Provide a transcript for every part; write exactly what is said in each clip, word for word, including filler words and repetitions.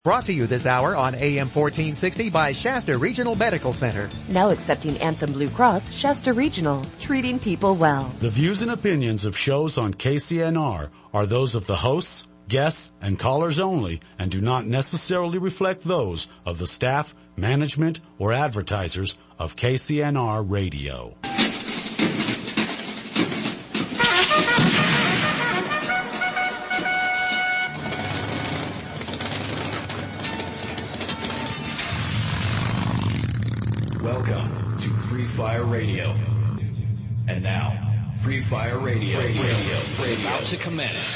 Brought to you this hour on A M fourteen sixty by Shasta Regional Medical Center. Now accepting Anthem Blue Cross, Shasta Regional, treating people well. The views and opinions of shows on K C N R are those of the hosts, guests, and callers only and do not necessarily reflect those of the staff, management, or advertisers of K C N R Radio. Welcome to Free Fire Radio. And now, Free Fire Radio, Radio, Radio, Radio is about to commence.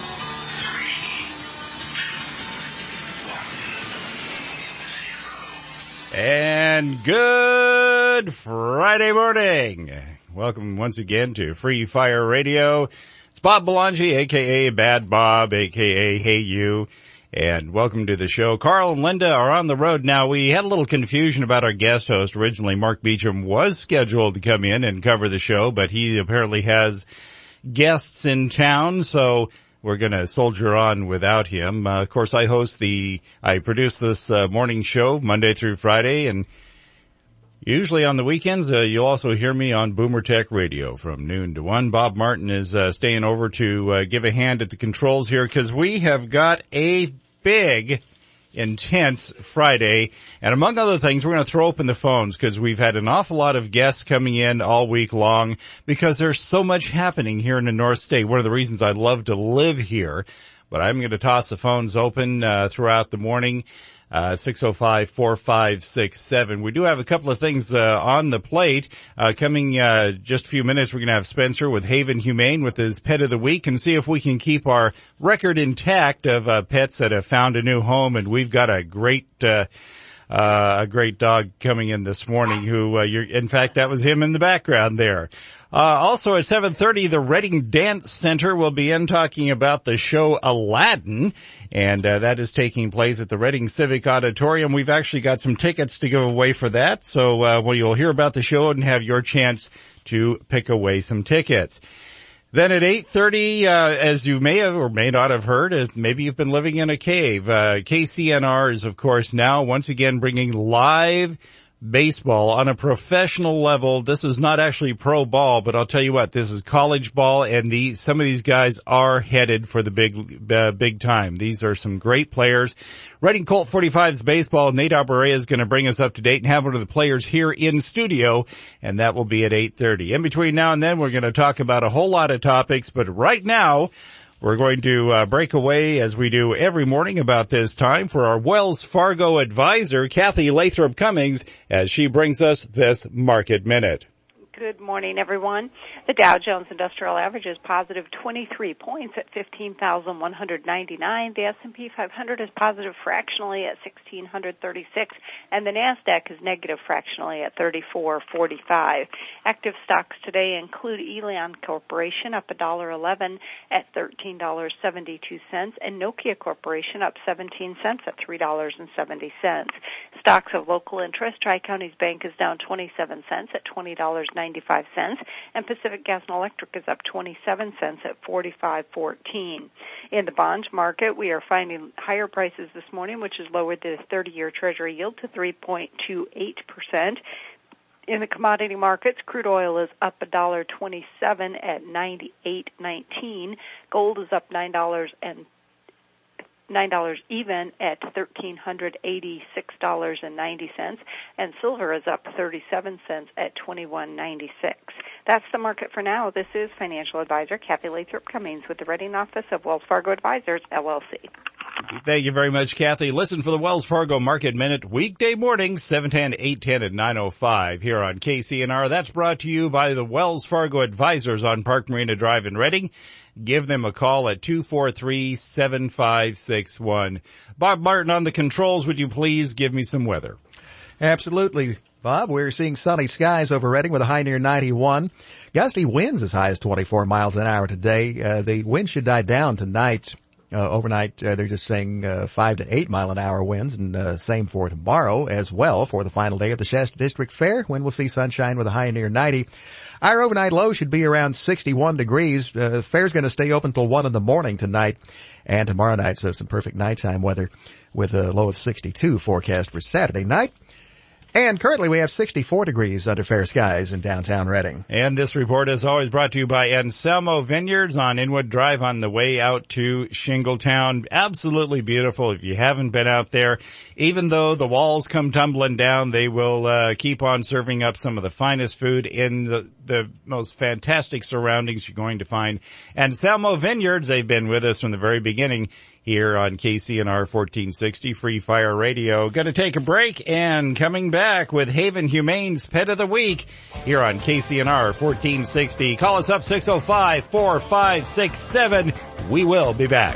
And good Friday morning. Welcome once again to Free Fire Radio. It's Bob Belangi, a k a. Bad Bob, a k a. Hey You. And welcome to the show. Carl and Linda are on the road now. We had a little confusion about our guest host. Originally, Mark Beecham was scheduled to come in and cover the show, but he apparently has guests in town, so we're going to soldier on without him. Uh, of course, I host the, I produce this uh, morning show Monday through Friday, and usually on the weekends, uh, you'll also hear me on Boomer Tech Radio from noon to one. Bob Martin is uh, staying over to uh, give a hand at the controls here because we have got a big, intense Friday. And among other things, we're going to throw open the phones because we've had an awful lot of guests coming in all week long because there's so much happening here in the North State. One of the reasons I love to live here. But I'm going to toss the phones open uh, throughout the morning. Uh, six oh five, four five six seven. We do have a couple of things, uh, on the plate. Uh, coming, uh, just a few minutes, we're going to have Spencer with Haven Humane with his Pet of the Week and see if we can keep our record intact of, uh, pets that have found a new home. And we've got a great, uh, uh, a great dog coming in this morning who, uh, you're, in fact, that was him in the background there. Uh, also at seven thirty, the Reading Dance Center will be in talking about the show Aladdin, and uh, that is taking place at the Reading Civic Auditorium. We've actually got some tickets to give away for that, so uh, well, you'll hear about the show and have your chance to pick away some tickets. Then at eight thirty, uh, as you may have or may not have heard, uh, maybe you've been living in a cave, uh, K C N R is, of course, now once again bringing live baseball on a professional level. This is not actually pro ball, but I'll tell you what, this is college ball, and the, some of these guys are headed for the big, uh, big time. These are some great players. Reading Colt forty-five's baseball, Nate Alberea is going to bring us up to date and have one of the players here in studio, and that will be at eight thirty. In between now and then, we're going to talk about a whole lot of topics, but right now, we're going to uh, break away, as we do every morning about this time, for our Wells Fargo advisor, Kathy Lathrop Cummings, as she brings us this Market Minute. Good morning, everyone. The Dow Jones Industrial Average is positive twenty-three points at fifteen thousand one hundred ninety-nine. The S and P five hundred is positive fractionally at one thousand six hundred thirty-six, and the NASDAQ is negative fractionally at thirty-four forty-five. Active stocks today include Elion Corporation up one dollar eleven at thirteen dollars and seventy-two cents, and Nokia Corporation up seventeen cents at three dollars and seventy cents. Stocks of local interest, Tri-Counties Bank is down twenty-seven cents at twenty dollars and ninety-five cents, and Pacific Gas and Electric is up twenty-seven cents at forty-five fourteen. In the bond market, we are finding higher prices this morning, which has lowered the thirty-year Treasury yield to three point two eight percent. In the commodity markets, crude oil is up one dollar twenty-seven at ninety-eight nineteen. Gold is up nine dollars and nine dollars even at one thousand three hundred eighty-six dollars and ninety cents, and silver is up thirty-seven cents at twenty-one ninety-six. That's the market for now. This is financial advisor Kathy Lathrop Cummings with the Reading office of Wells Fargo Advisors, L L C. Thank you very much, Kathy. Listen for the Wells Fargo Market Minute weekday mornings, seven ten, eight ten, and nine oh five here on K C N R. That's brought to you by the Wells Fargo Advisors on Park Marina Drive in Reading. Give them a call at two four three, seven five six one. Bob Martin on the controls, would you please give me some weather? Absolutely, Bob. We're seeing sunny skies over Reading with a high near ninety-one. Gusty winds as high as twenty-four miles an hour today. Uh, the wind should die down tonight. Uh, overnight, uh, they're just saying uh, five to eight mile an hour winds, and uh, same for tomorrow as well for the final day of the Shasta District Fair, when we'll see sunshine with a high near ninety. Our overnight low should be around sixty-one degrees. Uh, the fair's going to stay open till one in the morning tonight, and tomorrow night, so some perfect nighttime weather with a low of sixty-two forecast for Saturday night. And currently we have sixty-four degrees under fair skies in downtown Reading. And this report is always brought to you by Anselmo Vineyards on Inwood Drive on the way out to Shingletown. Absolutely beautiful. If you haven't been out there, even though the walls come tumbling down, they will uh, keep on serving up some of the finest food in the, the most fantastic surroundings you're going to find. Anselmo Vineyards, they've been with us from the very beginning here on K C N R fourteen sixty Free Fire Radio. Going to take a break and coming back with Haven Humane's Pet of the Week here on K C N R fourteen sixty. Call us up six oh five, four five six seven. We will be back.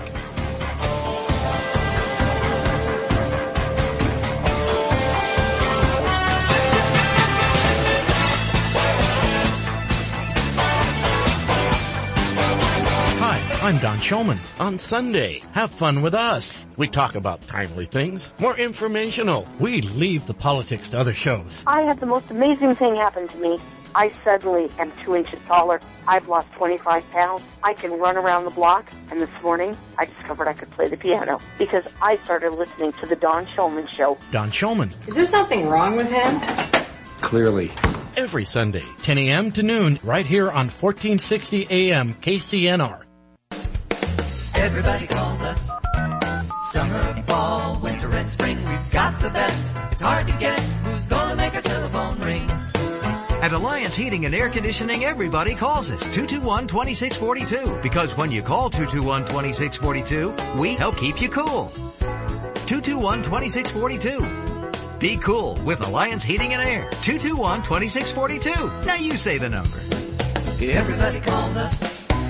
I'm Don Shulman. On Sunday, have fun with us. We talk about timely things, more informational. We leave the politics to other shows. I had the most amazing thing happen to me. I suddenly am two inches taller. I've lost twenty-five pounds. I can run around the block. And this morning, I discovered I could play the piano because I started listening to the Don Shulman Show. Don Shulman. Is there something wrong with him? Clearly. Every Sunday, ten a.m. to noon, right here on fourteen sixty A M K C N R. Everybody calls us. Summer, fall, winter, and spring. We've got the best. It's hard to guess who's gonna make our telephone ring. At Alliance Heating and Air Conditioning, everybody calls us two two one, two six four two. Because when you call two two one, two six four two, we help keep you cool. two two one, two six four two. Be cool with Alliance Heating and Air. two two one, two six four two. Now you say the number. Everybody calls us.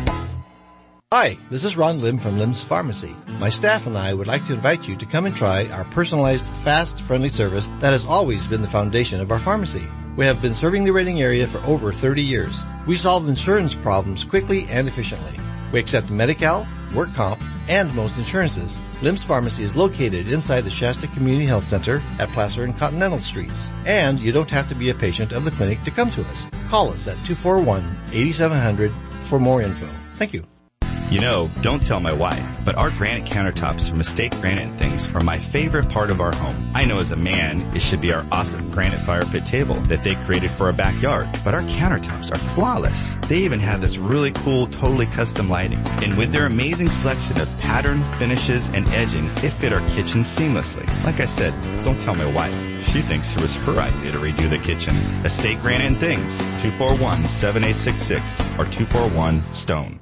Hi, this is Ron Lim from Lim's Pharmacy. My staff and I would like to invite you to come and try our personalized, fast, friendly service that has always been the foundation of our pharmacy. We have been serving the Reading area for over thirty years. We solve insurance problems quickly and efficiently. We accept Medi-Cal, work comp, and most insurances. Lim's Pharmacy is located inside the Shasta Community Health Center at Placer and Continental Streets. And you don't have to be a patient of the clinic to come to us. Call us at two four one, eight seven zero zero for more info. Thank you. You know, don't tell my wife, but our granite countertops from Estate Granite and Things are my favorite part of our home. I know as a man, it should be our awesome granite fire pit table that they created for our backyard. But our countertops are flawless. They even have this really cool, totally custom lighting. And with their amazing selection of pattern, finishes, and edging, it fit our kitchen seamlessly. Like I said, don't tell my wife. She thinks it was her idea to redo the kitchen. Estate Granite and Things, two four one, seven eight six six or two four one, STONE.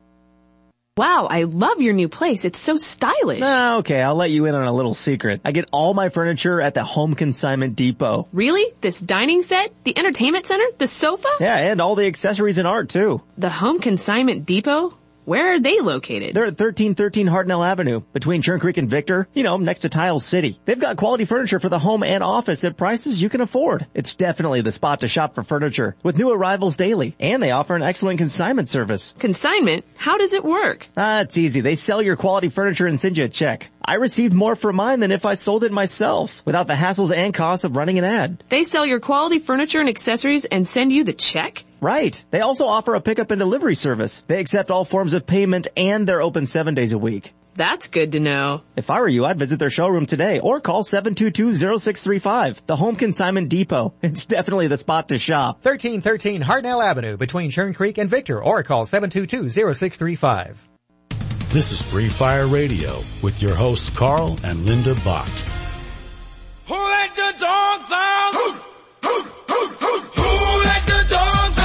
Wow, I love your new place. It's so stylish. Ah, okay, I'll let you in on a little secret. I get all my furniture at the Home Consignment Depot. Really? This dining set? The entertainment center? The sofa? Yeah, and all the accessories and art, too. The Home Consignment Depot? Where are they located? They're at thirteen thirteen Hartnell Avenue, between Churn Creek and Victor, you know, next to Tile City. They've got quality furniture for the home and office at prices you can afford. It's definitely the spot to shop for furniture, with new arrivals daily. And they offer an excellent consignment service. Consignment? How does it work? Ah, it's easy. They sell your quality furniture and send you a check. I received more for mine than if I sold it myself, without the hassles and costs of running an ad. They sell your quality furniture and accessories and send you the check? Right. They also offer a pickup and delivery service. They accept all forms of payment and they're open seven days a week. That's good to know. If I were you, I'd visit their showroom today or call seven two two, zero six three five. The Home Consignment Depot. It's definitely the spot to shop. thirteen thirteen Hartnell Avenue between Churn Creek and Victor or call seven two two, zero six three five. This is Free Fire Radio with your hosts Carl and Linda Bach. Who let the dogs out? Who, who, who, who, who let the dogs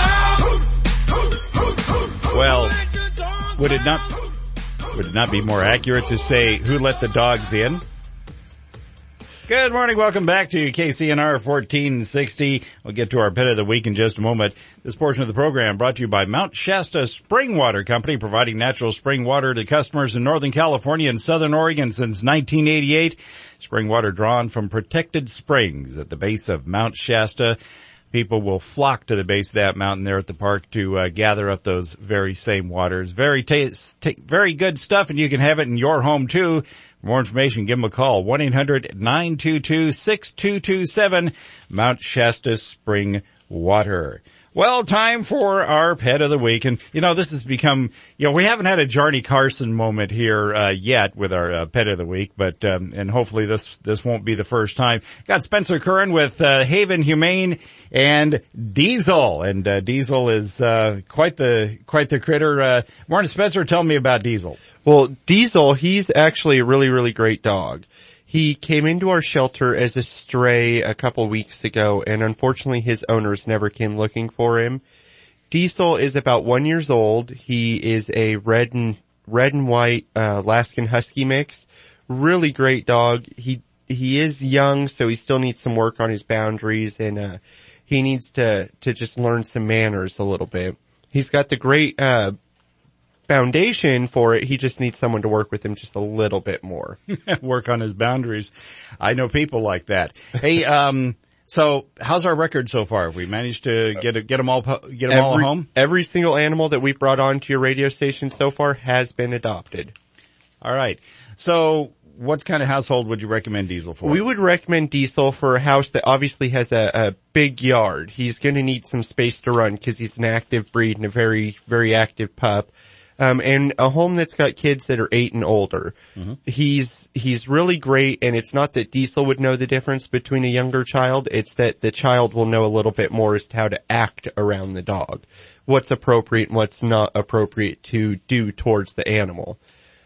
out? Well, would it not, would it not be more accurate to say who let the dogs in? Good morning. Welcome back to K C N R fourteen sixty. We'll get to our pet of the week in just a moment. This portion of the program brought to you by Mount Shasta Spring Water Company, providing natural spring water to customers in Northern California and Southern Oregon since nineteen eighty-eight. Spring water drawn from protected springs at the base of Mount Shasta. people will flock to the base of that mountain there at the park to uh, gather up those very same waters. Very ta- ta- very good stuff, and you can have it in your home too. For more information, give them a call, one eight hundred nine two two six two two seven, Mount Shasta Spring Water. Well, time for our pet of the week. And, you know, this has become, you know, we haven't had a Johnny Carson moment here, uh, yet with our uh, pet of the week, but, um, and hopefully this, this won't be the first time. Got Spencer Curran with, uh, Haven Humane and Diesel. And, uh, Diesel is, uh, quite the, quite the critter. Uh, Morning, Spencer, tell me about Diesel. Well, Diesel, he's actually a really, really great dog. He came into our shelter as a stray a couple weeks ago, and unfortunately his owners never came looking for him. Diesel is about one years old. He is a red and red and white uh, Alaskan Husky mix. Really great dog. He he is young, so he still needs some work on his boundaries, and uh he needs to to just learn some manners a little bit. He's got the great uh foundation for it. He just needs someone to work with him just a little bit more. Work on his boundaries. I know people like that. Hey, um, so how's our record so far? Have we managed to get a, get them all get them every, all home? Every single animal that we've brought on to your radio station so far has been adopted. All right. So what kind of household would you recommend Diesel for? We would recommend Diesel for a house that obviously has a, a big yard. He's going to need some space to run because he's an active breed and a very, very active pup. Um, and a home that's got kids that are eight and older. Mm-hmm. He's, he's really great, and it's not that Diesel would know the difference between a younger child, it's that the child will know a little bit more as to how to act around the dog. What's appropriate and what's not appropriate to do towards the animal.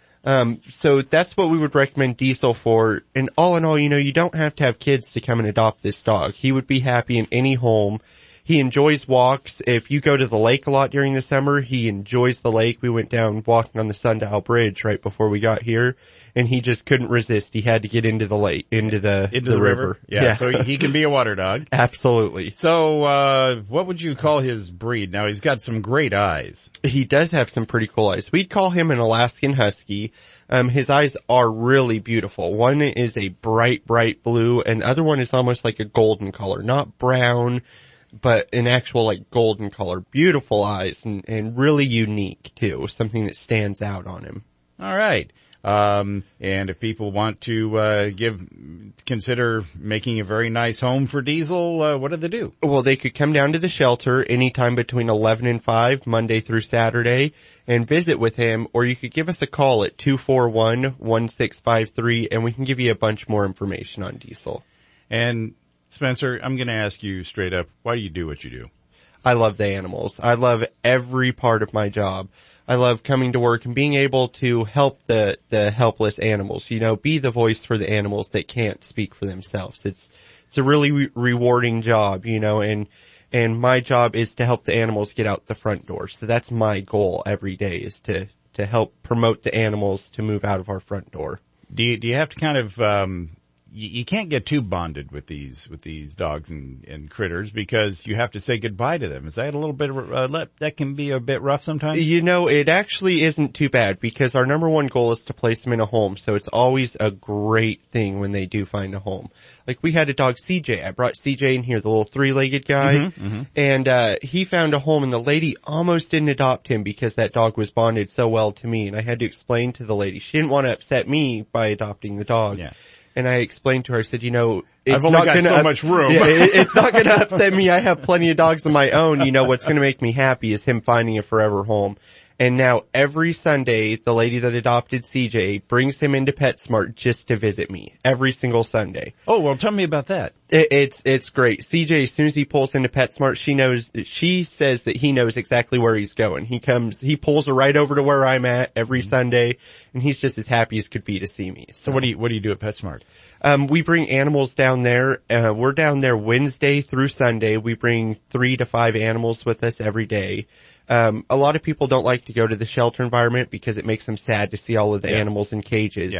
Um, so that's what we would recommend Diesel for. And all in all, you know, you don't have to have kids to come and adopt this dog. He would be happy in any home. He enjoys walks. If you go to the lake a lot during the summer, he enjoys the lake. We went down walking on the Sundial Bridge right before we got here, and he just couldn't resist. He had to get into the lake, into the, into the, the river. river. Yeah, yeah. So he can be a water dog. Absolutely. So, uh, what would you call his breed? Now, he's got some great eyes. He does have some pretty cool eyes. We'd call him an Alaskan Husky. Um, his eyes are really beautiful. One is a bright, bright blue, and the other one is almost like a golden color. Not brown, but an actual like golden color. Beautiful eyes and, and really unique too. Something that stands out on him. All right. Um, and if people want to, uh, give, consider making a very nice home for Diesel, uh, what do they do? Well, they could come down to the shelter anytime between eleven and five, Monday through Saturday, and visit with him, or you could give us a call at two four one, one six five three, and we can give you a bunch more information on Diesel. And Spencer, I'm going to ask you straight up, why do you do what you do? I love the animals. I love every part of my job. I love coming to work and being able to help the, the helpless animals, you know, be the voice for the animals that can't speak for themselves. It's, it's a really re- rewarding job, you know, and, and my job is to help the animals get out the front door. So that's my goal every day, is to, to help promote the animals to move out of our front door. Do you, do you have to kind of, um, you, you can't get too bonded with these, with these dogs and, and critters because you have to say goodbye to them. Is that a little bit, uh, that can be a bit rough sometimes? You know, it actually isn't too bad because our number one goal is to place them in a home. So it's always a great thing when they do find a home. Like we had a dog, C J. I brought C J in here, the little three-legged guy. Mm-hmm, mm-hmm. And, uh, he found a home and the lady almost didn't adopt him because that dog was bonded so well to me. And I had to explain to the lady, she didn't want to upset me by adopting the dog. Yeah. And I explained to her, I said, you know, it's I've only not got gonna so up- much room. yeah, it, it's not going to upset me. I have plenty of dogs of my own. You know, what's going to make me happy is him finding a forever home. And now every Sunday, the lady that adopted C J brings him into PetSmart just to visit me every single Sunday. Oh, well, tell me about that. It, it's, it's great. C J, as soon as he pulls into PetSmart, she knows, she says that he knows exactly where he's going. He comes, he pulls her right over to where I'm at every mm-hmm. Sunday, and he's just as happy as could be to see me. So, so what do you, what do you do at PetSmart? Um, we bring animals down there. Uh, we're down there Wednesday through Sunday. We bring three to five animals with us every day. Um, a lot of people don't like to go to the shelter environment because it makes them sad to see all of the yeah. animals in cages. Yeah.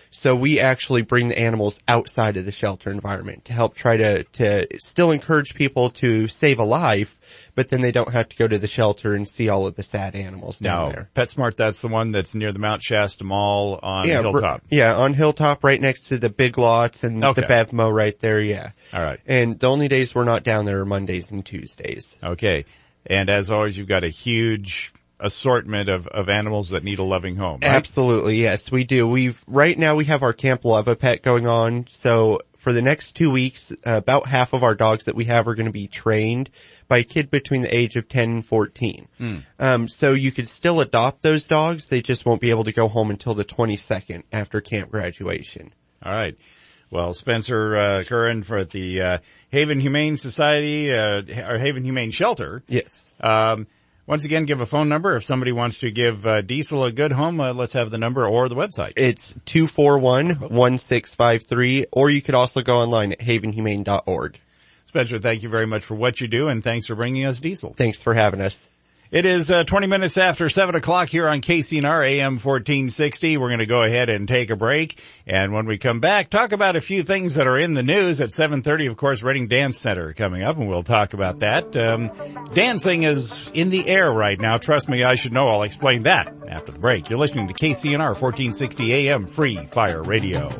So we actually bring the animals outside of the shelter environment to help try to, to still encourage people to save a life, but then they don't have to go to the shelter and see all of the sad animals down now, there. PetSmart, that's the one that's near the Mount Shasta Mall on yeah, Hilltop. Yeah, on Hilltop right next to the Big Lots and okay. the Bevmo right there, yeah. All right. And the only days we're not down there are Mondays and Tuesdays. Okay. And as always, you've got a huge assortment of, of animals that need a loving home, right? Absolutely, yes, we do. We've, right now we have our Camp Love a Pet going on, so for the next two weeks, uh, about half of our dogs that we have are going to be trained by a kid between the age of ten and fourteen. Mm. Um, so you could still adopt those dogs, they just won't be able to go home until the twenty-second after camp graduation. All right. Well, Spencer uh, Curran for the uh, Haven Humane Society, uh, or Haven Humane Shelter. Yes. Um, Once again, give a phone number. If somebody wants to give uh, Diesel a good home, uh, let's have the number or the website. It's two four one, one six five three, or you could also go online at haven humane dot org. Spencer, thank you very much for what you do, and thanks for bringing us Diesel. Thanks for having us. It is uh, twenty minutes after seven o'clock here on K C N R A M fourteen sixty. We're going to go ahead and take a break. And when we come back, talk about a few things that are in the news. At seven thirty, of course, Reading Dance Center coming up, and we'll talk about that. Um, dancing is in the air right now. Trust me, I should know. I'll explain that after the break. You're listening to K C N R fourteen sixty A M Free Fire Radio.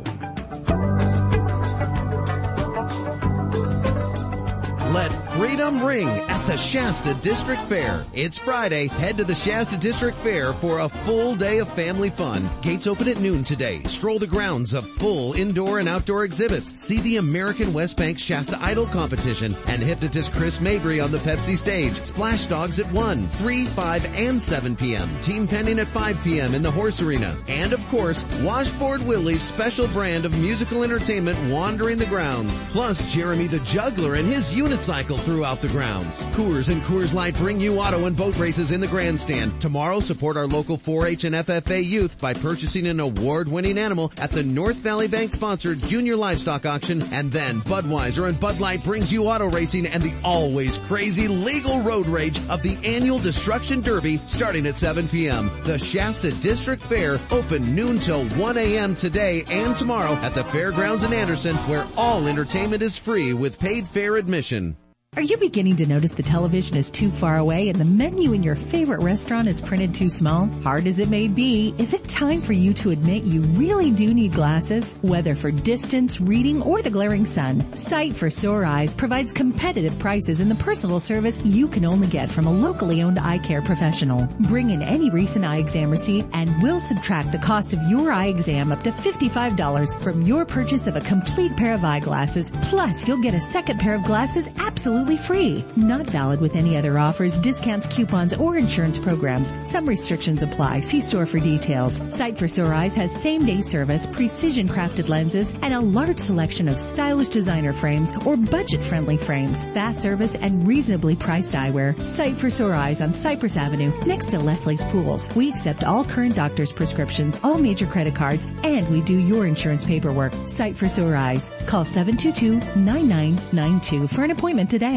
Let freedom ring at the Shasta District Fair. It's Friday. Head to the Shasta District Fair for a full day of family fun. Gates open at noon today. Stroll the grounds of full indoor and outdoor exhibits. See the American West Bank Shasta Idol competition and hypnotist Chris Mabry on the Pepsi stage. Splash Dogs at one, three, five, and seven p.m. Team Pending at five p.m. in the Horse Arena. And of course, Washboard Willie's special brand of musical entertainment wandering the grounds. Plus Jeremy the Juggler and his unicycle throughout the grounds. Coors and Coors Light bring you auto and boat races in the grandstand. Tomorrow, support our local four H and F F A youth by purchasing an award-winning animal at the North Valley Bank-sponsored Junior Livestock Auction. And then Budweiser and Bud Light brings you auto racing and the always crazy legal road rage of the annual Destruction Derby starting at seven p.m. The Shasta District Fair, open noon till one a.m. today and tomorrow at the Fairgrounds in Anderson, where all entertainment is free with paid fair admission. Are you beginning to notice the television is too far away and the menu in your favorite restaurant is printed too small? Hard as it may be, is it time for you to admit you really do need glasses? Whether for distance, reading, or the glaring sun, Sight for Sore Eyes provides competitive prices and the personal service you can only get from a locally owned eye care professional. Bring in any recent eye exam receipt and we'll subtract the cost of your eye exam up to fifty-five dollars from your purchase of a complete pair of eyeglasses. Plus, you'll get a second pair of glasses absolutely free. Not valid with any other offers, discounts, coupons, or insurance programs. Some restrictions apply. See store for details. Sight for Sore Eyes has same-day service, precision-crafted lenses, and a large selection of stylish designer frames or budget-friendly frames, fast service, and reasonably priced eyewear. Sight for Sore Eyes on Cypress Avenue, next to Leslie's Pools. We accept all current doctor's prescriptions, all major credit cards, and we do your insurance paperwork. Sight for Sore Eyes. Call seven two two, nine nine nine two for an appointment today.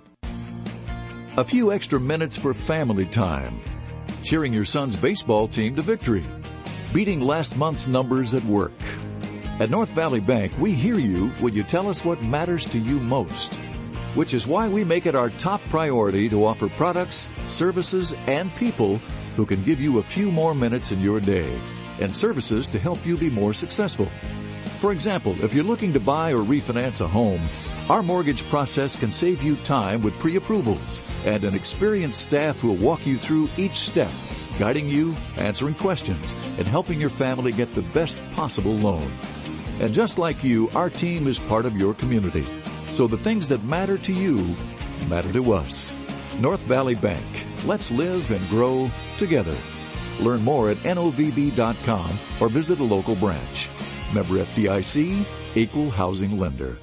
A few extra minutes for family time. Cheering your son's baseball team to victory. Beating last month's numbers at work. At North Valley Bank, we hear you when you tell us what matters to you most. Which is why we make it our top priority to offer products, services, and people who can give you a few more minutes in your day. And services to help you be more successful. For example, if you're looking to buy or refinance a home, our mortgage process can save you time with pre-approvals and an experienced staff who will walk you through each step, guiding you, answering questions, and helping your family get the best possible loan. And just like you, our team is part of your community. So the things that matter to you matter to us. North Valley Bank. Let's live and grow together. Learn more at N O V B dot com or visit a local branch. Member F D I C, Equal Housing Lender.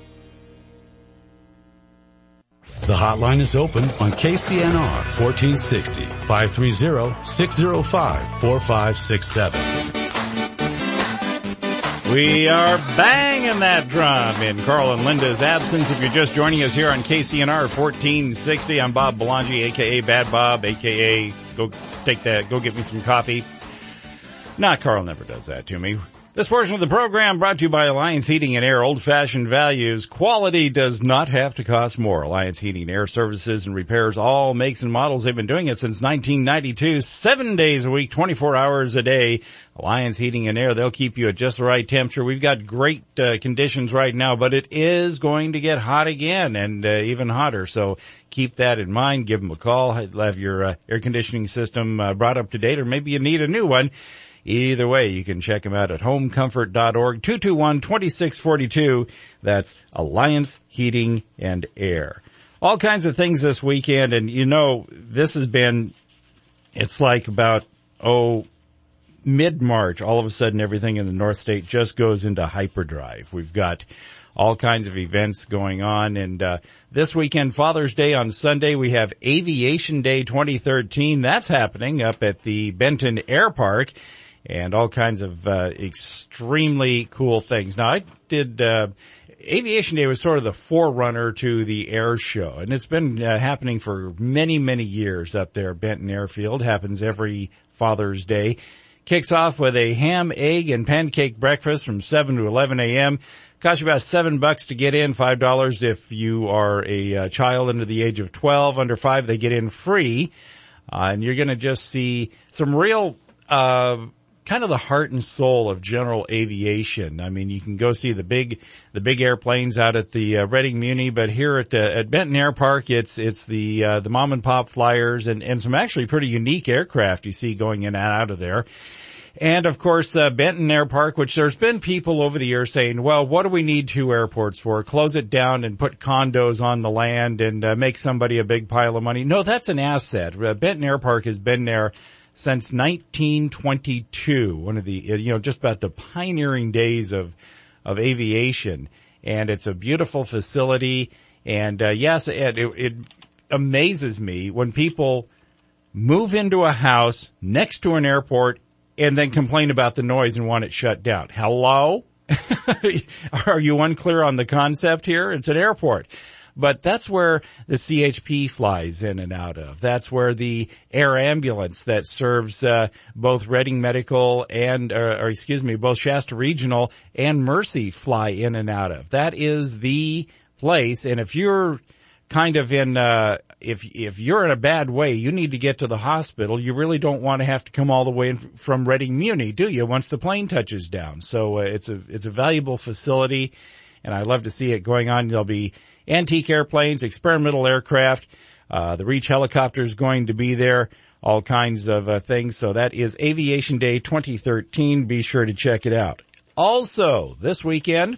The hotline is open on K C N R fourteen sixty, five three zero, six zero five, four five six seven. We are banging that drum in Carl and Linda's absence. If you're just joining us here on K C N R fourteen sixty, I'm Bob Belangi, a k a. Bad Bob, a k a go take that, go get me some coffee. Nah, Carl never does that to me. This portion of the program brought to you by Alliance Heating and Air, old-fashioned values. Quality does not have to cost more. Alliance Heating and Air services and repairs all makes and models. They've been doing it since nineteen ninety-two, seven days a week, twenty-four hours a day. Alliance Heating and Air, they'll keep you at just the right temperature. We've got great uh, conditions right now, but it is going to get hot again and uh, even hotter. So keep that in mind. Give them a call. Have your uh, air conditioning system uh, brought up to date, or maybe you need a new one. Either way, you can check them out at home comfort dot org, two two one, two six four two. That's Alliance Heating and Air. All kinds of things this weekend, and you know, this has been, it's like about, oh, mid-March, all of a sudden everything in the North State just goes into hyperdrive. We've got all kinds of events going on, and uh this weekend, Father's Day on Sunday, we have Aviation Day twenty thirteen. That's happening up at the Benton Air Park. And all kinds of uh extremely cool things. Now, I did uh Aviation Day was sort of the forerunner to the air show, and it's been uh, happening for many, many years up there. Benton Airfield happens every Father's Day. Kicks off with a ham, egg, and pancake breakfast from seven to eleven a.m. Costs you about seven bucks to get in, five dollars if you are a uh, child under the age of twelve. Under five, they get in free. Uh, and you're going to just see some real uh kind of the heart and soul of general aviation. I mean, you can go see the big, the big airplanes out at the uh, Reading Muni, but here at the, at Benton Air Park, it's, it's the, uh, the mom and pop flyers and, and some actually pretty unique aircraft you see going in and out of there. And of course, uh, Benton Air Park, which there's been people over the years saying, well, what do we need two airports for? Close it down and put condos on the land and uh, make somebody a big pile of money. No, that's an asset. Uh, Benton Air Park has been there since nineteen twenty-two, one of the, you know, just about the pioneering days of, of aviation. And it's a beautiful facility. And, uh, yes, it, it, it amazes me when people move into a house next to an airport and then complain about the noise and want it shut down. Hello? Are you unclear on the concept here? It's an airport. But that's where the C H P flies in and out of. That's where the air ambulance that serves uh, both Reading Medical and, or, or excuse me, both Shasta Regional and Mercy fly in and out of. That is the place. And if you're kind of in, uh, if if you're in a bad way, you need to get to the hospital. You really don't want to have to come all the way in from Reading Muni, do you? Once the plane touches down. So uh, it's a it's a valuable facility, and I love to see it going on. There'll be antique airplanes, experimental aircraft, uh, the Reach helicopter is going to be there, all kinds of uh, things. So that is Aviation Day twenty thirteen. Be sure to check it out. Also, this weekend,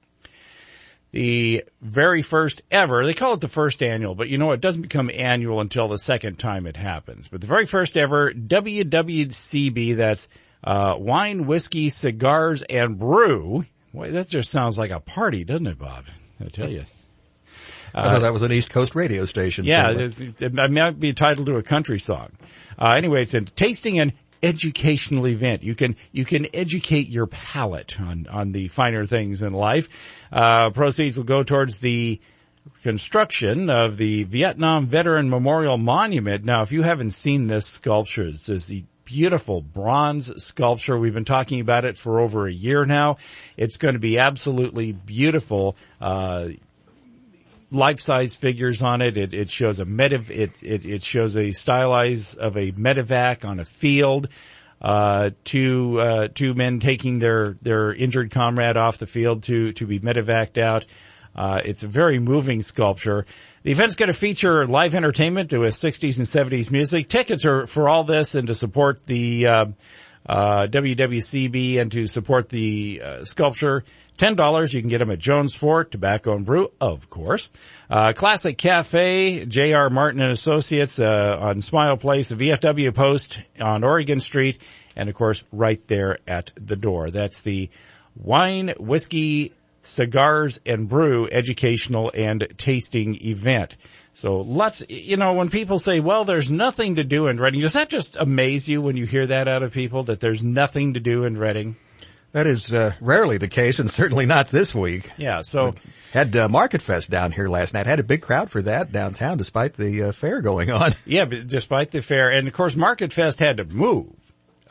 the very first ever, they call it the first annual, but you know, it doesn't become annual until the second time it happens. But the very first ever W W C B, that's uh, Wine, Whiskey, Cigars, and Brew. Boy, that just sounds like a party, doesn't it, Bob? I tell you. Uh, oh, that was an East Coast radio station. Yeah, it, it might be titled to a country song. Uh, anyway, it's a tasting and educational event. You can, you can educate your palate on, on the finer things in life. Uh, proceeds will go towards the construction of the Vietnam Veteran Memorial Monument. Now, if you haven't seen this sculpture, this is the beautiful bronze sculpture. We've been talking about it for over a year now. It's going to be absolutely beautiful. Uh, life-size figures on it. It, it shows a medev, it, it, it shows a stylized of a medevac on a field, uh, two, uh, two men taking their, their injured comrade off the field to, to be medevaced out. Uh, it's a very moving sculpture. The event's going to feature live entertainment with sixties and seventies music. Tickets are for all this and to support the, uh, uh, W W C B and to support the, uh, sculpture. ten dollars. You can get them at Jones Fort, Tobacco and Brew, of course. Uh, Classic Cafe, J R. Martin and Associates, uh, on Smile Place, the V F W Post on Oregon Street, and of course, right there at the door. That's the Wine, Whiskey, Cigars and Brew educational and tasting event. So let's, you know, when people say, well, there's nothing to do in Reading, does that just amaze you when you hear that out of people, that there's nothing to do in Reading? That is uh, rarely the case, and certainly not this week. Yeah, so... Had uh, Market Fest down here last night. Had a big crowd for that downtown despite the uh, fair going on. Yeah, but despite the fair. And, of course, Market Fest had to move.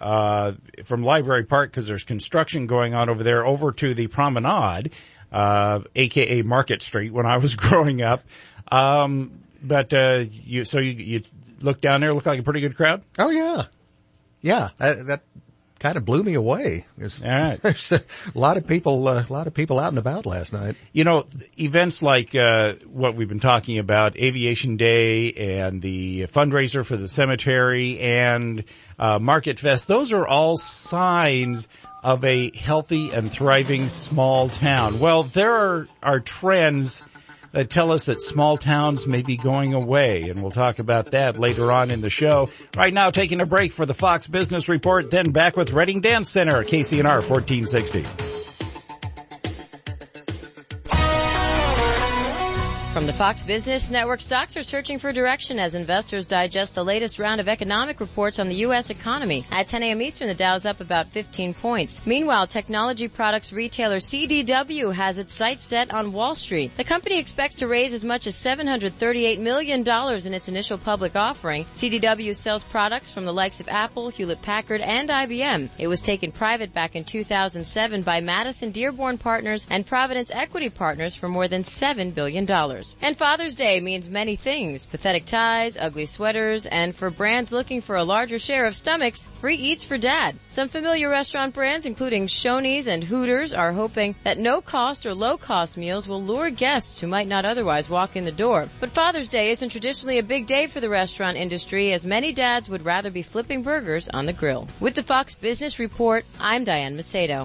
uh, from Library Park, because there's construction going on over there, over to the Promenade, uh, aka Market Street when I was growing up. Um, but, uh, you, so you, you look down there, look like a pretty good crowd? Oh yeah. Yeah. That, that kind of blew me away. All right. There's a lot of people, uh, a lot of people out and about last night. You know, events like, uh, what we've been talking about, Aviation Day and the fundraiser for the cemetery and, uh, Market Fest, those are all signs of a healthy and thriving small town. Well, there are, are trends that tell us that small towns may be going away, and we'll talk about that later on in the show. Right now, taking a break for the Fox Business Report, then back with Reading Dance Center, K C N R fourteen sixty. From the Fox Business Network, stocks are searching for direction as investors digest the latest round of economic reports on the U S economy. At ten a.m. Eastern, the Dow's up about fifteen points. Meanwhile, technology products retailer C D W has its sights set on Wall Street. The company expects to raise as much as seven hundred thirty-eight million dollars in its initial public offering. C D W sells products from the likes of Apple, Hewlett-Packard, and I B M. It was taken private back in two thousand seven by Madison Dearborn Partners and Providence Equity Partners for more than seven billion dollars. And Father's Day means many things. Pathetic ties, ugly sweaters, and for brands looking for a larger share of stomachs, free eats for dad. Some familiar restaurant brands, including Shoney's and Hooters, are hoping that no-cost or low-cost meals will lure guests who might not otherwise walk in the door. But Father's Day isn't traditionally a big day for the restaurant industry, as many dads would rather be flipping burgers on the grill. With the Fox Business Report, I'm Diane Macedo.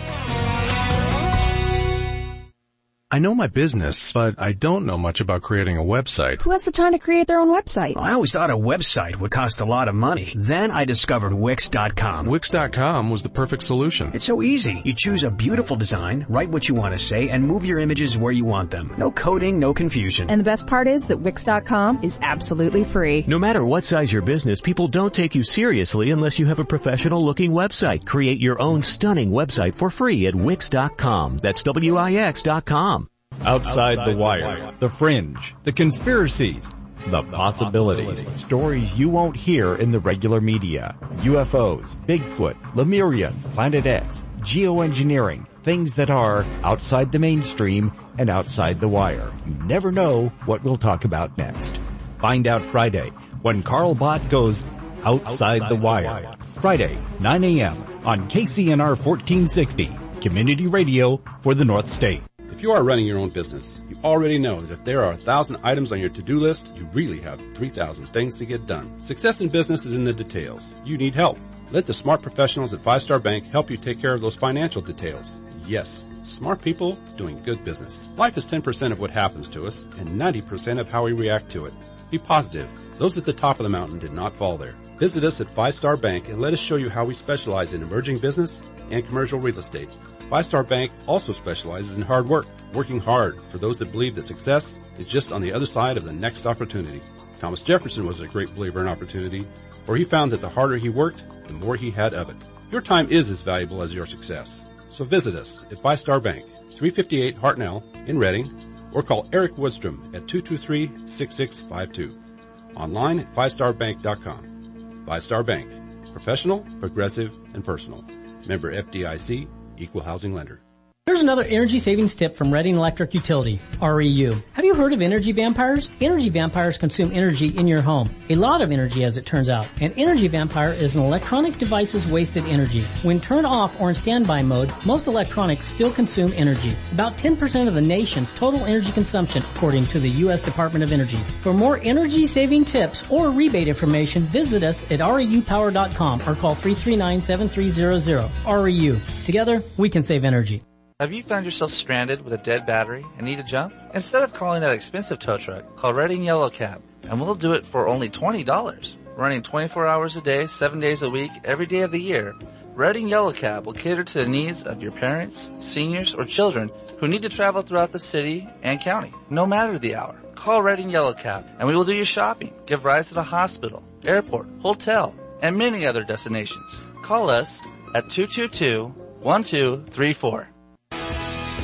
I know my business, but I don't know much about creating a website. Who has the time to create their own website? I always thought a website would cost a lot of money. Then I discovered Wix dot com. Wix dot com was the perfect solution. It's so easy. You choose a beautiful design, write what you want to say, and move your images where you want them. No coding, no confusion. And the best part is that Wix dot com is absolutely free. No matter what size your business, people don't take you seriously unless you have a professional-looking website. Create your own stunning website for free at Wix dot com. That's W I X dot com. Outside the wire, the fringe, the conspiracies, the possibilities. Stories you won't hear in the regular media. U F Os, Bigfoot, Lemurians, Planet X, geoengineering, things that are outside the mainstream and outside the wire. You never know what we'll talk about next. Find out Friday when Carl Bott goes outside the wire. Friday, nine a.m. on K C N R fourteen sixty, Community Radio for the North State. If you are running your own business, you already know that if there are a thousand items on your to-do list, you really have three thousand things to get done. Success in business is in the details. You need help. Let the smart professionals at Five Star Bank help you take care of those financial details. Yes, smart people doing good business. Life is ten percent of what happens to us and ninety percent of how we react to it. Be positive. Those at the top of the mountain did not fall there. Visit us at Five Star Bank and let us show you how we specialize in emerging business and commercial real estate. Five Star Bank also specializes in hard work, working hard for those that believe that success is just on the other side of the next opportunity. Thomas Jefferson was a great believer in opportunity, for he found that the harder he worked, the more he had of it. Your time is as valuable as your success. So visit us at Five Star Bank, three fifty-eight Hartnell in Reading, or call Eric Woodstrom at two two three, six six five two. Online at five star bank dot com. Five Star Bank. Professional, progressive, and personal. Member F D I C. Equal housing lender. Here's another energy savings tip from Reading Electric Utility, R E U. Have you heard of energy vampires? Energy vampires consume energy in your home. A lot of energy, as it turns out. An energy vampire is an electronic device's wasted energy. When turned off or in standby mode, most electronics still consume energy. About ten percent of the nation's total energy consumption, according to the U S Department of Energy. For more energy saving tips or rebate information, visit us at R E U power dot com or call three three nine, seven three zero zero. R E U. Together, we can save energy. Have you found yourself stranded with a dead battery and need a jump? Instead of calling that expensive tow truck, call Reading Yellow Cab, and we'll do it for only twenty dollars. Running twenty-four hours a day, seven days a week, every day of the year, Reading Yellow Cab will cater to the needs of your parents, seniors, or children who need to travel throughout the city and county, no matter the hour. Call Reading Yellow Cab, and we will do your shopping, give rides to the hospital, airport, hotel, and many other destinations. Call us at two two two, one two three four.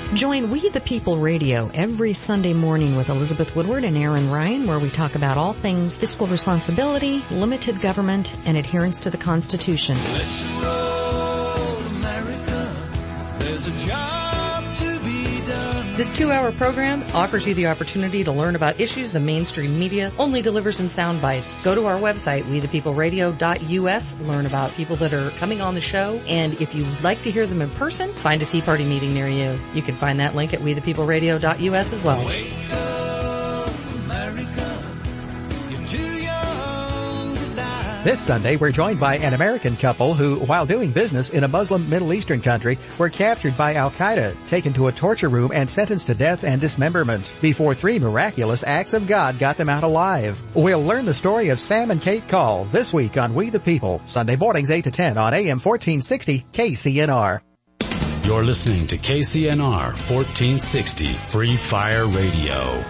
Join We the People Radio every Sunday morning with Elizabeth Woodward and Aaron Ryan, where we talk about all things fiscal responsibility, limited government, and adherence to the Constitution. Let's roll, America. There's a job to be done. This two-hour program offers you the opportunity to learn about issues the mainstream media only delivers in sound bites. Go to our website, we the people radio dot U S, learn about people that are coming on the show, and if you'd like to hear them in person, find a Tea Party meeting near you. You can find that link at we the people radio dot U S as well. Wake up, America. You're too young to die. This Sunday, we're joined by an American couple who, while doing business in a Muslim Middle Eastern country, were captured by Al-Qaeda, taken to a torture room, and sentenced to death and dismemberment before three miraculous acts of God got them out alive. We'll learn the story of Sam and Kate Call this week on We the People, Sunday mornings eight to ten on A M fourteen sixty K C N R. You're listening to K C N R fourteen sixty Free Fire Radio.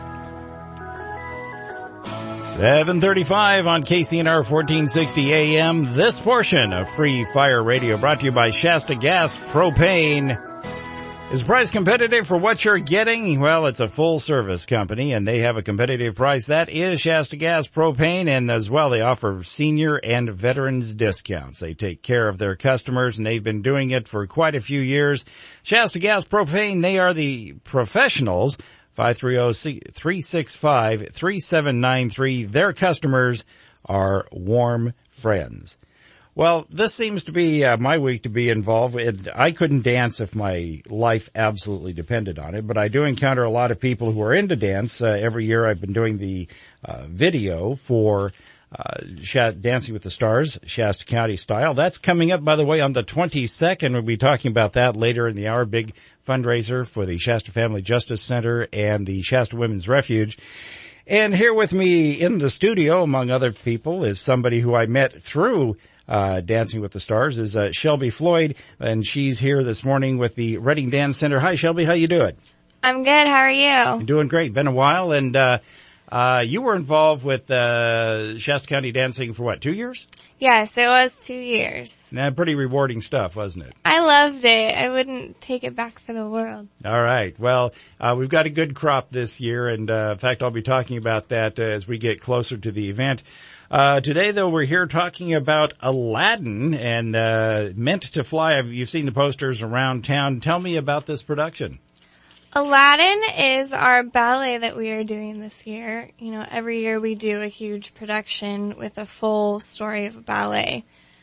seven thirty-five on K C N R fourteen sixty A M. This portion of Free Fire Radio brought to you by Shasta Gas Propane. Is price competitive for what you're getting? Well, it's a full service company and they have a competitive price. That is Shasta Gas Propane, and as well they offer senior and veterans discounts. They take care of their customers and they've been doing it for quite a few years. Shasta Gas Propane, they are the professionals. five three zero, three six five, three seven nine three. Their customers are warm friends. Well, this seems to be uh, my week to be involved with. I couldn't dance if my life absolutely depended on it, but I do encounter a lot of people who are into dance. Uh, every year I've been doing the uh, video for uh Dancing with the Stars, Shasta County style. That's coming up, by the way, on the twenty-second. We'll be talking about that later in the hour. Big fundraiser for the Shasta Family Justice Center and the Shasta Women's Refuge. And here with me in the studio, among other people, is somebody who I met through uh Dancing with the Stars, is uh, Shelby Floyd, and she's here this morning with the Reading Dance Center. Hi, Shelby. How you doing? I'm good. How are you? You're doing great. Been a while, and uh Uh, you were involved with, uh, Shasta County Dancing for what, two years? Yes, it was two years. Nah, pretty rewarding stuff, wasn't it? I loved it. I wouldn't take it back for the world. All right. Well, uh, we've got a good crop this year, and, uh, in fact, I'll be talking about that uh, as we get closer to the event. Uh, today, though, we're here talking about Aladdin and, uh, Meant to Fly. You've seen the posters around town. Tell me about this production. Aladdin is our ballet that we are doing this year. You know, every year we do a huge production with a full story of a ballet.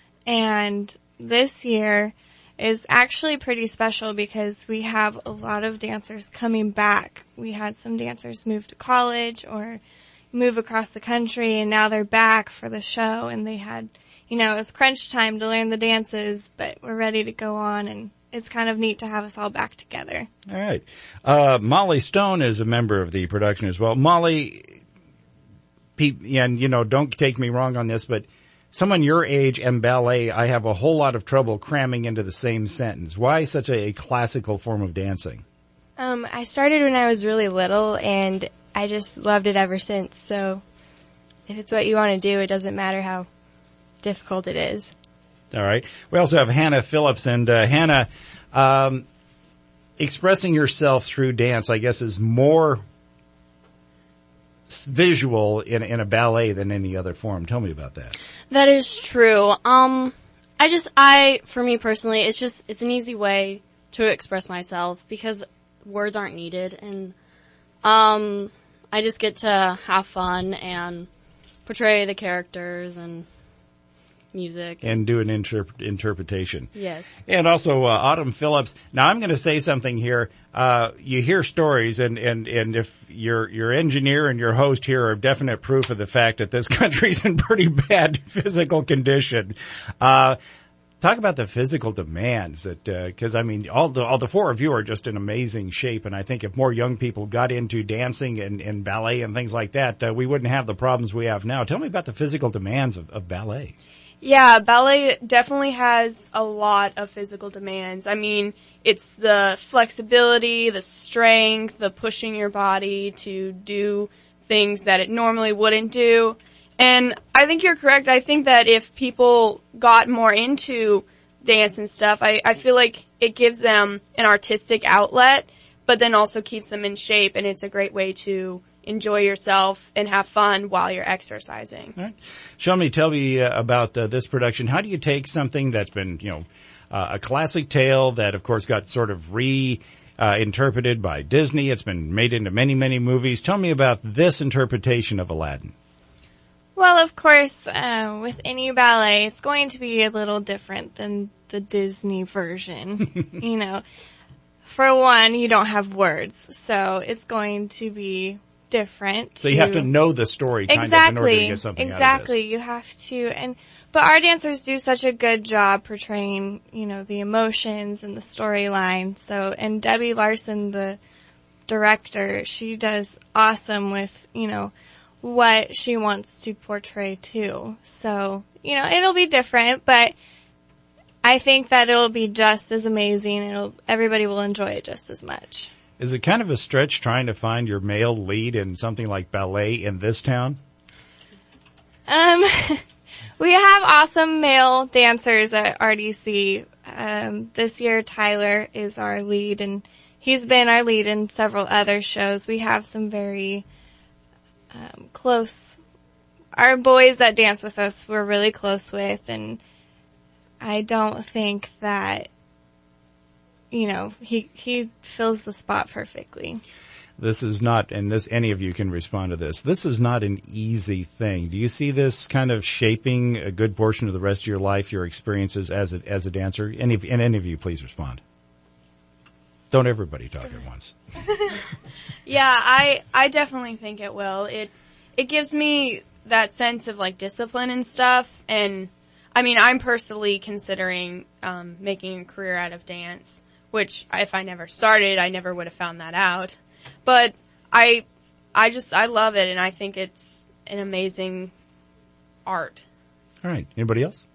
And this year is actually pretty special because we have a lot of dancers coming back. We had some dancers move to college or move across the country, and now they're back for the show, and they had, you know, it was crunch time to learn the dances, but we're ready to go on, and it's kind of neat to have us all back together. All right. Uh, Molly Stone is a member of the production as well. Molly, and you know, don't take me wrong on this, but someone your age and ballet, I have a whole lot of trouble cramming into the same sentence. Why such a, a classical form of dancing? Um, I started when I was really little, and I just loved it ever since. So if it's what you want to do, it doesn't matter how difficult it is. All right. We also have Hannah Phillips, and uh, Hannah, um, expressing yourself through dance, I guess, is more visual in, in a ballet than any other form. Tell me about that. That is true. Um, I just, I, for me personally, it's just, it's an easy way to express myself because words aren't needed, and um, I just get to have fun and portray the characters and music. And do an interp- interpretation. Yes. And also, uh, Autumn Phillips. Now, I'm going to say something here. Uh, you hear stories, and, and, and if your, your engineer and your host here are definite proof of the fact that this country's in pretty bad physical condition. Uh, talk about the physical demands that, uh, cause I mean, all the, all the four of you are just in amazing shape. And I think if more young people got into dancing and, and ballet and things like that, uh, we wouldn't have the problems we have now. Tell me about the physical demands of, of ballet. Yeah, ballet definitely has a lot of physical demands. I mean, it's the flexibility, the strength, the pushing your body to do things that it normally wouldn't do. And I think you're correct. I think that if people got more into dance and stuff, I, I feel like it gives them an artistic outlet, but then also keeps them in shape, and it's a great way to enjoy yourself and have fun while you're exercising. All right. Show me, tell me uh, about uh, this production. How do you take something that's been, you know, uh, a classic tale that, of course, got sort of re- uh, interpreted by Disney. It's been made into many, many movies. Tell me about this interpretation of Aladdin. Well, of course, uh, with any ballet, it's going to be a little different than the Disney version. You know, for one, you don't have words, so it's going to be different. So you have to know the story kind exactly, of in order to get something exactly. out of this. You have to, and but our dancers do such a good job portraying, you know, the emotions and the storyline. So, and Debbie Larson, the director, she does awesome with, you know, what she wants to portray too. So, you know, it'll be different, but I think that it'll be just as amazing. It'll, everybody will enjoy it just as much. Is it kind of a stretch trying to find your male lead in something like ballet in this town? Um, we have awesome male dancers at R D C. Um, this year Tyler is our lead, and he's been our lead in several other shows. We have some very um, close, our boys that dance with us we're really close with, and I don't think that, you know, he, he fills the spot perfectly. This is not, and this, any of you can respond to this, this is not an easy thing. Do you see this kind of shaping a good portion of the rest of your life, your experiences as a, as a dancer? Any of, and any of you please respond. Don't everybody talk at once. Yeah, I, I definitely think it will. It, it gives me that sense of like discipline and stuff, and I mean, I'm personally considering, um, making a career out of dance, which if I never started, I never would have found that out. But I, I just, I love it, and I think it's an amazing art. All right. Anybody else?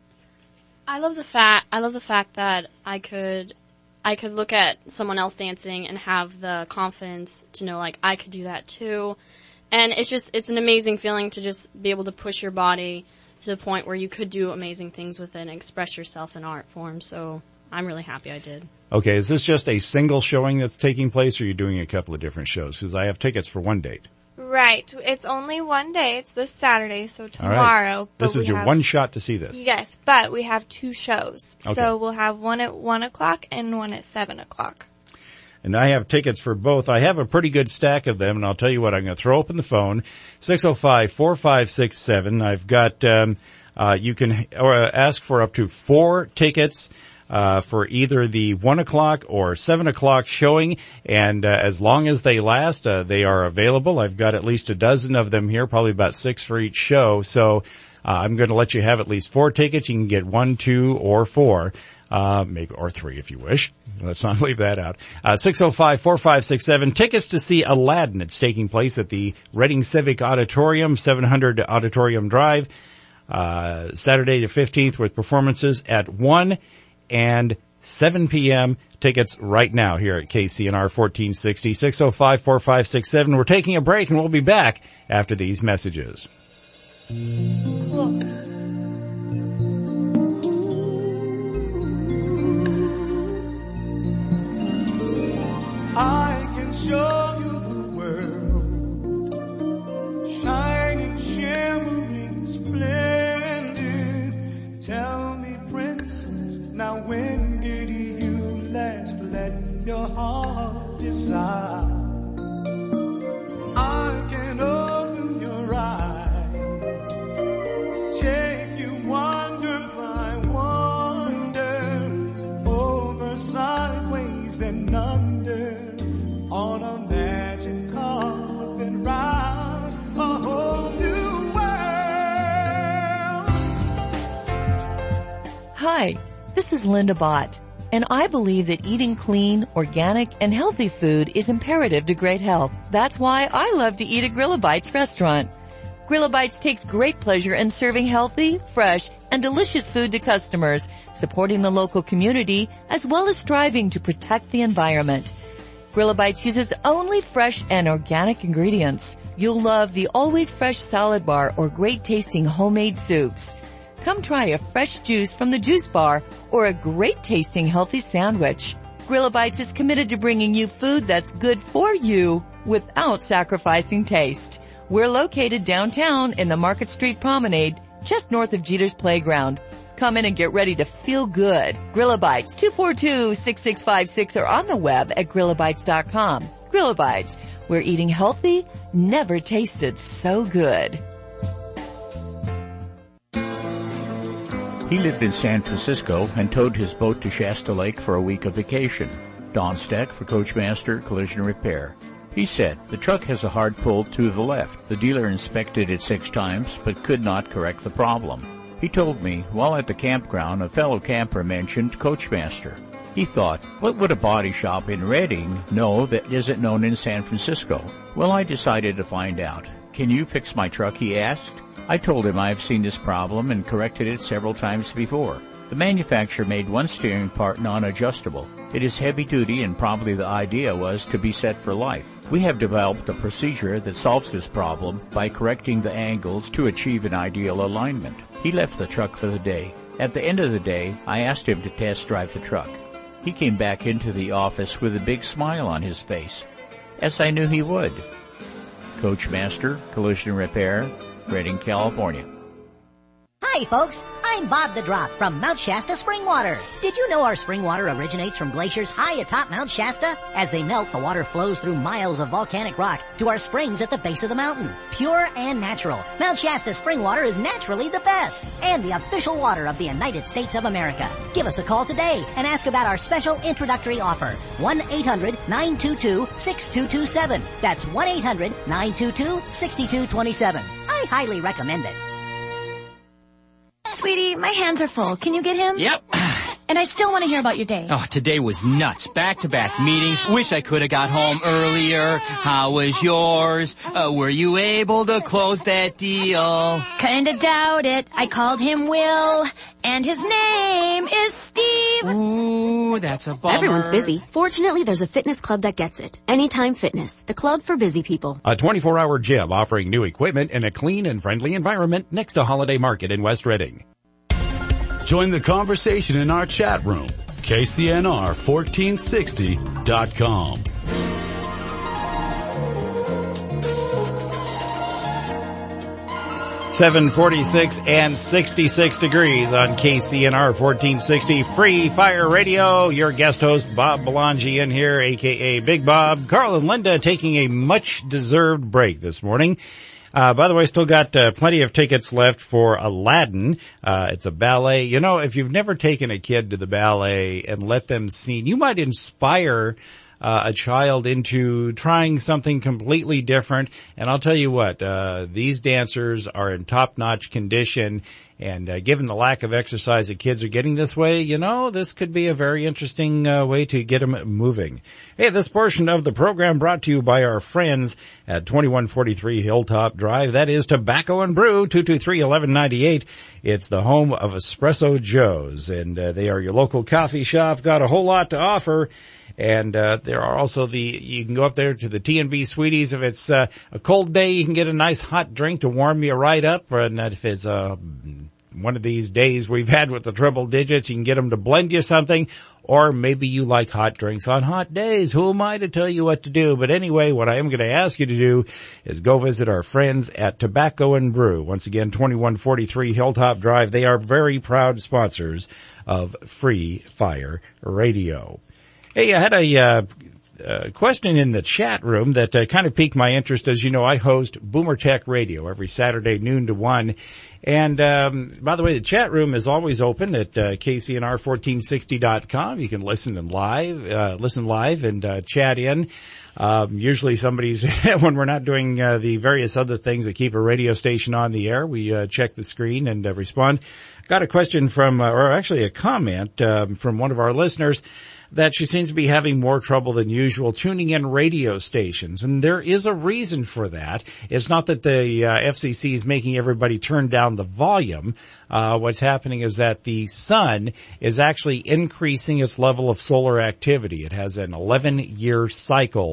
I love the fact, I love the fact that I could, I could look at someone else dancing and have the confidence to know, like, I could do that too. And it's just, it's an amazing feeling to just be able to push your body to the point where you could do amazing things with it and express yourself in art form. So I'm really happy I did. Okay, is this just a single showing that's taking place, or are you doing a couple of different shows? Because I have tickets for one date. Right. It's only one day. It's this Saturday, so tomorrow. All right. This is your have, one shot to see this. Yes, but we have two shows. Okay. So we'll have one at one o'clock and one at seven o'clock. And I have tickets for both. I have a pretty good stack of them, and I'll tell you what, I'm going to throw open the phone, six oh five, four five six seven. I've got, um, uh, you can or, uh, ask for up to four tickets Uh, for either the one o'clock or seven o'clock showing, and uh, as long as they last, uh, they are available. I've got at least a dozen of them here, probably about six for each show. So uh, I'm going to let you have at least four tickets. You can get one, two, or four, uh, maybe or three if you wish. Let's not leave that out. Uh, six oh five, four five six seven. Tickets to see Aladdin. It's taking place at the Reading Civic Auditorium, seven hundred Auditorium Drive, uh, Saturday the fifteenth, with performances at one and seven p.m. Tickets right now here at K C N R fourteen sixty, six oh five, four five six seven. We're taking a break, and we'll be back after these messages. I can show you the world, shining, shimmering, splendid. Tell me, princess, now when did you last let your heart decide? I can open your eyes, take you wonder by wonder, over, sideways, and under, on a magic carpet ride, a whole new world. Hi, this is Linda Bott, and I believe that eating clean, organic, and healthy food is imperative to great health. That's why I love to eat at Grillabites restaurant. Grillabites takes great pleasure in serving healthy, fresh, and delicious food to customers, supporting the local community, as well as striving to protect the environment. Grillabites uses only fresh and organic ingredients. You'll love the always fresh salad bar or great tasting homemade soups. Come try a fresh juice from the juice bar or a great tasting healthy sandwich. Grillabites is committed to bringing you food that's good for you without sacrificing taste. We're located downtown in the Market Street Promenade, just north of Jeter's Playground. Come in and get ready to feel good. Grillabites, two four two, six six five six, or on the web at grillabites dot com. Grillabites, where eating healthy never tasted so good. He lived in San Francisco and towed his boat to Shasta Lake for a week of vacation. Don Steck for Coachmaster Collision Repair. He said, the truck has a hard pull to the left. The dealer inspected it six times but could not correct the problem. He told me, while at the campground, a fellow camper mentioned Coachmaster. He thought, what would a body shop in Redding know that isn't known in San Francisco? Well, I decided to find out. Can you fix my truck, he asked. I told him I've seen this problem and corrected it several times before. The manufacturer made one steering part non-adjustable. It is heavy duty and probably the idea was to be set for life. We have developed a procedure that solves this problem by correcting the angles to achieve an ideal alignment. He left the truck for the day. At the end of the day, I asked him to test drive the truck. He came back into the office with a big smile on his face, as I knew he would. Coachmaster Collision Repair, Redding, California. Hi folks, I'm Bob the Drop from Mount Shasta Spring Water. Did you know our spring water originates from glaciers high atop Mount Shasta? As they melt, the water flows through miles of volcanic rock to our springs at the base of the mountain. Pure and natural, Mount Shasta Spring Water is naturally the best and the official water of the United States of America. Give us a call today and ask about our special introductory offer. one eight hundred, nine two two, six two two seven. That's one eight hundred, nine two two, six two two seven. I highly recommend it. Sweetie, my hands are full. Can you get him? Yep. And I still want to hear about your day. Oh, today was nuts. Back-to-back meetings. Wish I could have got home earlier. How was yours? Uh, were you able to close that deal? Kinda doubt it. I called him Will, and his name is Steve. Ooh, that's a bummer. Everyone's busy. Fortunately, there's a fitness club that gets it. Anytime Fitness, the club for busy people. A twenty-four hour gym offering new equipment in a clean and friendly environment next to Holiday Market in West Redding. Join the conversation in our chat room, K C N R fourteen sixty dot com. seven forty-six and sixty-six degrees on K C N R fourteen sixty Free Fire Radio. Your guest host, Bob Belangi, in here, a k a. Big Bob. Carl and Linda taking a much-deserved break this morning. Uh, by the way, still got uh, plenty of tickets left for Aladdin. Uh, it's a ballet. You know, if you've never taken a kid to the ballet and let them see, you might inspire uh, a child into trying something completely different. And I'll tell you what, uh, these dancers are in top-notch condition. And uh, given the lack of exercise that kids are getting this way, you know, this could be a very interesting uh, way to get them moving. Hey, this portion of the program brought to you by our friends at twenty-one forty-three Hilltop Drive. That is Tobacco and Brew, two two three, eleven ninety-eight. It's the home of Espresso Joe's, and uh, they are your local coffee shop. Got a whole lot to offer. And uh there are also the, you can go up there to the T and B Sweeties. If it's uh, a cold day, you can get a nice hot drink to warm you right up. And if it's uh one of these days we've had with the triple digits, you can get them to blend you something. Or maybe you like hot drinks on hot days. Who am I to tell you what to do? But anyway, what I am going to ask you to do is go visit our friends at Tobacco and Brew. Once again, twenty-one forty-three Hilltop Drive. They are very proud sponsors of Free Fire Radio. Hey, I had a uh, uh question in the chat room that uh, kind of piqued my interest. As you know, I host Boomer Tech Radio every Saturday, noon to one. And um by the way, the chat room is always open at uh, K C N R fourteen sixty dot com. You can listen and live, uh listen live and uh chat in. Um usually somebody's, when we're not doing uh, the various other things that keep a radio station on the air, we uh, check the screen and uh, respond. Got a question from, uh, or actually a comment um, from one of our listeners, that she seems to be having more trouble than usual tuning in radio stations. And there is a reason for that. It's not that the uh, F C C is making everybody turn down the volume. Uh, what's happening is that the sun is actually increasing its level of solar activity. It has an eleven year cycle.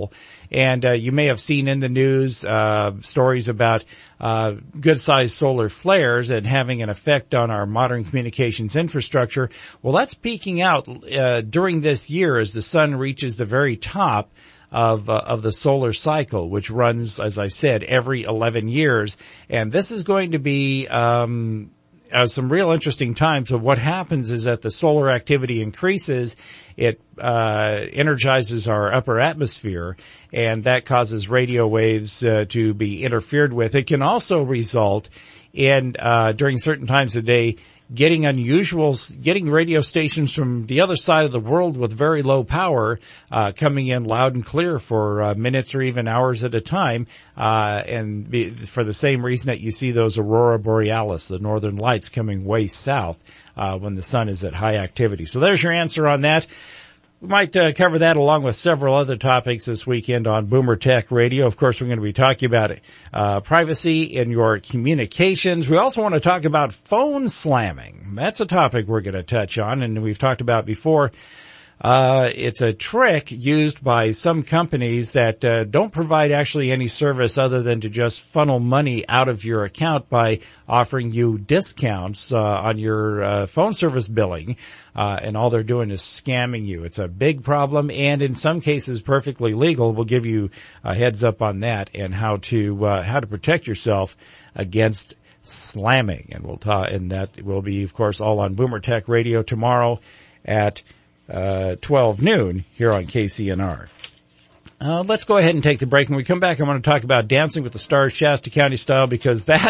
And uh, you may have seen in the news uh stories about uh good-sized solar flares and having an effect on our modern communications infrastructure. Well, that's peaking out uh during this year as the sun reaches the very top of uh, of the solar cycle, which runs, as I said, every eleven years. And this is going to be um Uh, some real interesting times. So what happens is that the solar activity increases, it uh energizes our upper atmosphere, and that causes radio waves uh, to be interfered with. It can also result in uh during certain times of day getting unusual, getting radio stations from the other side of the world with very low power, uh, coming in loud and clear for, uh, minutes or even hours at a time, uh, and be, for the same reason that you see those aurora borealis, the northern lights coming way south, uh, when the sun is at high activity. So there's your answer on that. We might uh, cover that along with several other topics this weekend on Boomer Tech Radio. Of course, we're going to be talking about uh privacy in your communications. We also want to talk about phone slamming. That's a topic we're going to touch on, and we've talked about before. Uh, it's a trick used by some companies that uh, don't provide actually any service other than to just funnel money out of your account by offering you discounts uh, on your uh, phone service billing. Uh, and all they're doing is scamming you. It's a big problem, and in some cases perfectly legal. We'll give you a heads up on that and how to uh, how to protect yourself against slamming. And we'll talk, and that will be, of course, all on Boomer Tech Radio tomorrow at uh twelve noon here on K C N R. Uh, let's go ahead and take the break. When we come back, I want to talk about Dancing with the Stars Shasta County style, because that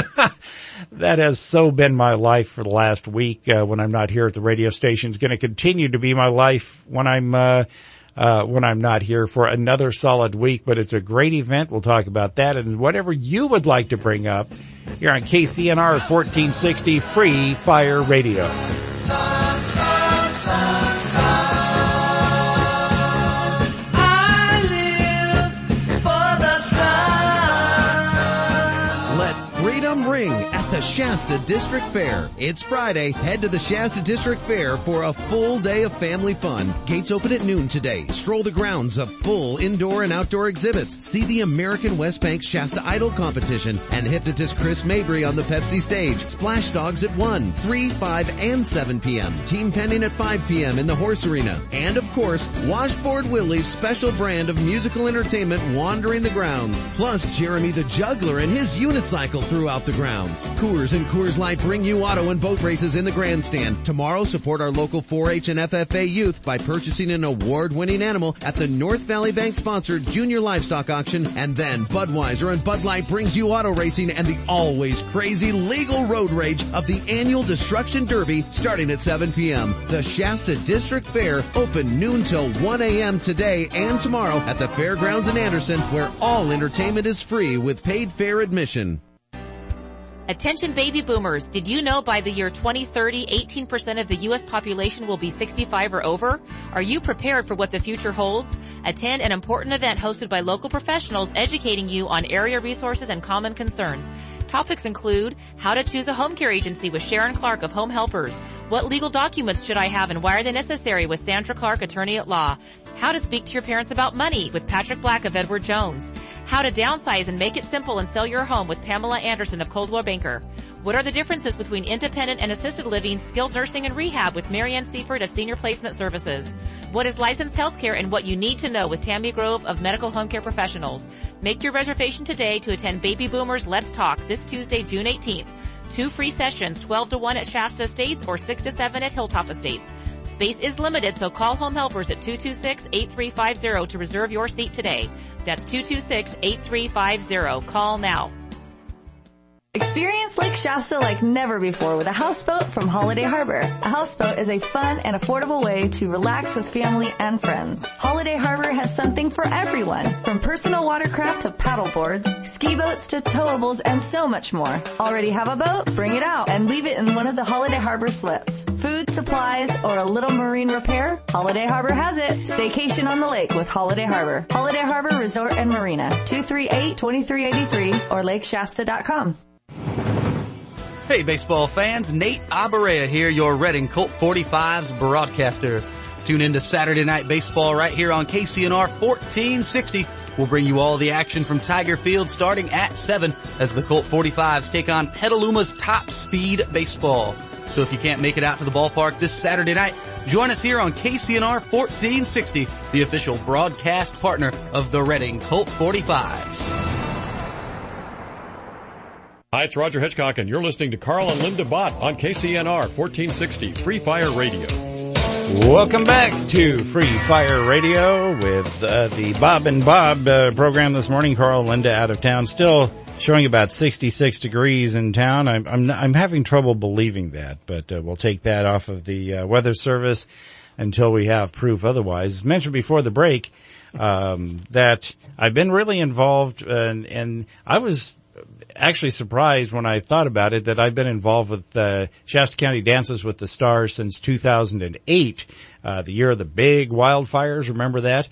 that has so been my life for the last week uh, when I'm not here at the radio station. It's going to continue to be my life when I'm uh, uh when I'm not here for another solid week. But it's a great event. We'll talk about that and whatever you would like to bring up here on K C N R fourteen sixty Free Fire Radio. Sun, sun, sun, sun. I live for the sun. Let freedom ring at the Shasta District Fair. It's Friday. Head to the Shasta District Fair for a full day of family fun. Gates open at noon today. Stroll the grounds of full indoor and outdoor exhibits. See the American West Bank Shasta Idol competition and hypnotist Chris Mabry on the Pepsi stage. Splash Dogs at one, three, five, and seven p.m. Team pending at five p.m. in the Horse Arena. And of course, Washboard Willie's special brand of musical entertainment wandering the grounds. Plus Jeremy the Juggler and his unicycle throughout the grounds. Coors and Coors Light bring you auto and boat races in the grandstand. Tomorrow, support our local four H and F F A youth by purchasing an award-winning animal at the North Valley Bank-sponsored Junior Livestock Auction. And then Budweiser and Bud Light brings you auto racing and the always crazy legal road rage of the annual Destruction Derby starting at seven p.m. The Shasta District Fair, open noon till one a.m. today and tomorrow at the Fairgrounds in Anderson, where all entertainment is free with paid fair admission. Attention baby boomers, did you know by the year twenty thirty, eighteen percent of the U S population will be sixty-five or over? Are you prepared for what the future holds? Attend an important event hosted by local professionals educating you on area resources and common concerns. Topics include how to choose a home care agency with Sharon Clark of Home Helpers, what legal documents should I have and why are they necessary with Sandra Clark, attorney at law, how to speak to your parents about money with Patrick Black of Edward Jones, how to downsize and make it simple and sell your home with Pamela Anderson of Coldwell Banker. What are the differences between independent and assisted living, skilled nursing, and rehab with Marianne Seifert of Senior Placement Services? What is licensed healthcare and what you need to know with Tammy Grove of Medical Home Care Professionals? Make your reservation today to attend Baby Boomers Let's Talk this Tuesday, June eighteenth. Two free sessions, twelve to one at Shasta Estates or six to seven at Hilltop Estates. Space is limited, so call Home Helpers at two two six, eight three five zero to reserve your seat today. That's two two six, eight three five zero. Call now. Experience Lake Shasta like never before with a houseboat from Holiday Harbor. A houseboat is a fun and affordable way to relax with family and friends. Holiday Harbor has something for everyone, from personal watercraft to paddle boards, ski boats to towables, and so much more. Already have a boat? Bring it out and leave it in one of the Holiday Harbor slips. Food, supplies, or a little marine repair? Holiday Harbor has it. Staycation on the lake with Holiday Harbor. Holiday Harbor Resort and Marina, two three eight, two three eight three or lake shasta dot com. Hey baseball fans, Nate Abarea here, your Red and Colt forty-fives broadcaster. Tune in to Saturday Night Baseball right here on K C N R fourteen sixty We'll bring you all the action from Tiger Field starting at seven as the Colt forty-fives take on Petaluma's Top Speed Baseball. So if you can't make it out to the ballpark this Saturday night, join us here on K C N R fourteen sixty, the official broadcast partner of the Reading Colt forty-fives. Hi, it's Roger Hitchcock, and you're listening to Carl and Linda Bott on K C N R fourteen sixty Free Fire Radio. Welcome back to Free Fire Radio with uh, the Bob and Bob uh, program this morning. Carl and Linda out of town, still showing about sixty-six degrees in town. I'm I'm, I'm having trouble believing that, but uh, we'll take that off of the uh, weather service until we have proof otherwise. As mentioned before the break, um, that I've been really involved, and, and I was actually surprised when I thought about it that I've been involved with uh, Shasta County Dances with the Stars since two thousand eight, uh, the year of the big wildfires. Remember that?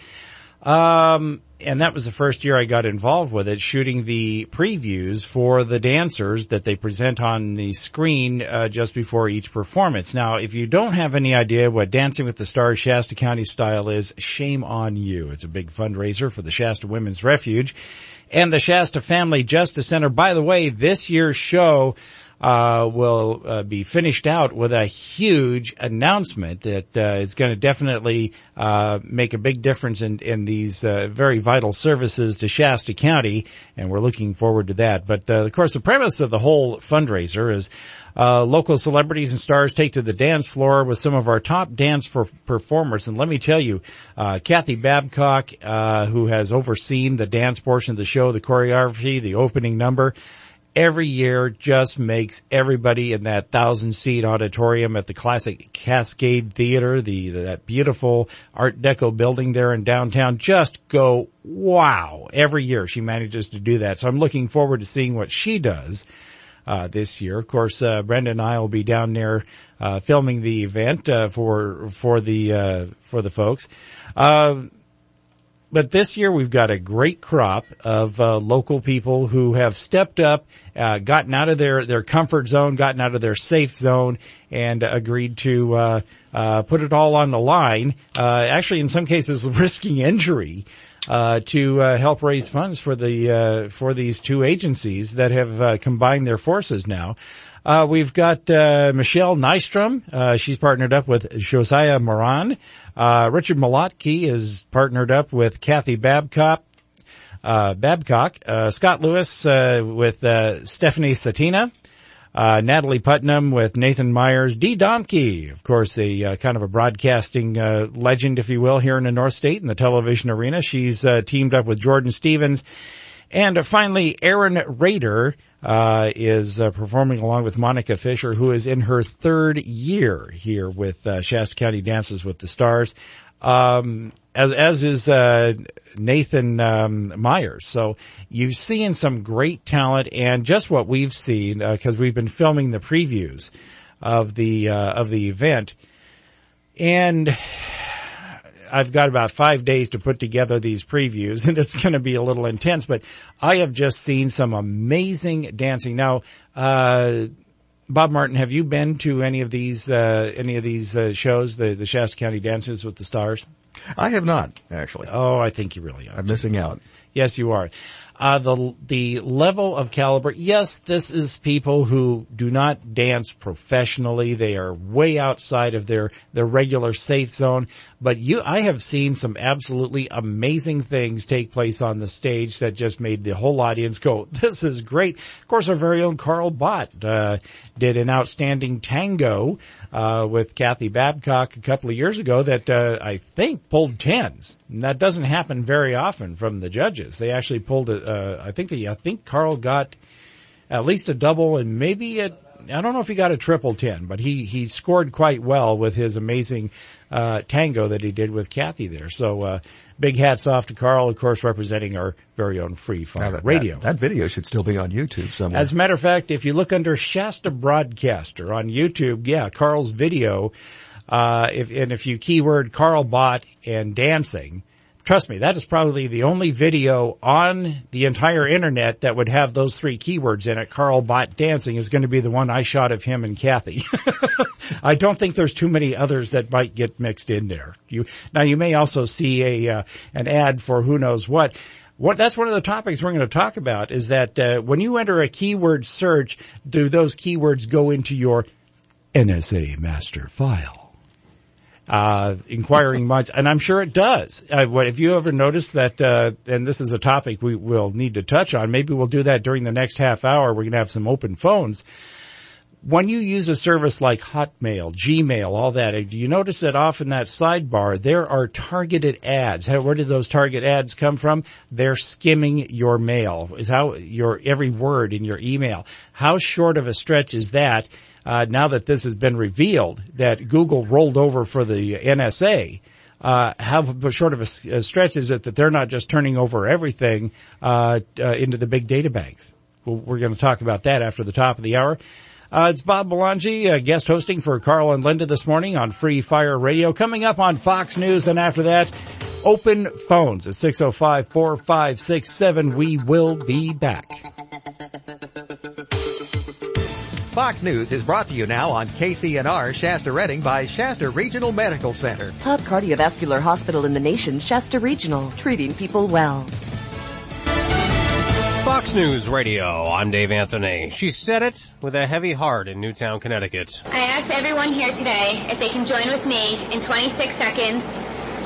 Um, and that was the first year I got involved with it, shooting the previews for the dancers that they present on the screen uh, just before each performance. Now, if you don't have any idea what Dancing with the Stars Shasta County style is, shame on you. It's a big fundraiser for the Shasta Women's Refuge and the Shasta Family Justice Center. By the way, this year's show uh will uh, be finished out with a huge announcement that uh, is going to definitely uh make a big difference in in these uh, very vital services to Shasta County, and we're looking forward to that. But uh, of course, the premise of the whole fundraiser is uh local celebrities and stars take to the dance floor with some of our top dance for performers. And let me tell you, uh Kathy Babcock, uh who has overseen the dance portion of the show, the choreography, the opening number, every year just makes everybody in that thousand-seat auditorium at the classic Cascade Theater, the that beautiful Art Deco building there in downtown, just go, wow. Every year she manages to do that. So I'm looking forward to seeing what she does uh this year. Of course, uh Brenda and I will be down there uh filming the event uh for for the uh for the folks. Uh But this year we've got a great crop of uh, local people who have stepped up, uh, gotten out of their, their comfort zone, gotten out of their safe zone, and uh, agreed to uh, uh, put it all on the line, uh, actually in some cases risking injury, uh, to uh, help raise funds for the uh, for these two agencies that have uh, combined their forces now. Uh, we've got, uh, Michelle Nystrom. Uh, she's partnered up with Josiah Moran. Uh, Richard Malotke is partnered up with Kathy Babcock. Uh, Babcock. Uh, Scott Lewis, uh, with, uh, Stephanie Satina. Uh, Natalie Putnam with Nathan Myers. Dee Domke, of course, a, uh, kind of a broadcasting, uh, legend, if you will, here in the North State in the television arena. She's, uh, teamed up with Jordan Stevens. And uh, finally, Erin Rader, uh, is uh, performing along with Monica Fisher, who is in her third year here with uh, Shasta County Dances with the Stars, um, as as is uh, Nathan um, Myers. So you've seen some great talent, and just what we've seen because uh, we've been filming the previews of the uh, of the event, and I've got about five days to put together these previews, and it's going to be a little intense, but I have just seen some amazing dancing. Now, uh, Bob Martin, have you been to any of these, uh, any of these, uh, shows, the, the Shasta County Dances with the Stars? I have not, actually. Oh, I think you really are. I'm missing out. Yes, you are. Uh, the, the level of caliber, yes, this is people who do not dance professionally. They are way outside of their, their regular safe zone. But you, I have seen some absolutely amazing things take place on the stage that just made the whole audience go, this is great. Of course, our very own Carl Bott, uh, did an outstanding tango, uh, with Kathy Babcock a couple of years ago that, uh, I think pulled tens. And that doesn't happen very often from the judges. They actually pulled a, uh, I think the, I think Carl got at least a double and maybe a, I don't know if he got a triple ten, but he, he scored quite well with his amazing, uh, tango that he did with Kathy there. So, uh, big hats off to Carl, of course, representing our very own Free Fire that, Radio. That, that video should still be on YouTube somewhere. As a matter of fact, if you look under Shasta Broadcaster on YouTube, yeah, Carl's video, uh, if, and if you keyword Carl Bott and dancing, trust me, that is probably the only video on the entire internet that would have those three keywords in it. Carl Bott dancing is going to be the one I shot of him and Kathy. I don't think there's too many others that might get mixed in there. You, now you may also see a, uh, an ad for who knows what. What, that's one of the topics we're going to talk about is that uh, when you enter a keyword search, do those keywords go into your N S A master file? Uh, inquiring minds, and I'm sure it does. Uh, what, if you ever noticed that, uh, and this is a topic we will need to touch on, maybe we'll do that during the next half hour. We're going to have some open phones. When you use a service like Hotmail, Gmail, all that, do you notice that off in that sidebar, there are targeted ads? How, where did those target ads come from? They're skimming your mail. Is how your, every word in your email. How short of a stretch is that, uh, now that this has been revealed, that Google rolled over for the N S A? Uh, how short of a, a stretch is it that they're not just turning over everything, uh, uh into the big data banks? Well, we're going to talk about that after the top of the hour. Uh, it's Bob Belangi, uh, guest hosting for Carl and Linda this morning on Free Fire Radio. Coming up on Fox News, and after that, open phones at six oh five, four five six seven. We will be back. Fox News is brought to you now on K C N R Shasta Redding by Shasta Regional Medical Center. Top cardiovascular hospital in the nation, Shasta Regional, treating people well. Fox News Radio, I'm Dave Anthony. She said it with a heavy heart in Newtown, Connecticut. I asked everyone here today if they can join with me in twenty-six seconds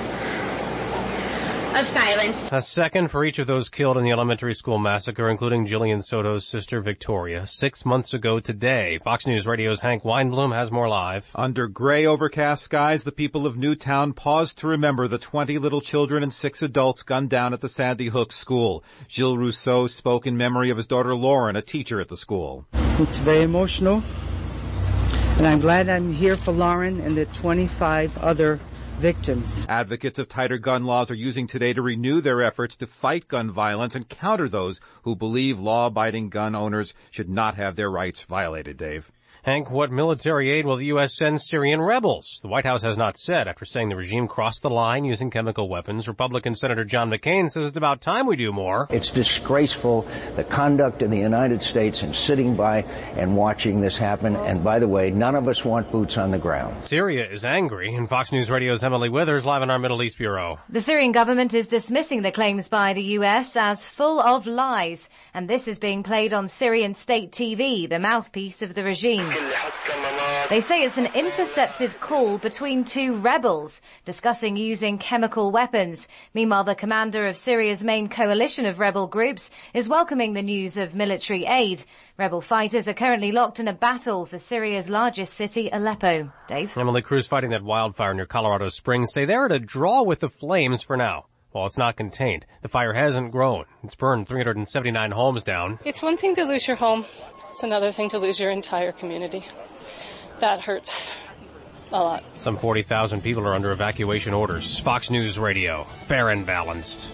of silence. A second for each of those killed in the elementary school massacre, including Jillian Soto's sister Victoria, six months ago today. Fox News Radio's Hank Weinblum has more live. Under gray overcast skies, the people of Newtown paused to remember the twenty little children and six adults gunned down at the Sandy Hook school. Gilles Rousseau spoke in memory of his daughter Lauren, a teacher at the school. It's very emotional, and I'm glad I'm here for Lauren and the twenty-five other victims. Advocates of tighter gun laws are using today to renew their efforts to fight gun violence and counter those who believe law-abiding gun owners should not have their rights violated, Dave. Hank, what military aid will the U S send Syrian rebels? The White House has not said after saying the regime crossed the line using chemical weapons. Republican Senator John McCain says it's about time we do more. It's disgraceful, the conduct in the United States, and sitting by and watching this happen. And by the way, none of us want boots on the ground. Syria is angry, and Fox News Radio's Emily Withers live in our Middle East Bureau. The Syrian government is dismissing the claims by the U S as full of lies, and this is being played on Syrian state T V, the mouthpiece of the regime. They say it's an intercepted call between two rebels discussing using chemical weapons. Meanwhile, the commander of Syria's main coalition of rebel groups is welcoming the news of military aid. Rebel fighters are currently locked in a battle for Syria's largest city, Aleppo. Dave? Emily, crews fighting that wildfire near Colorado Springs say they're at a draw with the flames for now. Well, it's not contained. The fire hasn't grown. It's burned three hundred seventy-nine homes down. It's one thing to lose your home. It's another thing to lose your entire community. That hurts a lot. Some forty thousand people are under evacuation orders. Fox News Radio, fair and balanced.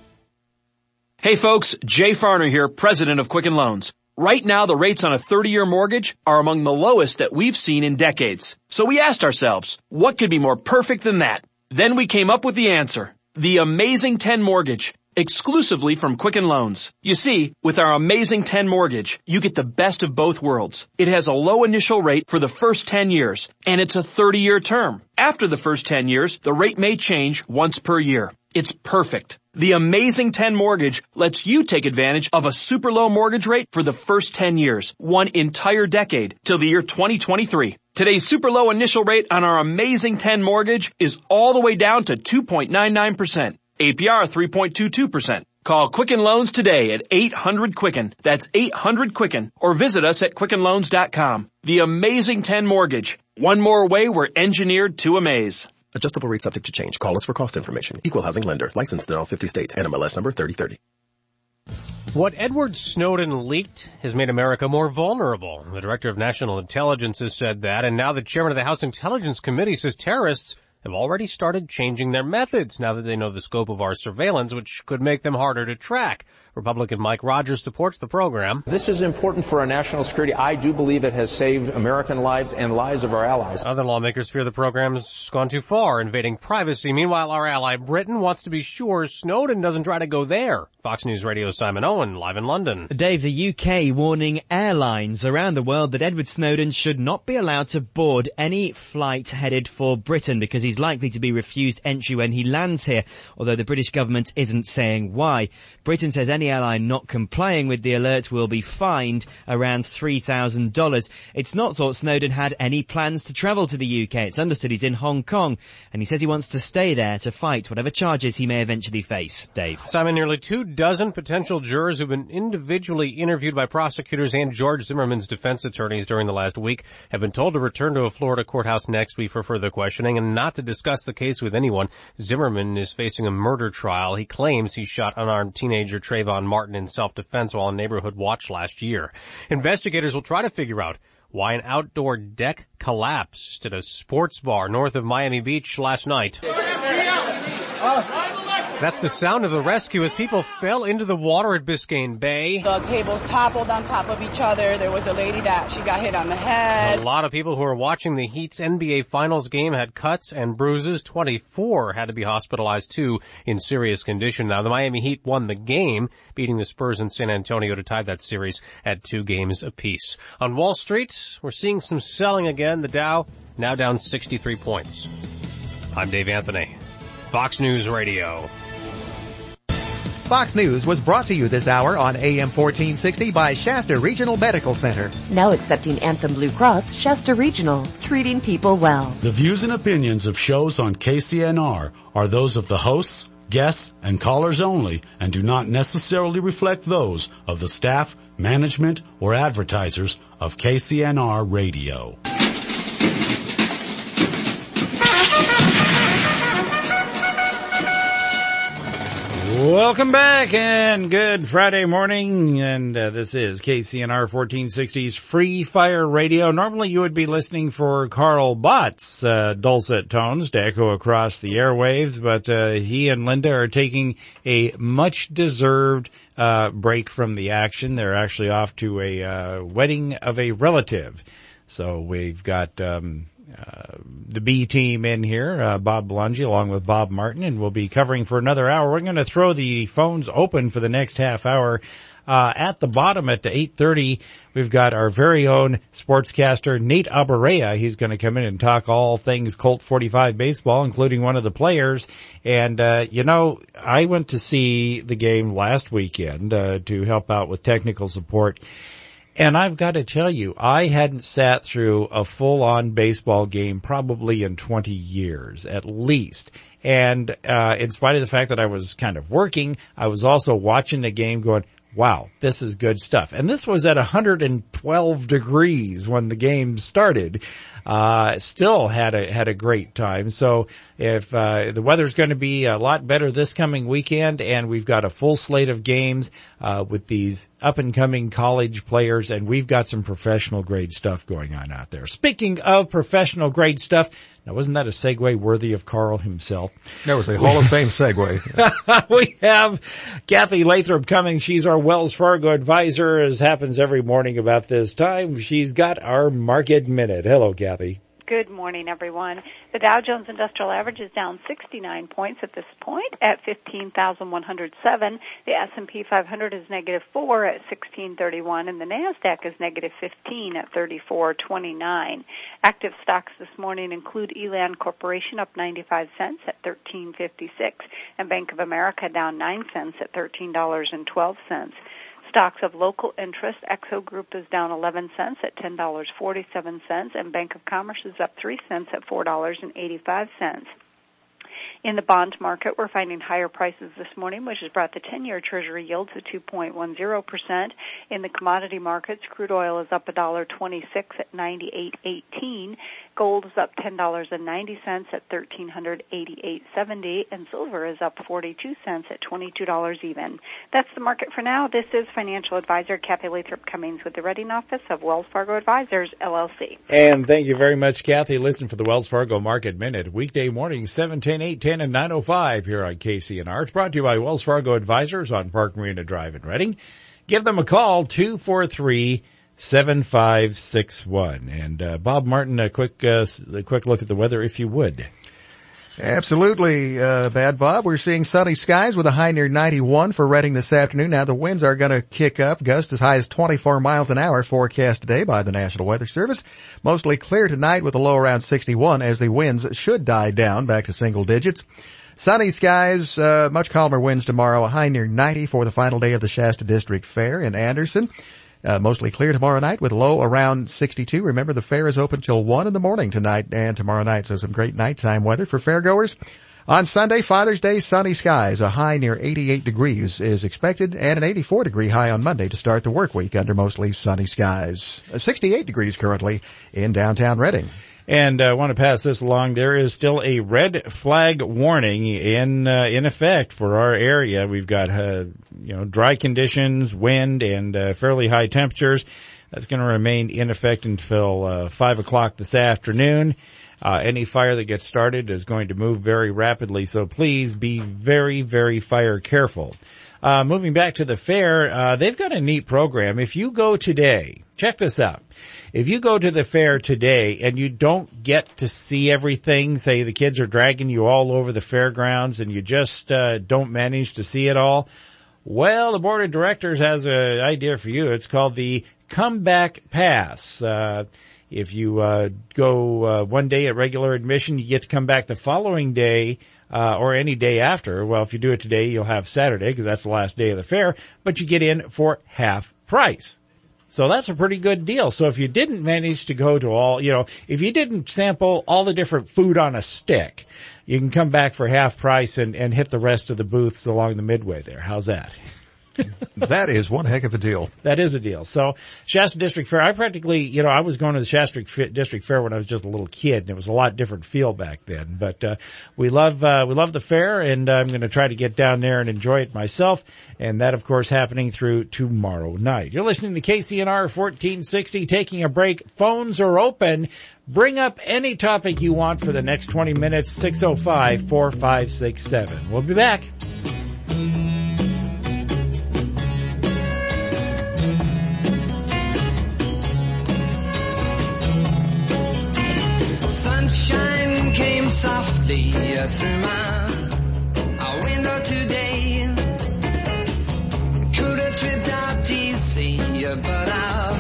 Hey folks, Jay Farner here, president of Quicken Loans. Right now, the rates on a thirty-year mortgage are among the lowest that we've seen in decades. So we asked ourselves, what could be more perfect than that? Then we came up with the answer. The Amazing ten Mortgage, exclusively from Quicken Loans. You see, with our Amazing ten Mortgage, you get the best of both worlds. It has a low initial rate for the first ten years, and it's a thirty-year term. After the first ten years, the rate may change once per year. It's perfect. The Amazing ten Mortgage lets you take advantage of a super low mortgage rate for the first ten years, one entire decade, till the year twenty twenty-three. Today's super low initial rate on our Amazing ten Mortgage is all the way down to two point nine nine percent. A P R three point two two percent. Call Quicken Loans today at eight hundred Quicken. That's eight hundred Quicken. Or visit us at quicken loans dot com. The Amazing ten Mortgage. One more way we're engineered to amaze. Adjustable rate subject to change. Call us for cost information. Equal housing lender. Licensed in all fifty states. N M L S number thirty thirty. What Edward Snowden leaked has made America more vulnerable. The Director of National Intelligence has said that, and now the Chairman of the House Intelligence Committee says terrorists have already started changing their methods now that they know the scope of our surveillance, which could make them harder to track. Republican Mike Rogers supports the program. This is important for our national security. I do believe it has saved American lives and lives of our allies. Other lawmakers fear the program's gone too far, invading privacy. Meanwhile, our ally Britain wants to be sure Snowden doesn't try to go there. Fox News Radio's Simon Owen, live in London. Dave, the U K warning airlines around the world that Edward Snowden should not be allowed to board any flight headed for Britain because he's he's likely to be refused entry when he lands here, although the British government isn't saying why. Britain says any airline not complying with the alert will be fined around three thousand dollars. It's not thought Snowden had any plans to travel to the U K. It's understood he's in Hong Kong, and he says he wants to stay there to fight whatever charges he may eventually face. Dave. Simon, nearly two dozen potential jurors who've been individually interviewed by prosecutors and George Zimmerman's defense attorneys during the last week have been told to return to a Florida courthouse next week for further questioning and not to discuss the case with anyone. Zimmerman is facing a murder trial. He claims he shot unarmed teenager Trayvon Martin in self-defense while on neighborhood watch last year. Investigators will try to figure out why an outdoor deck collapsed at a sports bar north of Miami Beach last night. That's the sound of the rescue as people fell into the water at Biscayne Bay. The tables toppled on top of each other. There was a lady that she got hit on the head. A lot of people who were watching the Heat's N B A Finals game had cuts and bruises. twenty-four had to be hospitalized too in serious condition. Now the Miami Heat won the game, beating the Spurs in San Antonio to tie that series at two games apiece. On Wall Street, we're seeing some selling again. The Dow now down sixty-three points. I'm Dave Anthony, Fox News Radio. Fox News was brought to you this hour on A M fourteen sixty by Shasta Regional Medical Center. Now accepting Anthem Blue Cross, Shasta Regional, treating people well. The views and opinions of shows on K C N R are those of the hosts, guests, and callers only and do not necessarily reflect those of the staff, management, or advertisers of K C N R Radio. Welcome back and good Friday morning, and uh, this is K C N R fourteen sixty's Free Fire Radio. Normally you would be listening for Carl Bott's uh, dulcet tones to echo across the airwaves, but uh, he and Linda are taking a much-deserved uh break from the action. They're actually off to a uh wedding of a relative. So we've got um Uh, the B team in here, uh, Bob Belangi along with Bob Martin, and we'll be covering for another hour. We're going to throw the phones open for the next half hour. Uh, at the bottom at eight thirty, we've got our very own sportscaster, Nate Abarea. He's going to come in and talk all things Colt forty-five baseball, including one of the players. And, uh, you know, I went to see the game last weekend, uh, to help out with technical support. And I've got to tell you, I hadn't sat through a full-on baseball game probably in twenty years, at least. And uh in spite of the fact that I was kind of working, I was also watching the game going, wow, this is good stuff. And this was at one hundred twelve degrees when the game started. Uh, still had a, had a great time. So if, uh, the weather's going to be a lot better this coming weekend, and we've got a full slate of games, uh, with these up and coming college players, and we've got some professional grade stuff going on out there. Speaking of professional grade stuff, now wasn't that a segue worthy of Carl himself? That was a Hall of Fame segue. We have Kathy Lathrop coming. She's our Wells Fargo advisor, as happens every morning about this time. She's got our Market Minute. Hello, Kathy. Good morning, everyone. The Dow Jones Industrial Average is down sixty-nine points at this point at fifteen thousand one hundred seven. The S and P five hundred is negative four at sixteen thirty-one, and the NASDAQ is negative fifteen at thirty-four twenty-nine. Active stocks this morning include Elan Corporation up ninety-five cents at thirteen fifty-six, and Bank of America down nine cents at thirteen dollars and twelve cents. Stocks of local interest, Exo Group is down eleven cents at ten dollars and forty-seven cents, and Bank of Commerce is up three cents at four dollars and eighty-five cents. In the bond market, we're finding higher prices this morning, which has brought the ten-year Treasury yield to two point one zero percent. In the commodity markets, crude oil is up one dollar and twenty-six cents at ninety-eight eighteen. Gold is up ten dollars and ninety cents at one thousand three hundred eighty-eight seventy, and silver is up forty-two cents at twenty-two dollars even. That's the market for now. This is financial advisor Kathy Lathrop Cummings with the Reading Office of Wells Fargo Advisors, L L C. And thank you very much, Kathy. Listen for the Wells Fargo Market Minute, weekday mornings, seven ten, eight ten, and nine oh five here on K C N R. It's brought to you by Wells Fargo Advisors on Park Marina Drive in Reading. Give them a call, two four three, seven five six one. And uh, Bob Martin, a quick uh, a quick look at the weather, if you would. Absolutely, uh, Bad Bob. We're seeing sunny skies with a high near ninety-one for Reading this afternoon. Now the winds are going to kick up, gusts as high as twenty-four miles an hour forecast today by the National Weather Service. Mostly clear tonight with a low around sixty-one as the winds should die down back to single digits. Sunny skies, uh, much calmer winds tomorrow, a high near ninety for the final day of the Shasta District Fair in Anderson. Uh, mostly clear tomorrow night with a low around sixty-two. Remember, the fair is open till one in the morning tonight and tomorrow night, so some great nighttime weather for fairgoers. On Sunday, Father's Day, sunny skies. A high near eighty-eight degrees is expected and an eighty-four degree high on Monday to start the work week under mostly sunny skies. Uh, sixty-eight degrees currently in downtown Reading. And I uh, want to pass this along. There is still a red flag warning in uh, in effect for our area. We've got uh, you know dry conditions, wind, and uh, fairly high temperatures. That's going to remain in effect until uh, five o'clock this afternoon. Uh, any fire that gets started is going to move very rapidly, so please be very, very fire careful. Uh, moving back to the fair, uh, they've got a neat program. If you go today, check this out. If you go to the fair today and you don't get to see everything, say the kids are dragging you all over the fairgrounds and you just, uh, don't manage to see it all, well, the board of directors has an idea for you. It's called the Comeback Pass. Uh, if you, uh, go, uh, one day at regular admission, you get to come back the following day, uh, or any day after. Well, if you do it today, you'll have Saturday because that's the last day of the fair, but you get in for half price. So that's a pretty good deal. So if you didn't manage to go to all, you know, if you didn't sample all the different food on a stick, you can come back for half price and, and hit the rest of the booths along the midway there. How's that? That is one heck of a deal. That is a deal. So Shasta District Fair, I practically, you know, I was going to the Shasta District Fair when I was just a little kid, and it was a lot different feel back then. But uh we love uh we love the fair, and uh, I'm going to try to get down there and enjoy it myself. And that, of course, happening through tomorrow night. You're listening to K C N R fourteen sixty, taking a break. Phones are open. Bring up any topic you want for the next twenty minutes, six oh five, four five six seven. We'll be back. Sunshine came softly through my window today. Could have tripped out easy, but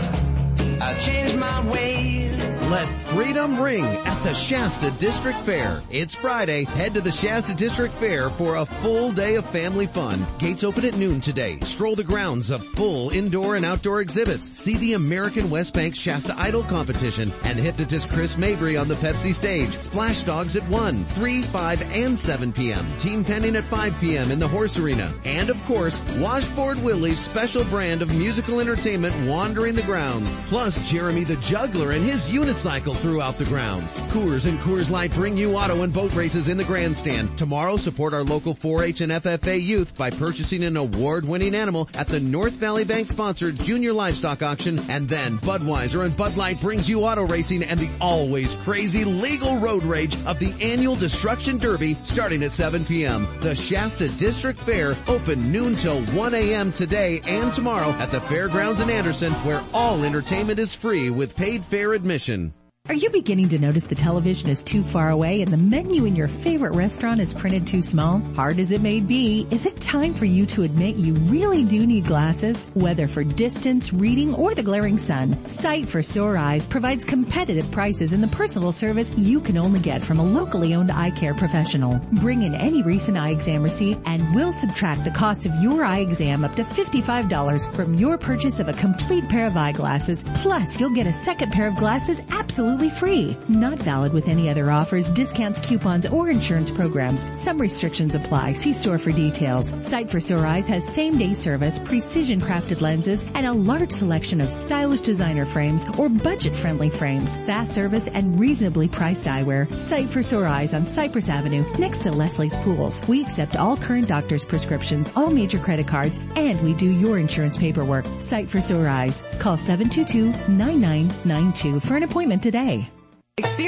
I've I changed my ways. Let freedom ring at the Shasta District Fair. It's Friday. Head to the Shasta District Fair for a full day of family fun. Gates open at noon today. Stroll the grounds of full indoor and outdoor exhibits. See the American West Bank Shasta Idol competition and hypnotist Chris Mabry on the Pepsi stage. Splash Dogs at one, three, five, and seven p.m. Team Pending at five p.m. in the Horse Arena. And of course, Washboard Willie's special brand of musical entertainment wandering the grounds. Plus Jeremy the Juggler and his unicycle throughout the grounds. Coors and Coors Light bring you auto and boat races in the grandstand. Tomorrow, support our local four H and F F A youth by purchasing an award-winning animal at the North Valley Bank-sponsored Junior Livestock Auction. And then Budweiser and Bud Light brings you auto racing and the always crazy legal road rage of the annual Destruction Derby starting at seven p.m. The Shasta District Fair, open noon till one a.m. today and tomorrow at the Fairgrounds in Anderson, where all entertainment is free with paid fair admission. Are you beginning to notice the television is too far away and the menu in your favorite restaurant is printed too small? Hard as it may be, is it time for you to admit you really do need glasses? Whether for distance, reading, or the glaring sun, Sight for Sore Eyes provides competitive prices and the personal service you can only get from a locally owned eye care professional. Bring in any recent eye exam receipt and we'll subtract the cost of your eye exam up to fifty-five dollars from your purchase of a complete pair of eyeglasses. Plus, you'll get a second pair of glasses absolutely free. Not valid with any other offers, discounts, coupons, or insurance programs. Some restrictions apply. See store for details. Sight for Sore Eyes has same-day service, precision-crafted lenses, and a large selection of stylish designer frames or budget-friendly frames. Fast service and reasonably priced eyewear. Sight for Sore Eyes on Cypress Avenue, next to Leslie's Pools. We accept all current doctor's prescriptions, all major credit cards, and we do your insurance paperwork. Sight for Sore Eyes. Call seven two two, nine nine nine two for an appointment today. Experience Lake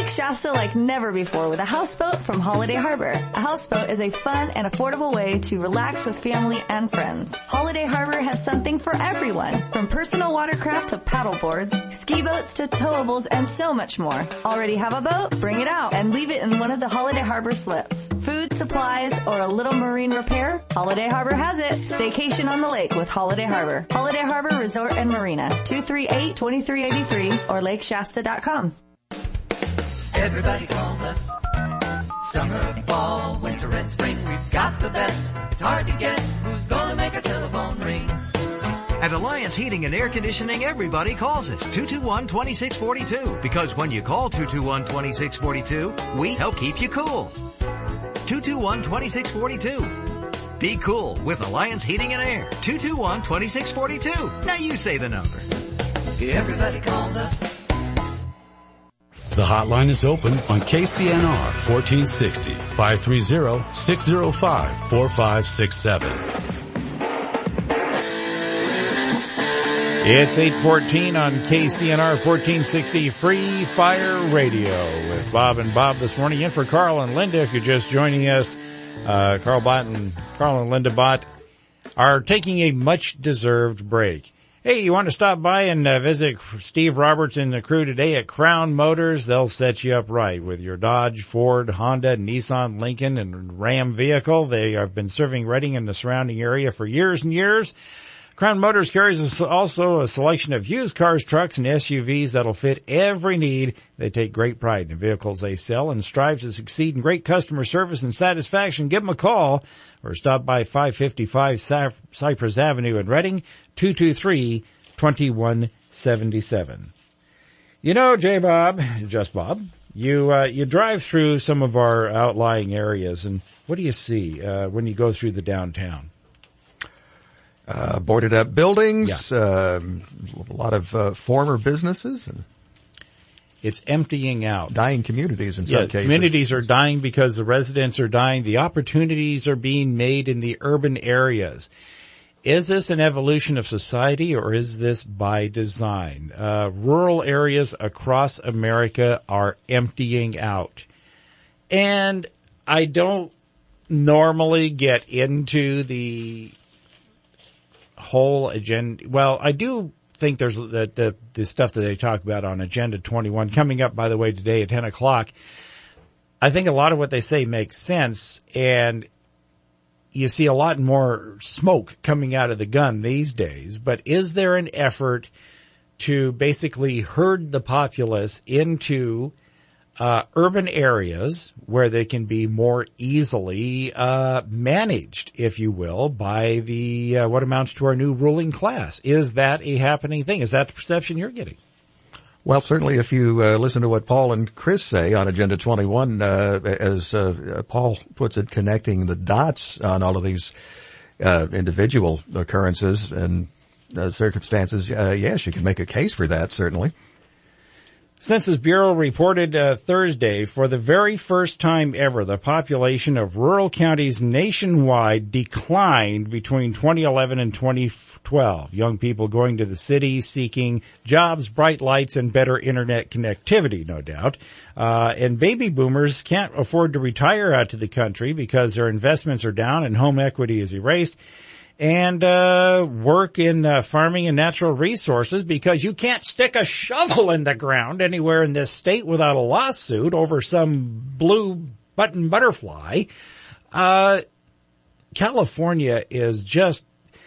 Lake Shasta like never before with a houseboat from Holiday Harbor. A houseboat is a fun and affordable way to relax with family and friends. Holiday Harbor has something for everyone, from personal watercraft to paddle boards, ski boats to towables, and so much more. Already have a boat? Bring it out and leave it in one of the Holiday Harbor slips. Food, supplies, or a little marine repair? Holiday Harbor has it. Staycation on the lake with Holiday Harbor. Holiday Harbor Resort and Marina, two three eight, two three eight three or lake shasta dot com. Everybody calls us. Summer, fall, winter, and spring. We've got the best. It's hard to guess who's gonna make our telephone ring. At Alliance Heating and Air Conditioning, everybody calls us two two one, two six four two. Because when you call two two one, two six four two, we help keep you cool. two two one, two six four two. Be cool with Alliance Heating and Air. two two one, two six four two. Now you say the number. Everybody calls us. The hotline is open on K C N R fourteen sixty, five three zero, six zero five, four five six seven. It's eight fourteen on K C N R fourteen sixty Free Fire Radio with Bob and Bob this morning. In for Carl and Linda, if you're just joining us, uh, Carl Bott and Carl and Linda Bott are taking a much-deserved break. Hey, you want to stop by and uh, visit Steve Roberts and the crew today at Crown Motors? They'll set you up right with your Dodge, Ford, Honda, Nissan, Lincoln, and Ram vehicle. They have been serving Reading and the surrounding area for years and years. Crown Motors carries also a selection of used cars, trucks, and S U Vs that'll fit every need. They take great pride in the vehicles they sell and strive to succeed in great customer service and satisfaction. Give them a call or stop by five fifty-five Cypress Avenue in Reading, two two three, two one seven seven. You know, J. Bob, just Bob, you uh, you drive through some of our outlying areas, and what do you see uh, when you go through the downtown? Uh, boarded up buildings, yeah. uh, a lot of uh, former businesses. And it's emptying out. Dying communities in yeah, some cases. Communities are dying because the residents are dying. The opportunities are being made in the urban areas. Is this an evolution of society, or is this by design? Uh, rural areas across America are emptying out. And I don't normally get into the whole agenda. Well, I do think there's the, the, the stuff that they talk about on Agenda twenty-one coming up, by the way, today at ten o'clock. I think a lot of what they say makes sense, and you see a lot more smoke coming out of the gun these days. But is there an effort to basically herd the populace into Uh, urban areas where they can be more easily uh managed, if you will, by the uh, what amounts to our new ruling class? Is that a happening thing? Is that the perception you're getting? Well, certainly if you uh, listen to what Paul and Chris say on Agenda twenty-one, uh, as uh, Paul puts it, connecting the dots on all of these uh individual occurrences and uh, circumstances, uh, yes, you can make a case for that, certainly. Census Bureau reported uh, Thursday, for the very first time ever, the population of rural counties nationwide declined between twenty eleven and twenty twelve. Young people going to the city seeking jobs, bright lights, and better internet connectivity, no doubt. Uh, and baby boomers can't afford to retire out to the country because their investments are down and home equity is erased. And uh work in uh, farming and natural resources because you can't stick a shovel in the ground anywhere in this state without a lawsuit over some blue button butterfly. Uh California is just,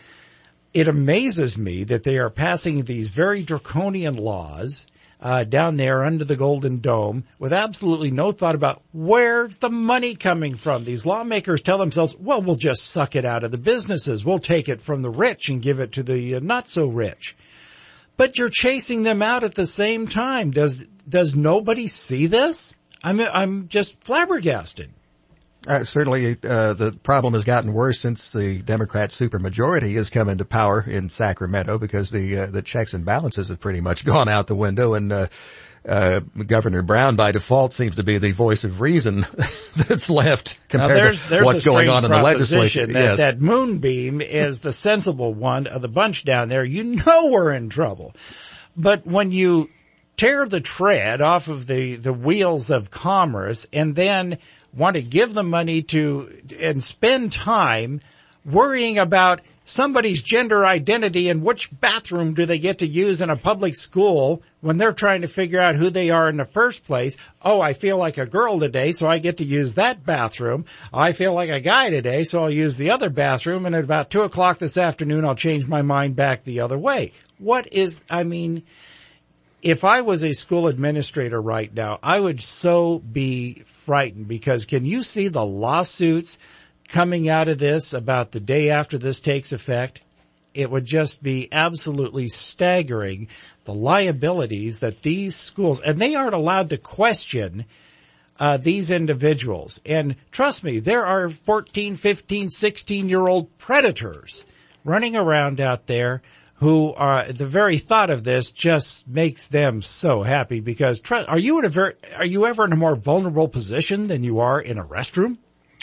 it amazes me that they are passing these very draconian laws Uh, down there under the Golden Dome with absolutely no thought about where's the money coming from. These lawmakers tell themselves, well, we'll just suck it out of the businesses. We'll take it from the rich and give it to the uh, not so rich. But you're chasing them out at the same time. Does, does nobody see this? I'm, I'm just flabbergasted. Uh, certainly, uh, the problem has gotten worse since the Democrat supermajority has come into power in Sacramento because the, uh, the checks and balances have pretty much gone out the window, and, uh, uh, Governor Brown by default seems to be the voice of reason that's left compared there's, to there's what's going on in the legislature. That, yes. that Moonbeam is the sensible one of the bunch down there. You know we're in trouble. But when you tear the tread off of the, the wheels of commerce and then want to give the money to and spend time worrying about somebody's gender identity and which bathroom do they get to use in a public school when they're trying to figure out who they are in the first place. Oh, I feel like a girl today, so I get to use that bathroom. I feel like a guy today, so I'll use the other bathroom, and at about two o'clock this afternoon I'll change my mind back the other way. What is, I mean, if I was a school administrator right now, I would so be frightened, because can you see the lawsuits coming out of this about the day after this takes effect? It would just be absolutely staggering, the liabilities that these schools, and they aren't allowed to question uh these individuals. And trust me, there are fourteen, fifteen, sixteen-year-old predators running around out there who are, the very thought of this just makes them so happy, because tr- are you in a very, are you ever in a more vulnerable position than you are in a restroom?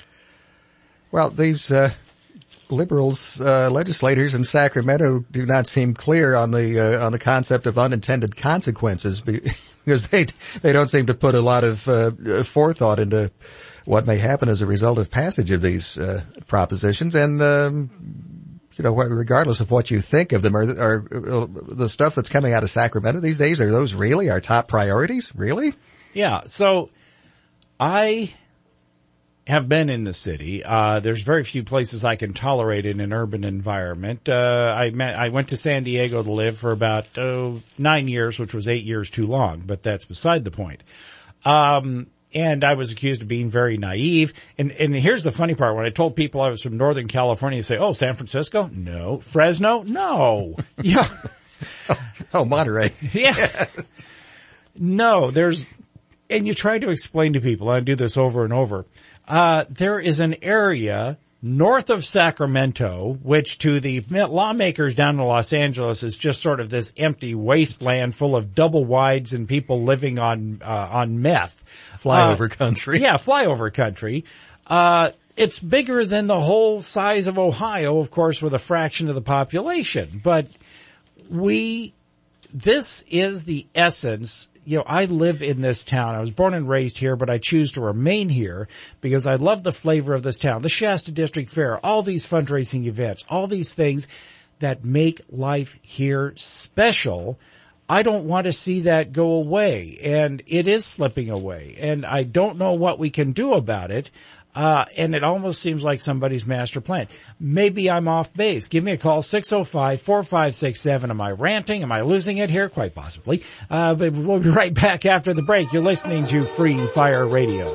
Well, these uh liberals, uh legislators in Sacramento do not seem clear on the uh, on the concept of unintended consequences, because they they don't seem to put a lot of uh forethought into what may happen as a result of passage of these uh propositions. And um you know, regardless of what you think of them, are, are uh, the stuff that's coming out of Sacramento these days, are those really our top priorities? Really? Yeah. So I have been in the city. Uh, there's very few places I can tolerate in an urban environment. Uh, I met, I went to San Diego to live for about, oh, nine years, which was eight years too long, but that's beside the point. Um, and I was accused of being very naive. And, and here's the funny part. When I told people I was from Northern California, they say, oh, San Francisco? No. Fresno? No. Yeah. Oh, Monterey. Yeah. No, there's, and you try to explain to people, I do this over and over, Uh, there is an area north of Sacramento, which to the lawmakers down in Los Angeles is just sort of this empty wasteland full of double wides and people living on, uh, on meth. Flyover uh, country. Yeah, flyover country. Uh, it's bigger than the whole size of Ohio, of course, with a fraction of the population. But we, this is the essence. You know, I live in this town. I was born and raised here, but I choose to remain here because I love the flavor of this town. The Shasta District Fair, all these fundraising events, all these things that make life here special. I don't want to see that go away, and it is slipping away, and I don't know what we can do about it. Uh, and it almost seems like somebody's master plan. Maybe I'm off base. Give me a call, six oh five, four five six seven. Am I ranting? Am I losing it here? Quite possibly. Uh, but we'll be right back after the break. You're listening to Free Fire Radio.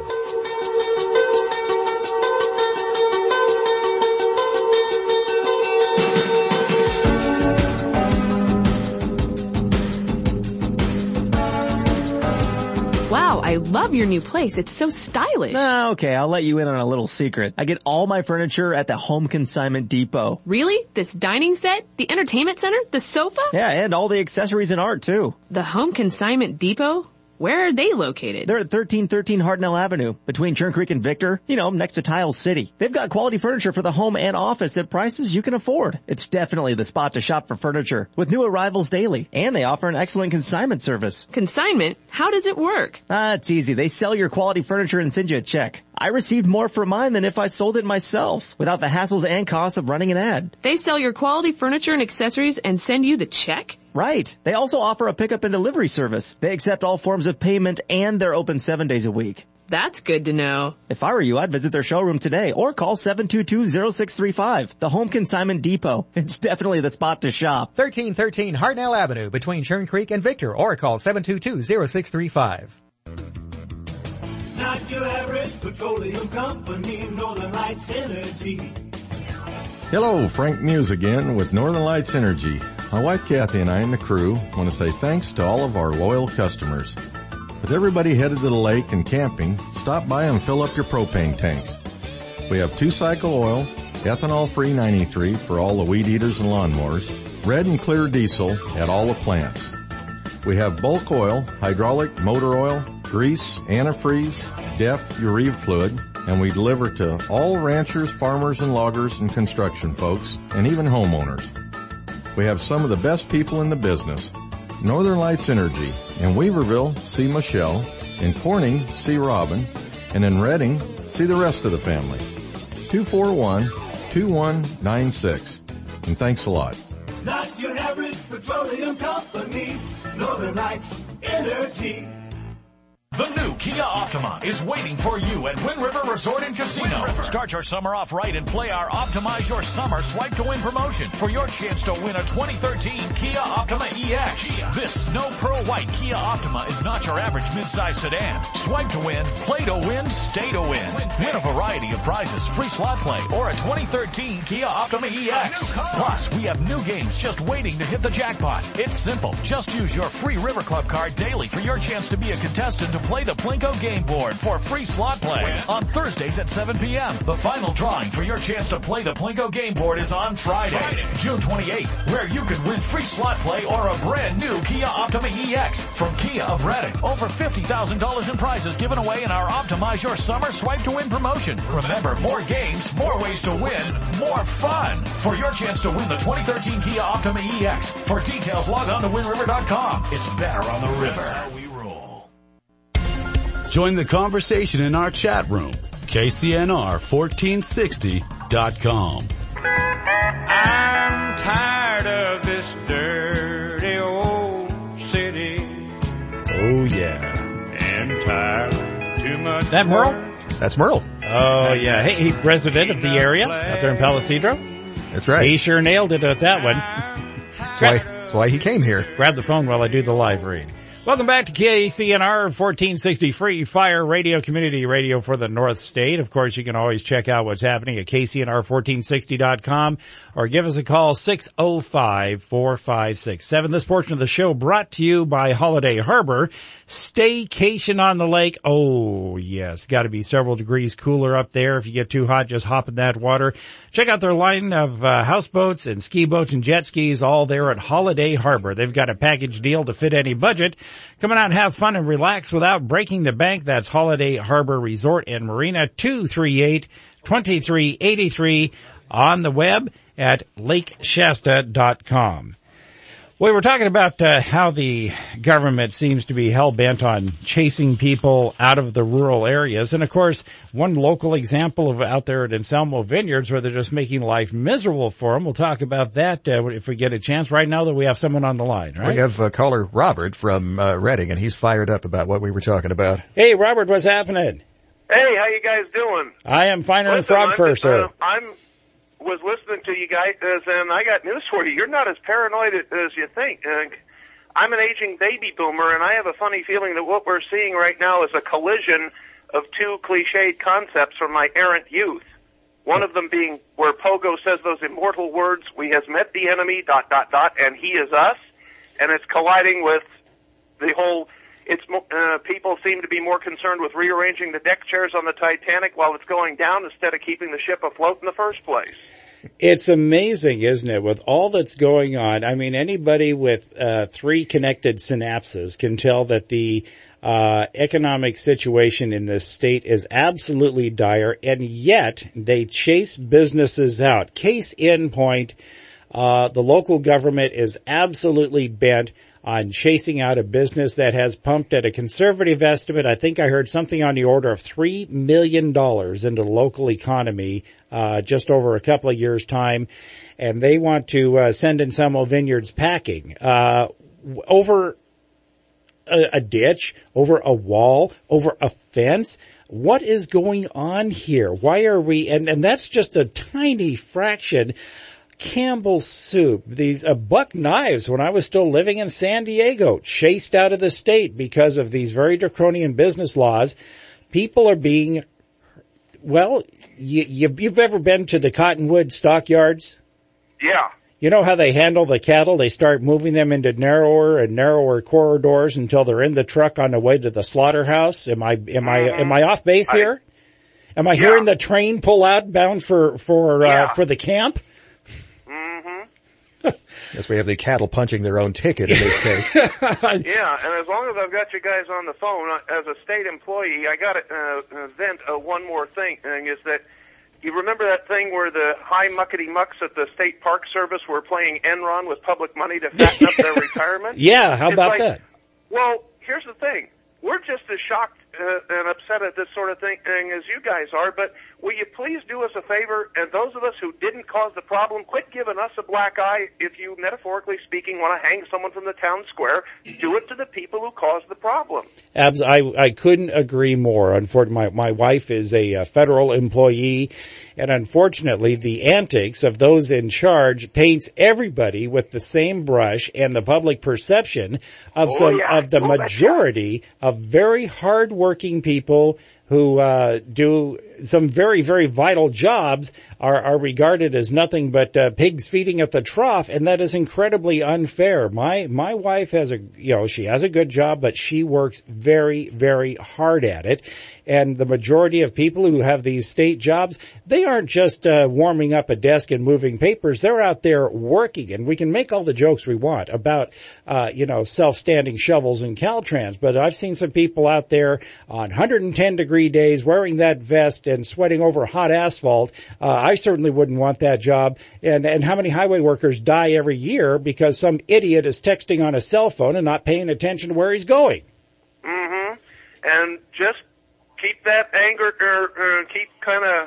Wow, I love your new place. It's so stylish. Ah, okay, I'll let you in on a little secret. I get all my furniture at the Home Consignment Depot. Really? This dining set? The entertainment center? The sofa? Yeah, and all the accessories and art, too. The Home Consignment Depot? Where are they located? They're at thirteen thirteen Hartnell Avenue, between Churn Creek and Victor, you know, next to Tile City. They've got quality furniture for the home and office at prices you can afford. It's definitely the spot to shop for furniture, with new arrivals daily. And they offer an excellent consignment service. Consignment? How does it work? Ah, it's easy. They sell your quality furniture and send you a check. I received more for mine than if I sold it myself, without the hassles and costs of running an ad. They sell your quality furniture and accessories and send you the check? Right. They also offer a pickup and delivery service. They accept all forms of payment, and they're open seven days a week. That's good to know. If I were you, I'd visit their showroom today or call seven two two, zero six three five. The Home Consignment Depot. It's definitely the spot to shop. thirteen thirteen Hartnell Avenue between Churn Creek and Victor, or call seven two two, zero six three five. Not your average petroleum company, Northern Lights Energy. Hello, Frank Muse again with Northern Lights Energy. My wife Kathy and I and the crew want to say thanks to all of our loyal customers. With everybody headed to the lake and camping, stop by and fill up your propane tanks. We have two-cycle oil, ethanol-free ninety-three for all the weed eaters and lawnmowers, red and clear diesel at all the plants. We have bulk oil, hydraulic, motor oil, grease, antifreeze, D E F, urea fluid, and we deliver to all ranchers, farmers, and loggers and construction folks, and even homeowners. We have some of the best people in the business. Northern Lights Energy. In Weaverville, see Michelle. In Corning, see Robin. And in Reading, see the rest of the family. two four one, two one nine six. And thanks a lot. Not your average petroleum company. Northern Lights Energy. The new Kia Optima is waiting for you at Wind River Resort and Casino. Start your summer off right and play our Optimize Your Summer Swipe to Win promotion for your chance to win a twenty thirteen Kia Optima E X. Kia. This snow pearl white Kia Optima is not your average midsize sedan. Swipe to win, play to win, stay to win. Win a variety of prizes, free slot play, or a twenty thirteen Kia Optima E X. Plus, we have new games just waiting to hit the jackpot. It's simple. Just use your free River Club card daily for your chance to be a contestant to play the Plinko game board for free slot play on Thursdays at seven p.m. The final drawing for your chance to play the Plinko game board is on Friday, Friday, June twenty-eighth, where you can win free slot play or a brand new Kia Optima E X from Kia of Reading. Over fifty thousand dollars in prizes given away in our Optimize Your Summer Swipe to Win promotion. Remember, more games, more ways to win, more fun. For your chance to win the twenty thirteen Kia Optima E X. For details, log on to wind river dot com. It's better on the river. Join the conversation in our chat room, K C N R fourteen sixty dot com. I'm tired of this dirty old city. Oh, yeah. And tired too much. That Merle? That's Merle. Oh, yeah. Hey, he's resident of the area out there in Palisadro. That's right. He sure nailed it at that one. That's why, that's why he came here. Grab the phone while I do the live read. Welcome back to K C N R fourteen sixty Free Fire Radio, community radio for the North State. Of course, you can always check out what's happening at K C N R fourteen sixty dot com or give us a call six oh five, four five six seven. This portion of the show brought to you by Holiday Harbor. Staycation on the lake. Oh, yes. Got to be several degrees cooler up there. If you get too hot, just hop in that water. Check out their line of uh, houseboats and ski boats and jet skis all there at Holiday Harbor. They've got a package deal to fit any budget. Come on out and have fun and relax without breaking the bank. That's Holiday Harbor Resort and Marina, two three eight, two three eight three, on the web at lake shasta dot com. We were talking about uh, how the government seems to be hell-bent on chasing people out of the rural areas. And, of course, one local example of out there at Anselmo Vineyards where they're just making life miserable for them. We'll talk about that uh, if we get a chance. Right now, that we have someone on the line, right? We have uh, caller Robert from uh, Reading, and he's fired up about what we were talking about. Hey, Robert, what's happening? Hey, how you guys doing? I am finer than Listen, frog I'm fur, just, sir. Uh, I'm was listening to you guys, and I got news for you. You're not as paranoid as you think. Uh, I'm an aging baby boomer, and I have a funny feeling that what we're seeing right now is a collision of two cliched concepts from my errant youth. One of them being where Pogo says those immortal words, "We has met the enemy, dot, dot, dot, and he is us," and it's colliding with the whole, it's uh, people seem to be more concerned with rearranging the deck chairs on the Titanic while it's going down instead of keeping the ship afloat in the first place. It's amazing, isn't it, with all that's going on? I mean, anybody with uh three connected synapses can tell that the uh economic situation in this state is absolutely dire, and yet they chase businesses out. Case in point, uh the local government is absolutely bent on chasing out a business that has pumped at a conservative estimate. I think I heard something on the order of three million dollars into the local economy, uh, just over a couple of years' time. And they want to, uh, send Anselmo Vineyards packing, uh, over a, a ditch, over a wall, over a fence. What is going on here? Why are we, and, and that's just a tiny fraction. Campbell's Soup, these uh, Buck Knives, when I was still living in San Diego, chased out of the state because of these very draconian business laws. People are being, well, you, you, you've ever been to the Cottonwood stockyards? Yeah. You know how they handle the cattle? They start moving them into narrower and narrower corridors until they're in the truck on the way to the slaughterhouse. Am I, am I, am I off base I, here? Am I yeah. hearing the train pull out bound for, for, uh, yeah. for the camp? Yes, we have the cattle punching their own ticket in this case. Yeah, and as long as I've got you guys on the phone, as a state employee, I got to uh, vent uh, one more thing, is that you remember that thing where the high muckety mucks at the State Park Service were playing Enron with public money to fatten up their retirement? Yeah, how It's about like, that? Well, here's the thing. We're just as shocked uh, and upset at this sort of thing as you guys are, but will you please do us a favor, and those of us who didn't cause the problem, quit giving us a black eye if you, metaphorically speaking, want to hang someone from the town square. Do it to the people who caused the problem. Abs- I, I couldn't agree more. Unfortunately, my, my wife is a, uh federal employee, and unfortunately, the antics of those in charge paints everybody with the same brush, and the public perception of Oh, some yeah. of the Oh, that's majority of very hard-working people who uh do some very, very vital jobs are, are regarded as nothing but uh, pigs feeding at the trough, and that is incredibly unfair. My my wife has a, you know, she has a good job, but she works very, very hard at it. And the majority of people who have these state jobs, they aren't just uh, warming up a desk and moving papers. They're out there working, and we can make all the jokes we want about, uh, you know, self-standing shovels and Caltrans, but I've seen some people out there on one hundred ten degree days wearing that vest and sweating over hot asphalt. Uh, I certainly wouldn't want that job. And, and how many highway workers die every year because some idiot is texting on a cell phone and not paying attention to where he's going? Mm-hmm. And just keep that anger, or, or keep kind of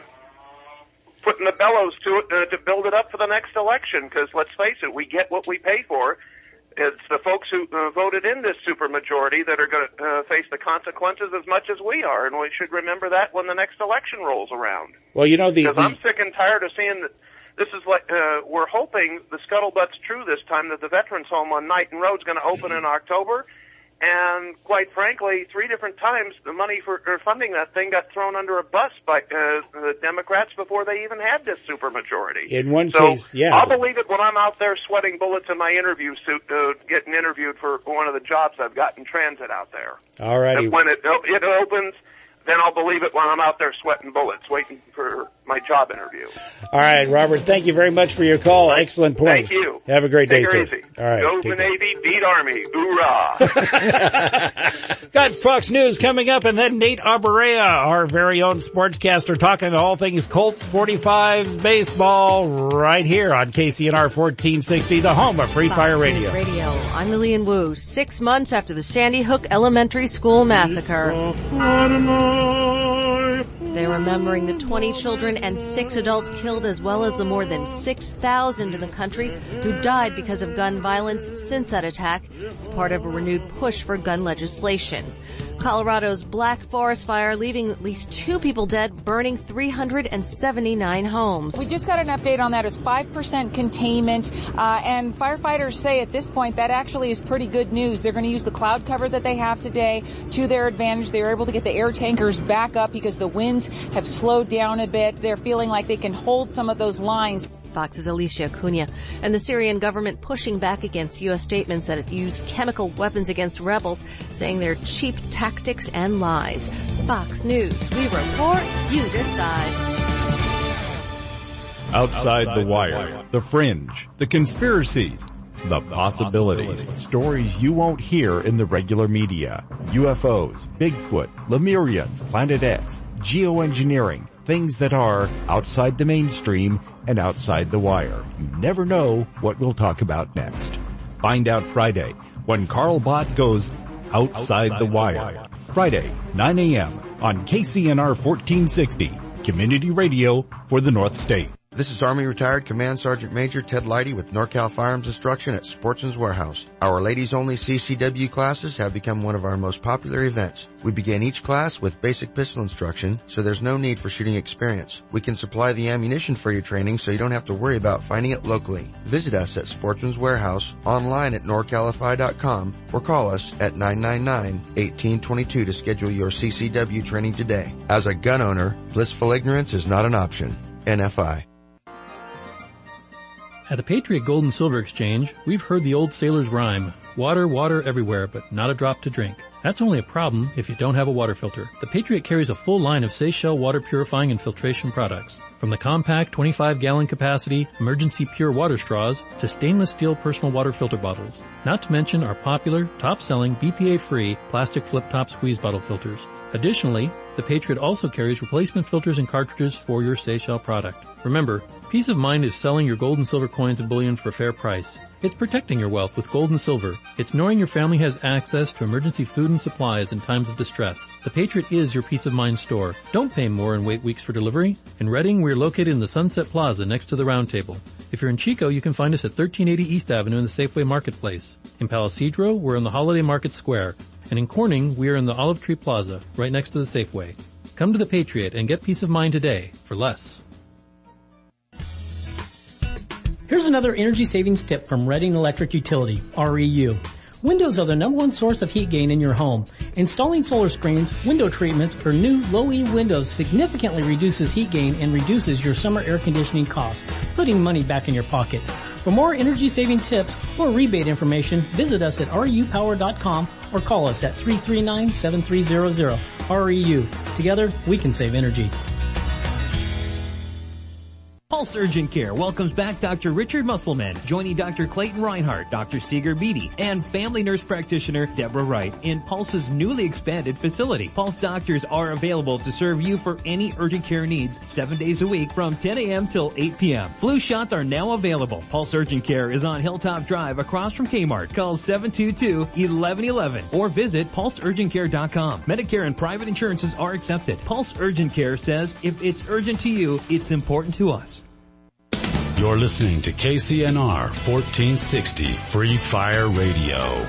putting the bellows to it uh, to build it up for the next election, because let's face it, we get what we pay for. It's the folks who uh, voted in this supermajority that are going to uh, face the consequences as much as we are, and we should remember that when the next election rolls around. Well, you know, the... Because the I'm sick and tired of seeing that this is like, uh, we're hoping the scuttlebutt's true this time, that the Veterans Home on Knighton Road is going to open in October, and quite frankly, three different times the money for or funding that thing got thrown under a bus by uh, the Democrats before they even had this supermajority. In one so case, yeah. I'll believe it when I'm out there sweating bullets in my interview suit, uh, getting interviewed for one of the jobs I've got in transit out there. All righty. And when it it opens, then I'll believe it when I'm out there sweating bullets, waiting for my job interview. All right, Robert, thank you very much for your call. Excellent points. Thank you. Have a great Take day, her sir. easy. All right. Go take the care. Navy, beat Army. Hoorah. Got Fox News coming up, and then Nate Arborea, our very own sportscaster, talking all things Colts forty-five baseball right here on K C N R fourteen sixty, the home of Free Fire Radio. Radio. I'm Lillian Wu. Six months after the Sandy Hook Elementary School massacre, they're remembering the twenty children and six adults killed, as well as the more than six thousand in the country who died because of gun violence since that attack. It's part of a renewed push for gun legislation. Colorado's Black Forest Fire leaving at least two people dead, burning three hundred seventy-nine homes. We just got an update on that. It's five percent containment, uh, and firefighters say at this point that actually is pretty good news. They're going to use the cloud cover that they have today to their advantage. They were able to get the air tankers back up because the winds have slowed down a bit. They're feeling like they can hold some of those lines. Fox's Alicia Acuna. And the Syrian government pushing back against U S statements that it used chemical weapons against rebels, saying they're cheap tactics and lies. Fox News. We report, you decide. Outside the wire, the fringe, the conspiracies, the possibilities, stories you won't hear in the regular media. U F Os, Bigfoot, Lemurians, Planet X, geoengineering, things that are outside the mainstream and outside the wire. You never know what we'll talk about next. Find out Friday when Carl Bott goes outside, outside the, wire. the wire. Friday, nine a.m. on K C N R fourteen sixty, Community Radio for the North State. This is Army Retired Command Sergeant Major Ted Leidy with NorCal Firearms Instruction at Sportsman's Warehouse. Our ladies-only C C W classes have become one of our most popular events. We begin each class with basic pistol instruction, so there's no need for shooting experience. We can supply the ammunition for your training, so you don't have to worry about finding it locally. Visit us at Sportsman's Warehouse, online at norcalify dot com, or call us at nine nine nine, one eight two two to schedule your C C W training today. As a gun owner, blissful ignorance is not an option. N F I. At the Patriot Gold and Silver Exchange, we've heard the old sailor's rhyme, water, water everywhere, but not a drop to drink. That's only a problem if you don't have a water filter. The Patriot carries a full line of Seychelles water purifying and filtration products. From the compact twenty-five gallon capacity emergency pure water straws to stainless steel personal water filter bottles. Not to mention our popular, top-selling B P A-free plastic flip-top squeeze bottle filters. Additionally, the Patriot also carries replacement filters and cartridges for your Seychelles product. Remember, peace of mind is selling your gold and silver coins and bullion for a fair price. It's protecting your wealth with gold and silver. It's knowing your family has access to emergency food and supplies in times of distress. The Patriot is your peace of mind store. Don't pay more and wait weeks for delivery. In Reading, we're located in the Sunset Plaza next to the Round Table. If you're in Chico, you can find us at thirteen eighty East Avenue in the Safeway Marketplace. In Palo Cedro, we're in the Holiday Market Square. And in Corning, we are in the Olive Tree Plaza, right next to the Safeway. Come to the Patriot and get peace of mind today for less. Here's another energy savings tip from Reading Electric Utility, R E U. Windows are the number one source of heat gain in your home. Installing solar screens, window treatments, or new low-E windows significantly reduces heat gain and reduces your summer air conditioning costs, putting money back in your pocket. For more energy-saving tips or rebate information, visit us at R E U power dot com or call us at three three nine, seven three zero zero. R E U. Together, we can save energy. Pulse Urgent Care welcomes back Doctor Richard Musselman, joining Doctor Clayton Reinhardt, Doctor Seeger Beatty, and family nurse practitioner Deborah Wright in Pulse's newly expanded facility. Pulse doctors are available to serve you for any urgent care needs seven days a week from ten a.m. till eight p.m. Flu shots are now available. Pulse Urgent Care is on Hilltop Drive across from Kmart. Call seven two two, one one one one or visit pulse urgent care dot com. Medicare and private insurances are accepted. Pulse Urgent Care says if it's urgent to you, it's important to us. You're listening to K C N R fourteen sixty Free Fire Radio.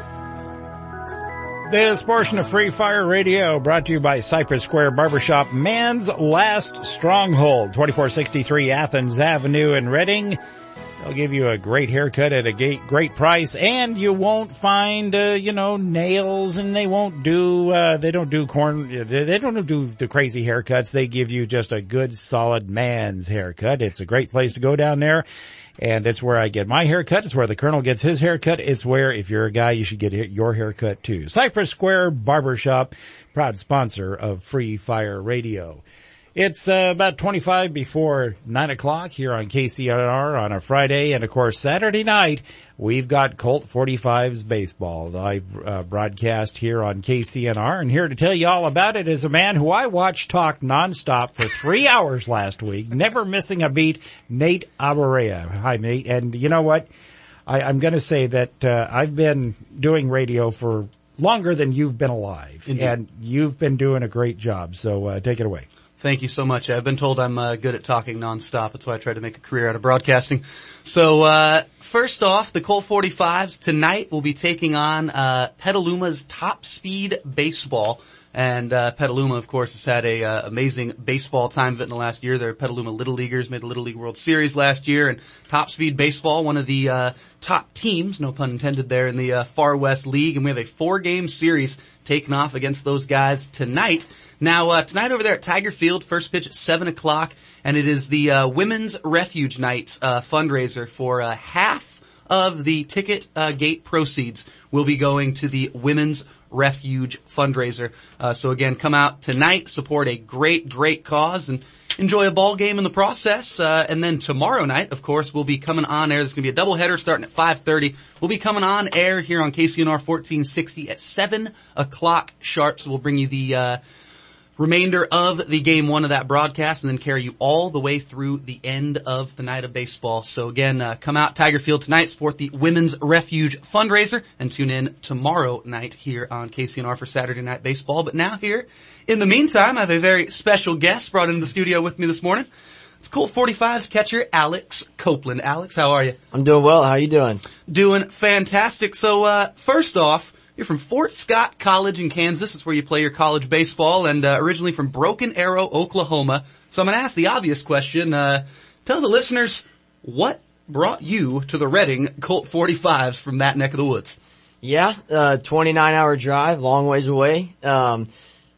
This portion of Free Fire Radio brought to you by Cypress Square Barbershop, man's last stronghold, twenty-four sixty-three Athens Avenue in Reading. They'll give you a great haircut at a great price, and you won't find, uh, you know, nails, and they won't do, uh, they don't do corn, they don't do the crazy haircuts. They give you just a good, solid man's haircut. It's a great place to go down there, and it's where I get my haircut. It's where the Colonel gets his haircut. It's where, if you're a guy, you should get your haircut too. Cypress Square Barbershop, proud sponsor of Free Fire Radio. It's uh, about twenty-five before nine o'clock here on K C N R on a Friday. And, of course, Saturday night, we've got Colt forty-fives baseball. Live uh, broadcast here on K C N R. And here to tell you all about it is a man who I watched talk nonstop for three hours last week, never missing a beat, Nate Abaurrea. Hi, Nate. And you know what? I, I'm going to say that uh, I've been doing radio for longer than you've been alive. Indeed. And you've been doing a great job. So uh, take it away. Thank you so much. I've been told I'm uh, good at talking nonstop. That's why I tried to make a career out of broadcasting. So, uh, first off, the Colt forty-fives tonight will be taking on, uh, Petaluma's Top Speed Baseball. And, uh, Petaluma, of course, has had a, uh, amazing baseball time of it in the last year. They're Petaluma Little Leaguers, made the Little League World Series last year. And Top Speed Baseball, one of the, uh, top teams, no pun intended there, in the, uh, Far West League. And we have a four-game series taking off against those guys tonight. Now, uh, tonight over there at Tiger Field, first pitch at seven o'clock, and it is the, uh, Women's Refuge Night, uh, fundraiser for, uh, half of the ticket, uh, gate proceeds will be going to the Women's Refuge fundraiser. Uh, so again, come out tonight, support a great, great cause, and enjoy a ball game in the process. Uh, and then tomorrow night, of course, we'll be coming on air. There's going to be a doubleheader starting at five thirty. We'll be coming on air here on K C N R fourteen sixty at seven o'clock sharp. So we'll bring you the, uh, remainder of the game one of that broadcast and then carry you all the way through the end of the night of baseball. So again, uh, come out Tiger Field tonight, support the Women's Refuge fundraiser, and tune in tomorrow night here on K C N R for Saturday Night Baseball. But now here, in the meantime, I have a very special guest brought into the studio with me this morning. It's Colt forty-fives catcher Alex Copeland. Alex, how are you? I'm doing well. How are you doing? Doing fantastic. So, uh, first off, you're from Fort Scott College in Kansas. That's where you play your college baseball, and uh, originally from Broken Arrow, Oklahoma. So I'm going to ask the obvious question. Uh, tell the listeners what brought you to the Reading Colt forty-fives from that neck of the woods. Yeah, uh, twenty-nine hour drive, long ways away. Um,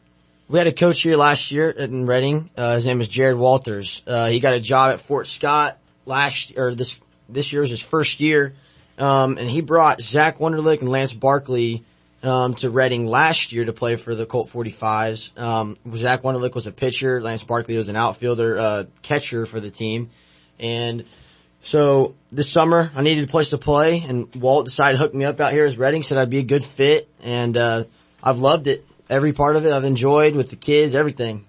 we had a coach here last year in Reading. Uh, his name is Jared Walters. Uh, he got a job at Fort Scott last, or this, this year was his first year. Um, and he brought Zach Wunderlich and Lance Barkley um, to Reading last year to play for the Colt forty-fives. Um, Zach Wonderlick was a pitcher. Lance Barkley was an outfielder, uh, catcher for the team. And so this summer I needed a place to play, and Walt decided to hook me up out here as Reading, said I'd be a good fit, and uh, I've loved it. Every part of it I've enjoyed with the kids, everything.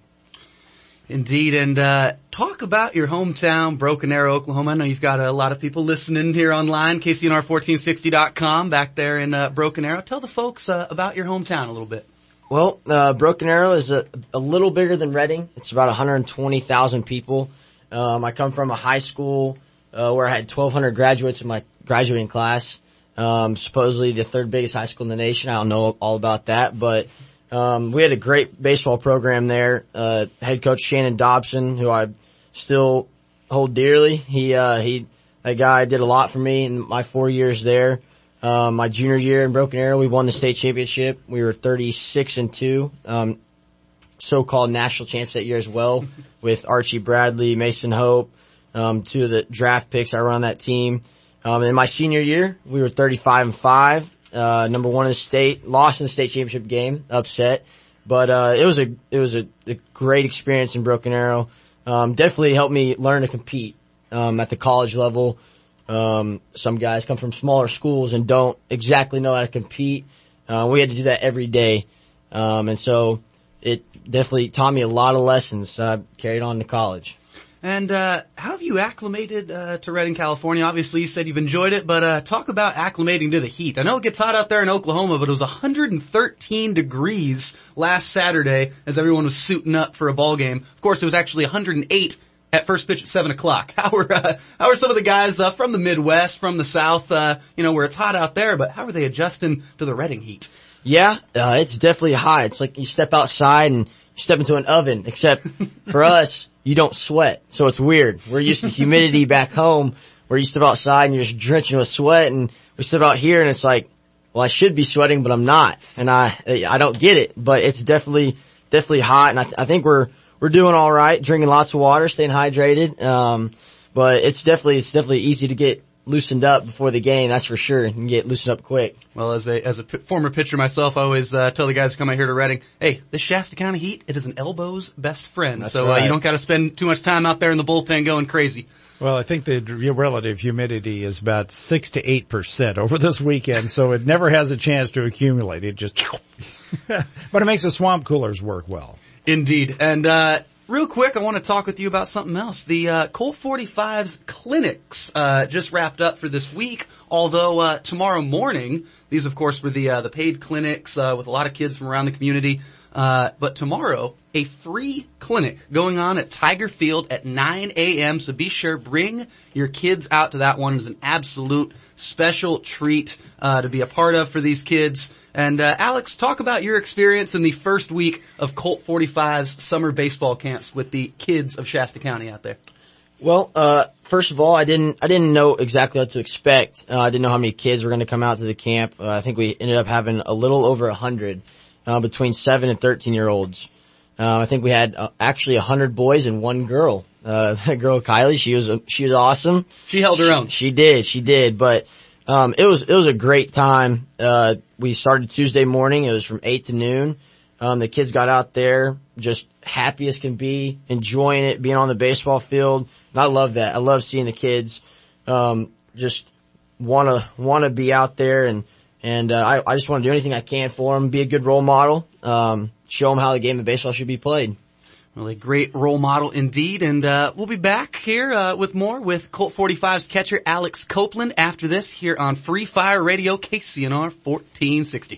Indeed, and uh talk about your hometown, Broken Arrow, Oklahoma. I know you've got a lot of people listening here online, K C N R fourteen sixty dot com back there in uh, Broken Arrow. Tell the folks uh, about your hometown a little bit. Well, uh Broken Arrow is a, a little bigger than Reading. It's about one hundred twenty thousand people. Um I come from a high school uh where I had twelve hundred graduates in my graduating class. Um supposedly the third biggest high school in the nation. I don't know all about that, but Um, we had a great baseball program there. Uh, head coach Shannon Dobson, who I still hold dearly. He, uh, he, that guy did a lot for me in my four years there. Um, my junior year in Broken Arrow, we won the state championship. We were thirty-six and two, um, so-called national champs that year as well with Archie Bradley, Mason Hope, um, two of the draft picks I run on that team. Um, in my senior year, we were thirty-five and five. Uh, number one in the state, lost in the state championship game, upset. But, uh, it was a, it was a, a great experience in Broken Arrow. Um, definitely helped me learn to compete, um, at the college level. Um, some guys come from smaller schools and don't exactly know how to compete. Uh, we had to do that every day. Um, and so it definitely taught me a lot of lessons, uh, carried on to college. And uh how have you acclimated uh to Redding, California? Obviously you said you've enjoyed it, but uh talk about acclimating to the heat. I know it gets hot out there in Oklahoma, but it was one hundred thirteen degrees last Saturday as everyone was suiting up for a ball game. Of course, it was actually one hundred eight at first pitch at seven o'clock. How are uh, how are some of the guys uh, from the Midwest, from the South, uh you know, where it's hot out there, but how are they adjusting to the Redding heat? Yeah, uh, it's definitely hot. It's like you step outside and you step into an oven, except for us, you don't sweat. So it's weird. We're used to humidity back home where you step outside and you're just drenching with sweat, and we step out here and it's like, well, I should be sweating, but I'm not. And I, I don't get it, but it's definitely, definitely hot. And I, th- I think we're, we're doing all right, drinking lots of water, staying hydrated. Um, but it's definitely, it's definitely easy to get loosened up before the game, that's for sure. You can get loosened up quick. Well, as a as a p- former pitcher myself, I always uh, tell the guys who come out here to Reading, hey, this Shasta County heat, it is an elbow's best friend. That's so right. uh, you don't got to spend too much time out there in the bullpen going crazy. Well, I think the relative humidity is about six to eight percent over this weekend, so it never has a chance to accumulate. It just, but it makes the swamp coolers work well. Indeed. And, uh, real quick, I want to talk with you about something else. The, uh, Colt forty-fives clinics, uh, just wrapped up for this week. Although, uh, tomorrow morning, these of course were the, uh, the paid clinics, uh, with a lot of kids from around the community. Uh, but tomorrow, a free clinic going on at Tiger Field at nine a.m. So be sure, bring your kids out to that one. It's an absolute special treat, uh, to be a part of for these kids. And, uh, Alex, talk about your experience in the first week of Colt forty-five's summer baseball camps with the kids of Shasta County out there. Well, uh, first of all, I didn't, I didn't know exactly what to expect. Uh, I didn't know how many kids were going to come out to the camp. Uh, I think we ended up having a little over a hundred, uh, between seven and thirteen year olds. Uh, I think we had uh, actually a hundred boys and one girl. Uh, that girl Kylie, she was, she was awesome. She held her she, own. She did, she did, but, um, it was, it was a great time. Uh, we started Tuesday morning. It was from eight to noon. Um, the kids got out there just happy as can be, enjoying it, being on the baseball field. And I love that. I love seeing the kids, um, just wanna, wanna be out there, and, and, uh, I, I just wanna do anything I can for them, be a good role model, um, show them how the game of baseball should be played. Well, a great role model indeed, and uh we'll be back here uh with more with Colt forty-five's catcher Alex Copeland after this here on Free Fire Radio, K C N R fourteen sixty.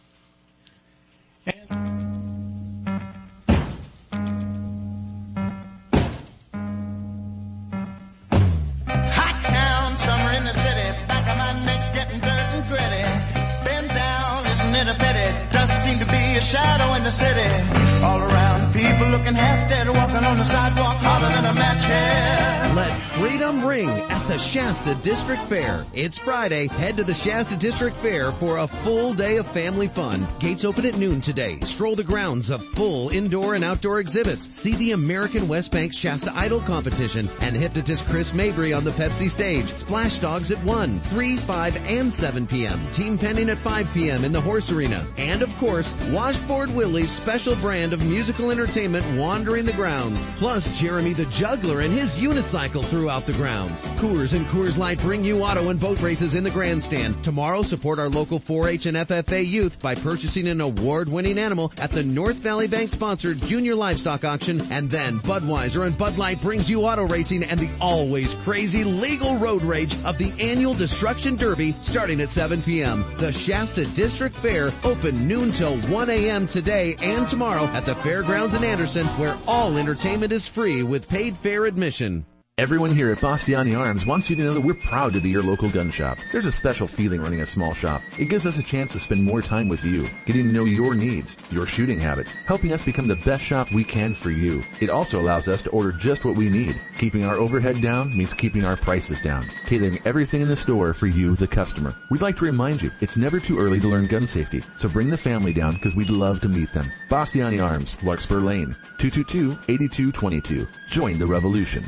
Hot town, summer in the city, back of my neck getting dirt and gritty. Bend down, isn't it a pity? Doesn't seem to be a shadow in the city. All around, people looking half dead, walking on the sidewalk harder than a match head. Let freedom ring at the Shasta District Fair. It's Friday. Head to the Shasta District Fair for a full day of family fun. Gates open at noon today. Stroll the grounds of full indoor and outdoor exhibits. See the American West Bank Shasta Idol competition and hypnotist Chris Mabry on the Pepsi stage. Splash Dogs at one, three, five, and seven p.m. Team Pending at five p.m. in the Horse Arena. And of course, Washboard Willie's special brand of musical entertainment wandering the grounds. Plus Jeremy the Juggler and his unicycle throughout the grounds. Coors and Coors Light bring you auto and boat races in the grandstand. Tomorrow, support our local four H and F F A youth by purchasing an award-winning animal at the North Valley Bank sponsored Junior Livestock Auction. And then Budweiser and Bud Light brings you auto racing and the always crazy legal road rage of the annual Destruction Derby starting at seven p.m. The Shasta District Fair open noon till one a.m. today and tomorrow at the Fairgrounds in Anderson, where all entertainment is free with paid fair admission. Everyone here at Bastiani Arms wants you to know that we're proud to be your local gun shop. There's a special feeling running a small shop. It gives us a chance to spend more time with you, getting to know your needs, your shooting habits, helping us become the best shop we can for you. It also allows us to order just what we need. Keeping our overhead down means keeping our prices down, tailoring everything in the store for you, the customer. We'd like to remind you, it's never too early to learn gun safety, so bring the family down because we'd love to meet them. Bastiani Arms, Larkspur Lane, two two two, eight two two two. Join the revolution.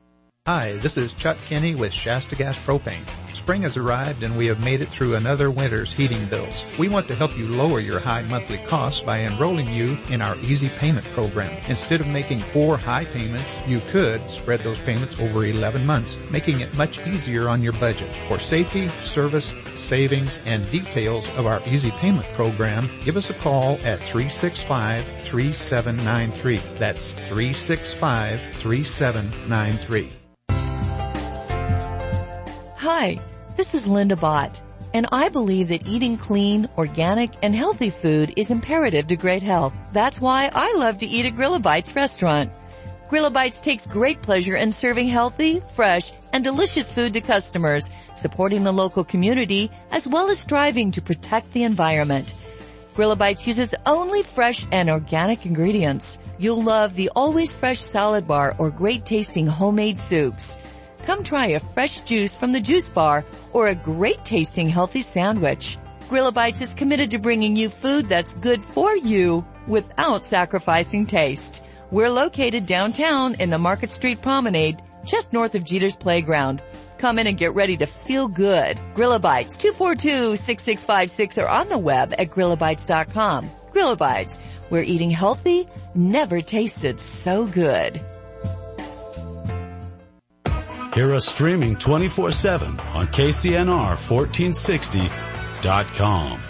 Hi, this is Chuck Kinney with Shasta Gas Propane. Spring has arrived and we have made it through another winter's heating bills. We want to help you lower your high monthly costs by enrolling you in our Easy Payment program. Instead of making four high payments, you could spread those payments over eleven months, making it much easier on your budget. For safety, service, savings, and details of our Easy Payment program, give us a call at three six five, three seven nine three. That's three six five, three seven nine three. Hi, this is Linda Bott, and I believe that eating clean, organic, and healthy food is imperative to great health. That's why I love to eat at Grillabites restaurant. Grillabites takes great pleasure in serving healthy, fresh, and delicious food to customers, supporting the local community, as well as striving to protect the environment. Grillabites uses only fresh and organic ingredients. You'll love the always fresh salad bar or great tasting homemade soups. Come try a fresh juice from the juice bar or a great tasting healthy sandwich. Grillabites is committed to bringing you food that's good for you without sacrificing taste. We're located downtown in the Market Street Promenade, just north of Jeter's Playground. Come in and get ready to feel good. Grillabites, two four two, six six five six, or on the web at grillabites dot com. Grillabites, where eating healthy never tasted so good. Hear us streaming twenty-four seven on K C N R fourteen sixty dot com.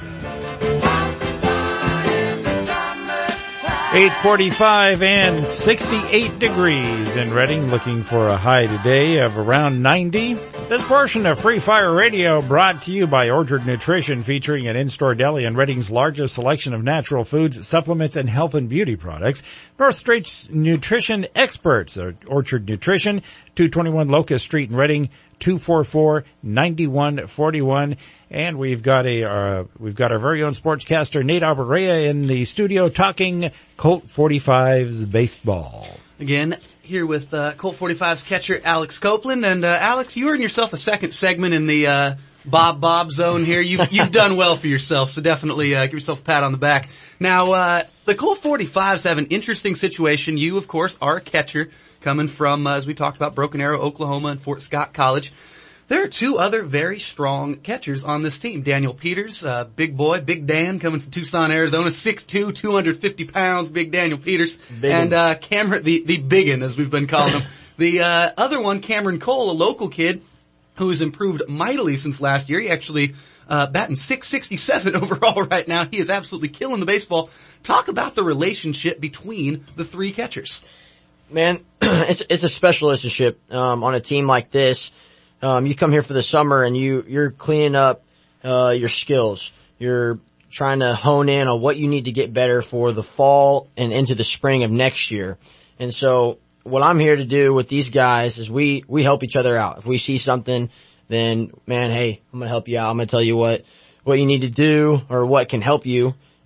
eight forty-five and sixty-eight degrees in Reading, looking for a high today of around ninety. This portion of Free Fire Radio brought to you by Orchard Nutrition, featuring an in-store deli and Reading's largest selection of natural foods, supplements, and health and beauty products. North Strait's nutrition experts, Orchard Nutrition, two twenty-one Locust Street in Reading, two four four, nine one four one. And we've got a, uh, we've got our very own sportscaster, Nate Alberea, in the studio talking Colt forty-fives baseball. Again, here with, uh, Colt forty-fives catcher Alex Copeland. And, uh, Alex, you earned yourself a second segment in the, uh, Bob Bob zone here. You've, you've done well for yourself, so definitely, uh, give yourself a pat on the back. Now, uh, the Colt forty-fives have an interesting situation. You, of course, are a catcher coming from, uh, as we talked about, Broken Arrow, Oklahoma, and Fort Scott College. There are two other very strong catchers on this team. Daniel Peters, uh, big boy, Big Dan, coming from Tucson, Arizona, six two, two hundred fifty pounds, Big Daniel Peters. Biggin. And, uh, Cameron, the, the biggin, as we've been calling him. The, uh, other one, Cameron Cole, a local kid who has improved mightily since last year. He actually, uh, batting six sixty-seven overall right now. He is absolutely killing the baseball. Talk about the relationship between the three catchers. Man, it's, it's a special relationship, um, on a team like this. Um, you come here for the summer and you, you're cleaning up, uh, your skills. You're trying to hone in on what you need to get better for the fall and into the spring of next year. And so what I'm here to do with these guys is we, we help each other out. If we see something, then man, hey, I'm going to help you out. I'm going to tell you what, what you need to do or what can help you.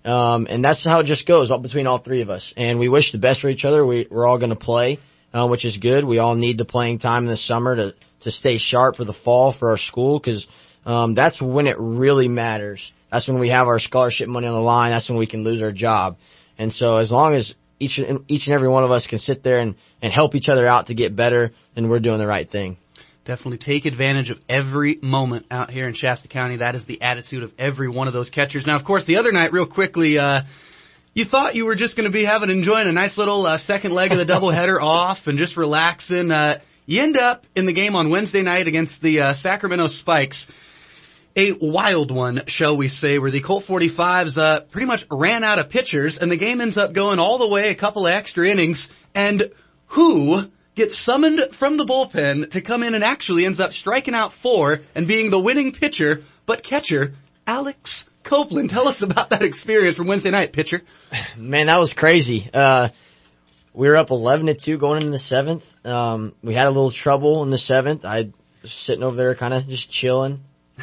Um, and that's how it just goes up between all three of us. And we wish the best for each other. We, we're all going to play, uh, which is good. We all need the playing time in the summer to, to stay sharp for the fall for our school, because, um, that's when it really matters. That's when we have our scholarship money on the line. That's when we can lose our job. And so as long as each, each and every one of us can sit there and, and help each other out to get better, then we're doing the right thing. Definitely take advantage of every moment out here in Shasta County. That is the attitude of every one of those catchers. Now, of course, the other night, real quickly, uh, you thought you were just going to be having, enjoying a nice little uh, second leg of the doubleheader off and just relaxing. Uh, you end up in the game on Wednesday night against the uh, Sacramento Spikes. A wild one, shall we say, where the Colt forty-fives uh, pretty much ran out of pitchers, and the game ends up going all the way a couple of extra innings. And who gets summoned from the bullpen to come in and actually ends up striking out four and being the winning pitcher, but catcher, Alex Copeland? Tell us about that experience from Wednesday night, pitcher. Man, that was crazy. Uh, we were up eleven to two going into the seventh. Um, we had a little trouble in the seventh. I was sitting over there kind of just chilling.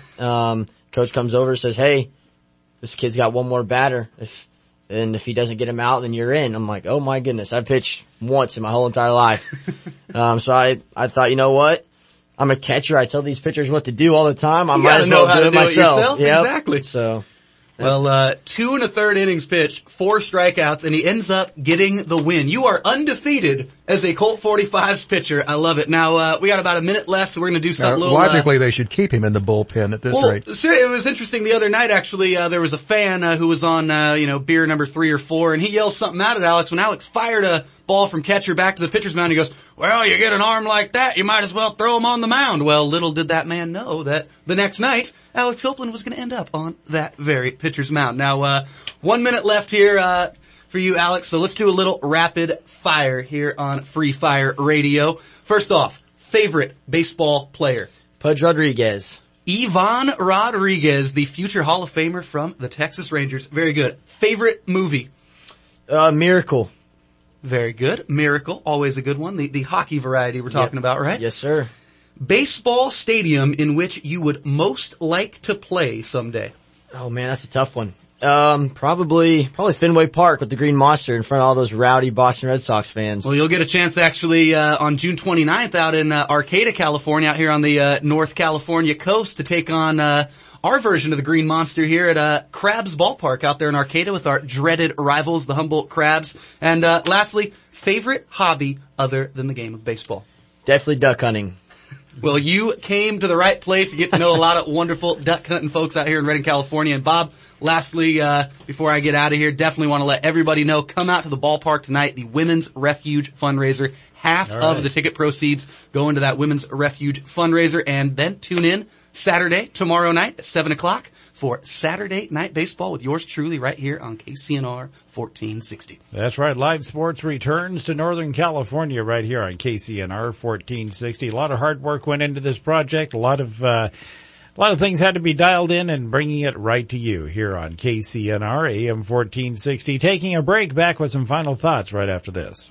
Um, coach comes over and says, hey, this kid's got one more batter. If, and if he doesn't get him out, then you're in. I'm like, oh my goodness, I pitched once in my whole entire life. um, so I, I thought, you know what? I'm a catcher. I tell these pitchers what to do all the time. I you might as well know how do to it do myself. It yourself. Yep. Exactly. So. Well, uh, two and a third innings pitched, four strikeouts, and he ends up getting the win. You are undefeated as a Colt forty-fives pitcher. I love it. Now, uh, we got about a minute left, so we're going to do something now, a little, logically, uh, they should keep him in the bullpen at this well, rate. So it was interesting the other night, actually, uh, there was a fan, uh, who was on, uh, you know, beer number three or four, and he yelled something out at Alex when Alex fired a ball from catcher back to the pitcher's mound. He goes, well, you get an arm like that, you might as well throw him on the mound. Well, little did that man know that the next night, Alex Copeland was going to end up on that very pitcher's mound. Now, uh, one minute left here, uh, for you, Alex. So let's do a little rapid fire here on Free Fire Radio. First off, favorite baseball player? Pudge Rodriguez. Ivan Rodriguez, the future Hall of Famer from the Texas Rangers. Very good. Favorite movie? Uh, Miracle. Very good. Miracle, always a good one. The, the hockey variety we're talking Yep. about, right? Yes, sir. Baseball stadium in which you would most like to play someday? Oh man, that's a tough one. Um, probably, probably Fenway Park with the Green Monster in front of all those rowdy Boston Red Sox fans. Well, you'll get a chance actually, uh, on June twenty-ninth out in, uh, Arcata, California, out here on the, uh, North California coast to take on, uh, our version of the Green Monster here at, uh, Crabs Ballpark out there in Arcata with our dreaded rivals, the Humboldt Crabs. And, uh, lastly, favorite hobby other than the game of baseball? Definitely duck hunting. Well, you came to the right place to get to know a lot of wonderful duck hunting folks out here in Redding, California. And Bob, lastly, uh, before I get out of here, definitely want to let everybody know, come out to the ballpark tonight, the Women's Refuge fundraiser. Half All of right. the ticket proceeds go into that Women's Refuge fundraiser. And then tune in Saturday, tomorrow night at seven o'clock for Saturday Night Baseball with yours truly right here on K C N R fourteen sixty. That's right. Live sports returns to Northern California right here on K C N R fourteen sixty. A lot of hard work went into this project. A lot of, uh, a lot of things had to be dialed in and bringing it right to you here on K C N R A M fourteen sixty. Taking a break, back with some final thoughts right after this.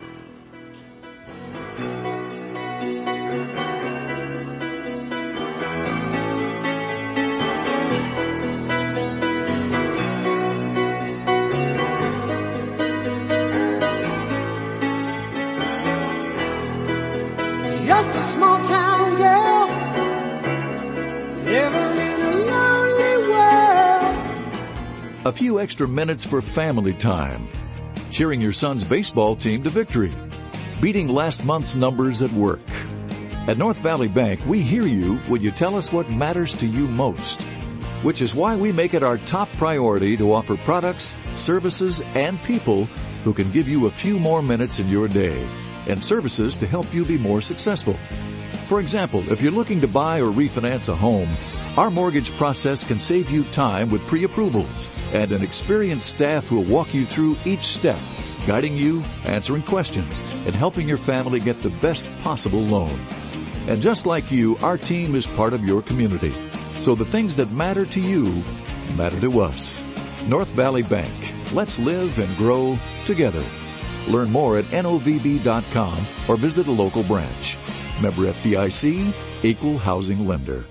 Just a small town girl living in a lonely world. A few extra minutes for family time. Cheering your son's baseball team to victory. Beating last month's numbers at work. At North Valley Bank, we hear you when you tell us what matters to you most. Which is why we make it our top priority to offer products, services, and people who can give you a few more minutes in your day. And services to help you be more successful. For example, if you're looking to buy or refinance a home, our mortgage process can save you time with pre-approvals and an experienced staff who will walk you through each step, guiding you, answering questions, and helping your family get the best possible loan. And just like you, our team is part of your community. So the things that matter to you matter to us. North Valley Bank. Let's live and grow together. Learn more at N O V B dot com or visit a local branch. Member F D I C, Equal Housing Lender.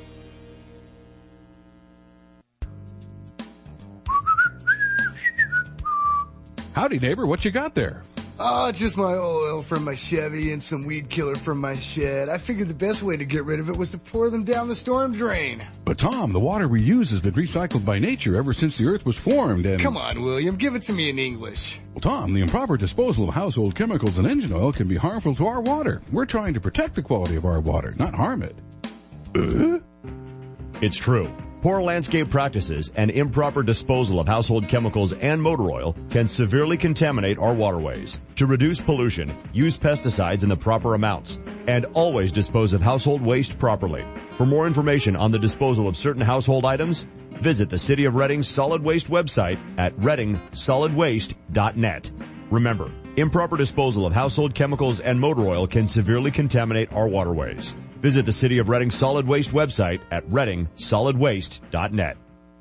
Howdy, neighbor. What you got there? Oh, just my oil from my Chevy and some weed killer from my shed. I figured the best way to get rid of it was to pour them down the storm drain. But Tom, the water we use has been recycled by nature ever since the earth was formed and... Come on, William. Give it to me in English. Well, Tom, the improper disposal of household chemicals and engine oil can be harmful to our water. We're trying to protect the quality of our water, not harm it. Uh? It's true. Poor landscape practices and improper disposal of household chemicals and motor oil can severely contaminate our waterways. To reduce pollution, use pesticides in the proper amounts, and always dispose of household waste properly. For more information on the disposal of certain household items, visit the City of Reading's solid waste website at reading solid waste dot net. Remember, improper disposal of household chemicals and motor oil can severely contaminate our waterways. Visit the City of Reading Solid Waste website at reading solid waste dot net.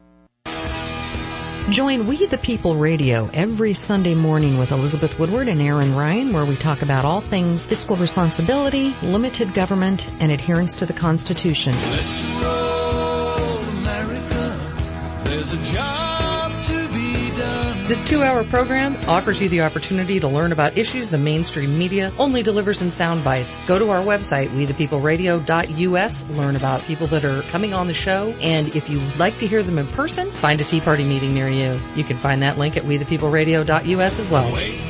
Join We the People Radio every Sunday morning with Elizabeth Woodward and Aaron Ryan, where we talk about all things fiscal responsibility, limited government, and adherence to the Constitution. Let's roll, America. There's a job to be done. This two-hour program offers you the opportunity to learn about issues the mainstream media only delivers in sound bites. Go to our website, we the people radio dot U S, learn about people that are coming on the show, and if you'd like to hear them in person, find a Tea Party meeting near you. You can find that link at we the people radio dot U S as well. Wake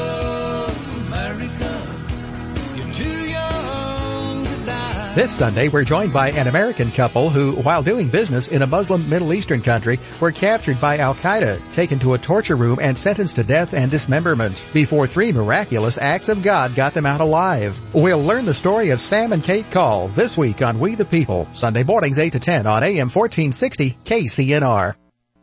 up, America. You're too young to die. This Sunday, we're joined by an American couple who, while doing business in a Muslim Middle Eastern country, were captured by Al-Qaeda, taken to a torture room, and sentenced to death and dismemberment before three miraculous acts of God got them out alive. We'll learn the story of Sam and Kate Call this week on We the People, Sunday mornings eight to ten on A M fourteen sixty K C N R.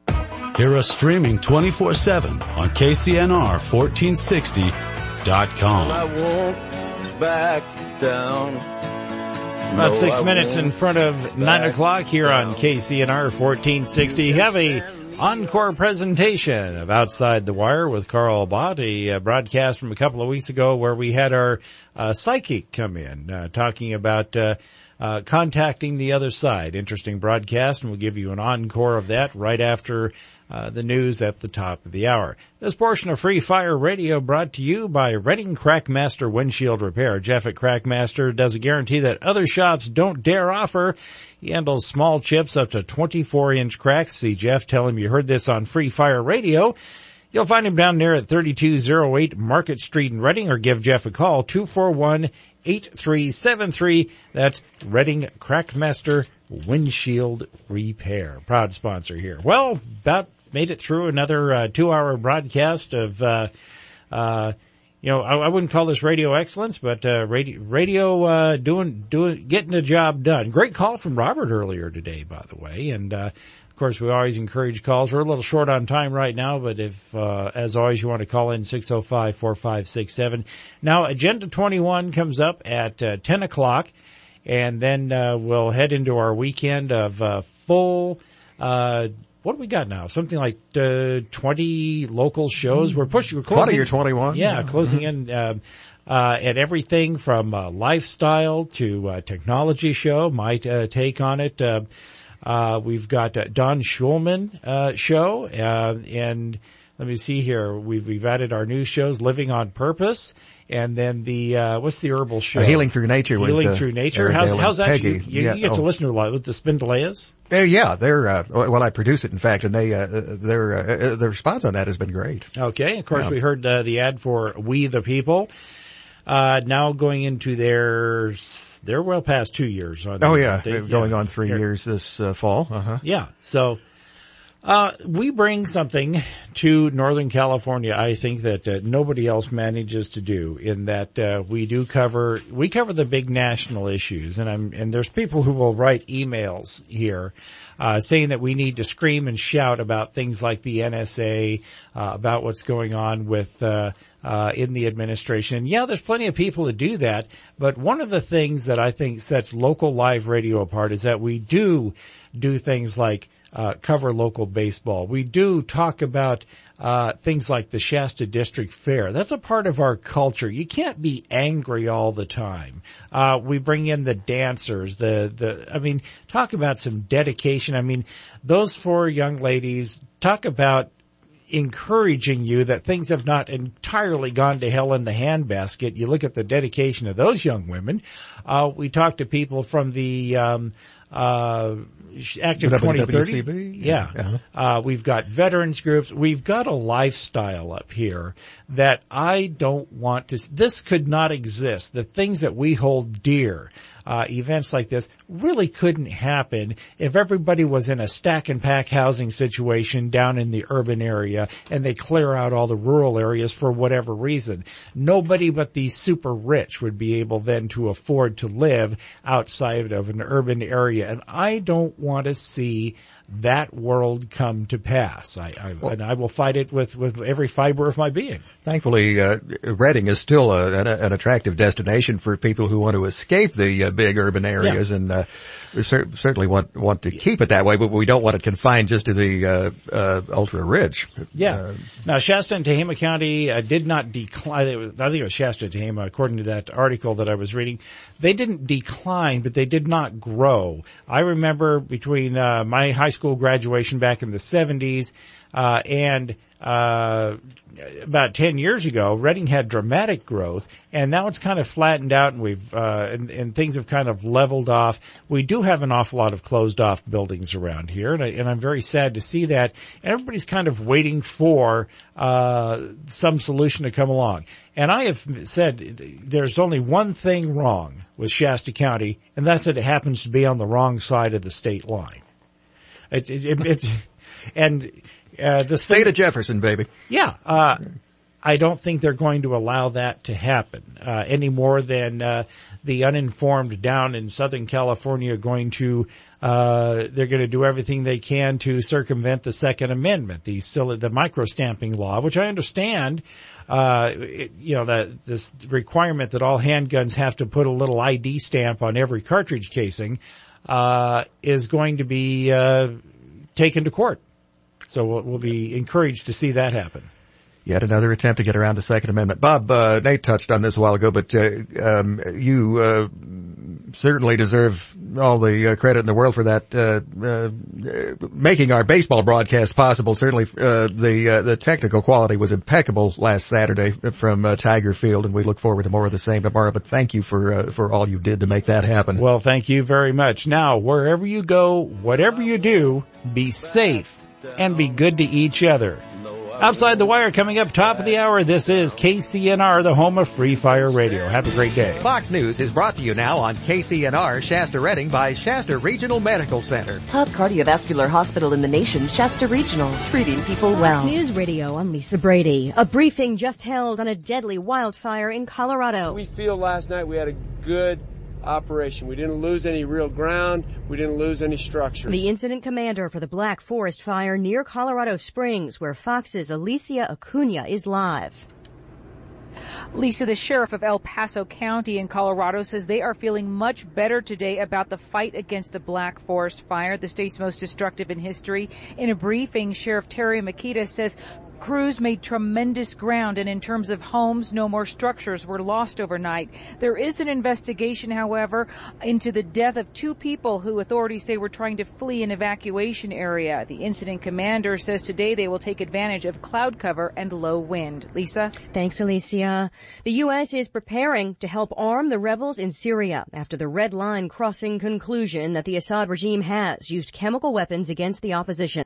Hear us streaming twenty-four seven on K C N R fourteen sixty dot com. I won't back down. About No, six I minutes in won't front of nine back o'clock here down. on K C N R fourteen sixty. Have a encore presentation of Outside the Wire with Carl Bott, a uh, broadcast from a couple of weeks ago where we had our uh, psychic come in uh, talking about uh, uh contacting the other side. Interesting broadcast, and we'll give you an encore of that right after Uh, the news at the top of the hour. This portion of Free Fire Radio brought to you by Reading Crackmaster Windshield Repair. Jeff at Crackmaster does a guarantee that other shops don't dare offer. He handles small chips up to twenty-four inch cracks. See Jeff, tell him you heard this on Free Fire Radio. You'll find him down there at thirty-two oh eight Market Street in Reading, or give Jeff a call, two four one, eight three seven three. That's Reading Crackmaster Windshield Repair. Proud sponsor here. Well, about made it through another uh, two-hour broadcast of, uh, uh, you know, I, I wouldn't call this radio excellence, but uh, radio, radio uh, doing, doing, getting the job done. Great call from Robert earlier today, by the way, and uh, of course we always encourage calls. We're a little short on time right now, but if, uh, as always, you want to call in six oh five, four five six seven. Now, Agenda twenty-one comes up at uh, ten o'clock, and then uh, we'll head into our weekend of uh, full. Uh, What do we got now? Something like uh, twenty local shows. We're pushing. We're closing. twenty or twenty-one. Yeah, yeah. closing Mm-hmm. in uh, uh, at everything from uh, lifestyle to uh, technology show. My uh, take on it. Uh, uh, we've got uh, Don Schulman uh, show, uh, and let me see here. We've we've added our new shows, Living on Purpose. And then the, uh, what's the herbal show? Uh, Healing Through Nature. Healing with, uh, Through Nature. Aaron How's, Dale how's that? Peggy. You, you, yeah. you get oh. to listen to a lot with the Spindelayas? Uh, yeah, they're, uh, well, I produce it, in fact, and they, uh, their, uh, the response on that has been great. Okay. Of course, yeah. we heard, uh, the ad for We the People. Uh, now going into their, they're well past two years. On Oh yeah, they, going yeah. on three Here. years this, uh, fall. Uh-huh. Yeah. So, Uh, we bring something to Northern California, I think, that uh, nobody else manages to do, in that uh, we do cover, we cover the big national issues, and I'm, and there's people who will write emails here, uh, saying that we need to scream and shout about things like the N S A, uh, about what's going on with, uh, uh, in the administration. And yeah, there's plenty of people that do that, but one of the things that I think sets local live radio apart is that we do do things like Uh, cover local baseball. We do talk about uh things like the Shasta District Fair. That's a part of our culture. You can't be angry all the time. Uh we bring in the dancers, the the I mean, talk about some dedication. I mean, those four young ladies, talk about encouraging you that things have not entirely gone to hell in the handbasket. You look at the dedication of those young women. Uh, we talked to people from the, um, uh, Active twenty thirty. Yeah. Uh-huh. Uh, we've got veterans groups. We've got a lifestyle up here that I don't want to, this could not exist. The things that we hold dear, uh, events like this really couldn't happen if everybody was in a stack and pack housing situation down in the urban area and they clear out all the rural areas for whatever reason. Nobody but the super rich would be able then to afford to live outside of an urban area. And I don't want to see that world come to pass. I, I well, and I will fight it with, with every fiber of my being. Thankfully, uh, Reading is still a, an, an attractive destination for people who want to escape the uh, big urban areas, yeah. and uh, we cer- certainly want want to keep it that way, but we don't want it confined just to the uh, uh, ultra rich. Yeah. Uh, now, Shasta and Tehama County uh, did not decline. I think it was Shasta and Tehama, according to that article that I was reading. They didn't decline, but they did not grow. I remember between uh, my high school graduation back in the seventies uh and uh about ten years ago, Reading had dramatic growth, and now it's kind of flattened out, and we've uh and, and things have kind of leveled off. We do have an awful lot of closed off buildings around here, and, I, and I'm very sad to see that. And everybody's kind of waiting for uh some solution to come along. And I have said there's only one thing wrong with Shasta County, and that's that it happens to be on the wrong side of the state line. It, it, it, it, and, uh, the state thing, of Jefferson, baby. Yeah, uh, I don't think they're going to allow that to happen, uh, any more than, uh, the uninformed down in Southern California are going to, uh, they're going to do everything they can to circumvent the Second Amendment, the, the micro-stamping law, which I understand, uh, it, you know, that this requirement that all handguns have to put a little I D stamp on every cartridge casing, uh, is going to be, uh, taken to court. So we'll, we'll be encouraged to see that happen. Yet another attempt to get around the Second Amendment. Bob, uh, Nate touched on this a while ago, but, uh, um, you, uh, certainly deserve all the uh, credit in the world for that, uh, uh, making our baseball broadcast possible. Certainly, uh, the, uh, the technical quality was impeccable last Saturday from, uh, Tiger Field, and we look forward to more of the same tomorrow, but thank you for, uh, for all you did to make that happen. Well, thank you very much. Now, wherever you go, whatever you do, be safe and be good to each other. Outside the Wire coming up top of the hour. This is K C N R, the home of Free Fire Radio. Have a great day. Fox News is brought to you now on K C N R Shasta Reading by Shasta Regional Medical Center. Top cardiovascular hospital in the nation, Shasta Regional, treating people well. Fox News Radio, I'm Lisa Brady. A briefing just held on a deadly wildfire in Colorado. We feel last night we had a good operation. We didn't lose any real ground. We didn't lose any structures. The incident commander for the Black Forest Fire near Colorado Springs, where Fox's Alicia Acuna is live. Lisa, the sheriff of El Paso County in Colorado says they are feeling much better today about the fight against the Black Forest Fire, the state's most destructive in history. In a briefing, Sheriff Terry Makita says crews made tremendous ground, and in terms of homes, no more structures were lost overnight. There is an investigation, however, into the death of two people who authorities say were trying to flee an evacuation area. The incident commander says today they will take advantage of cloud cover and low wind. Lisa? Thanks, Alicia. The U S is preparing to help arm the rebels in Syria after the red line crossing conclusion that the Assad regime has used chemical weapons against the opposition.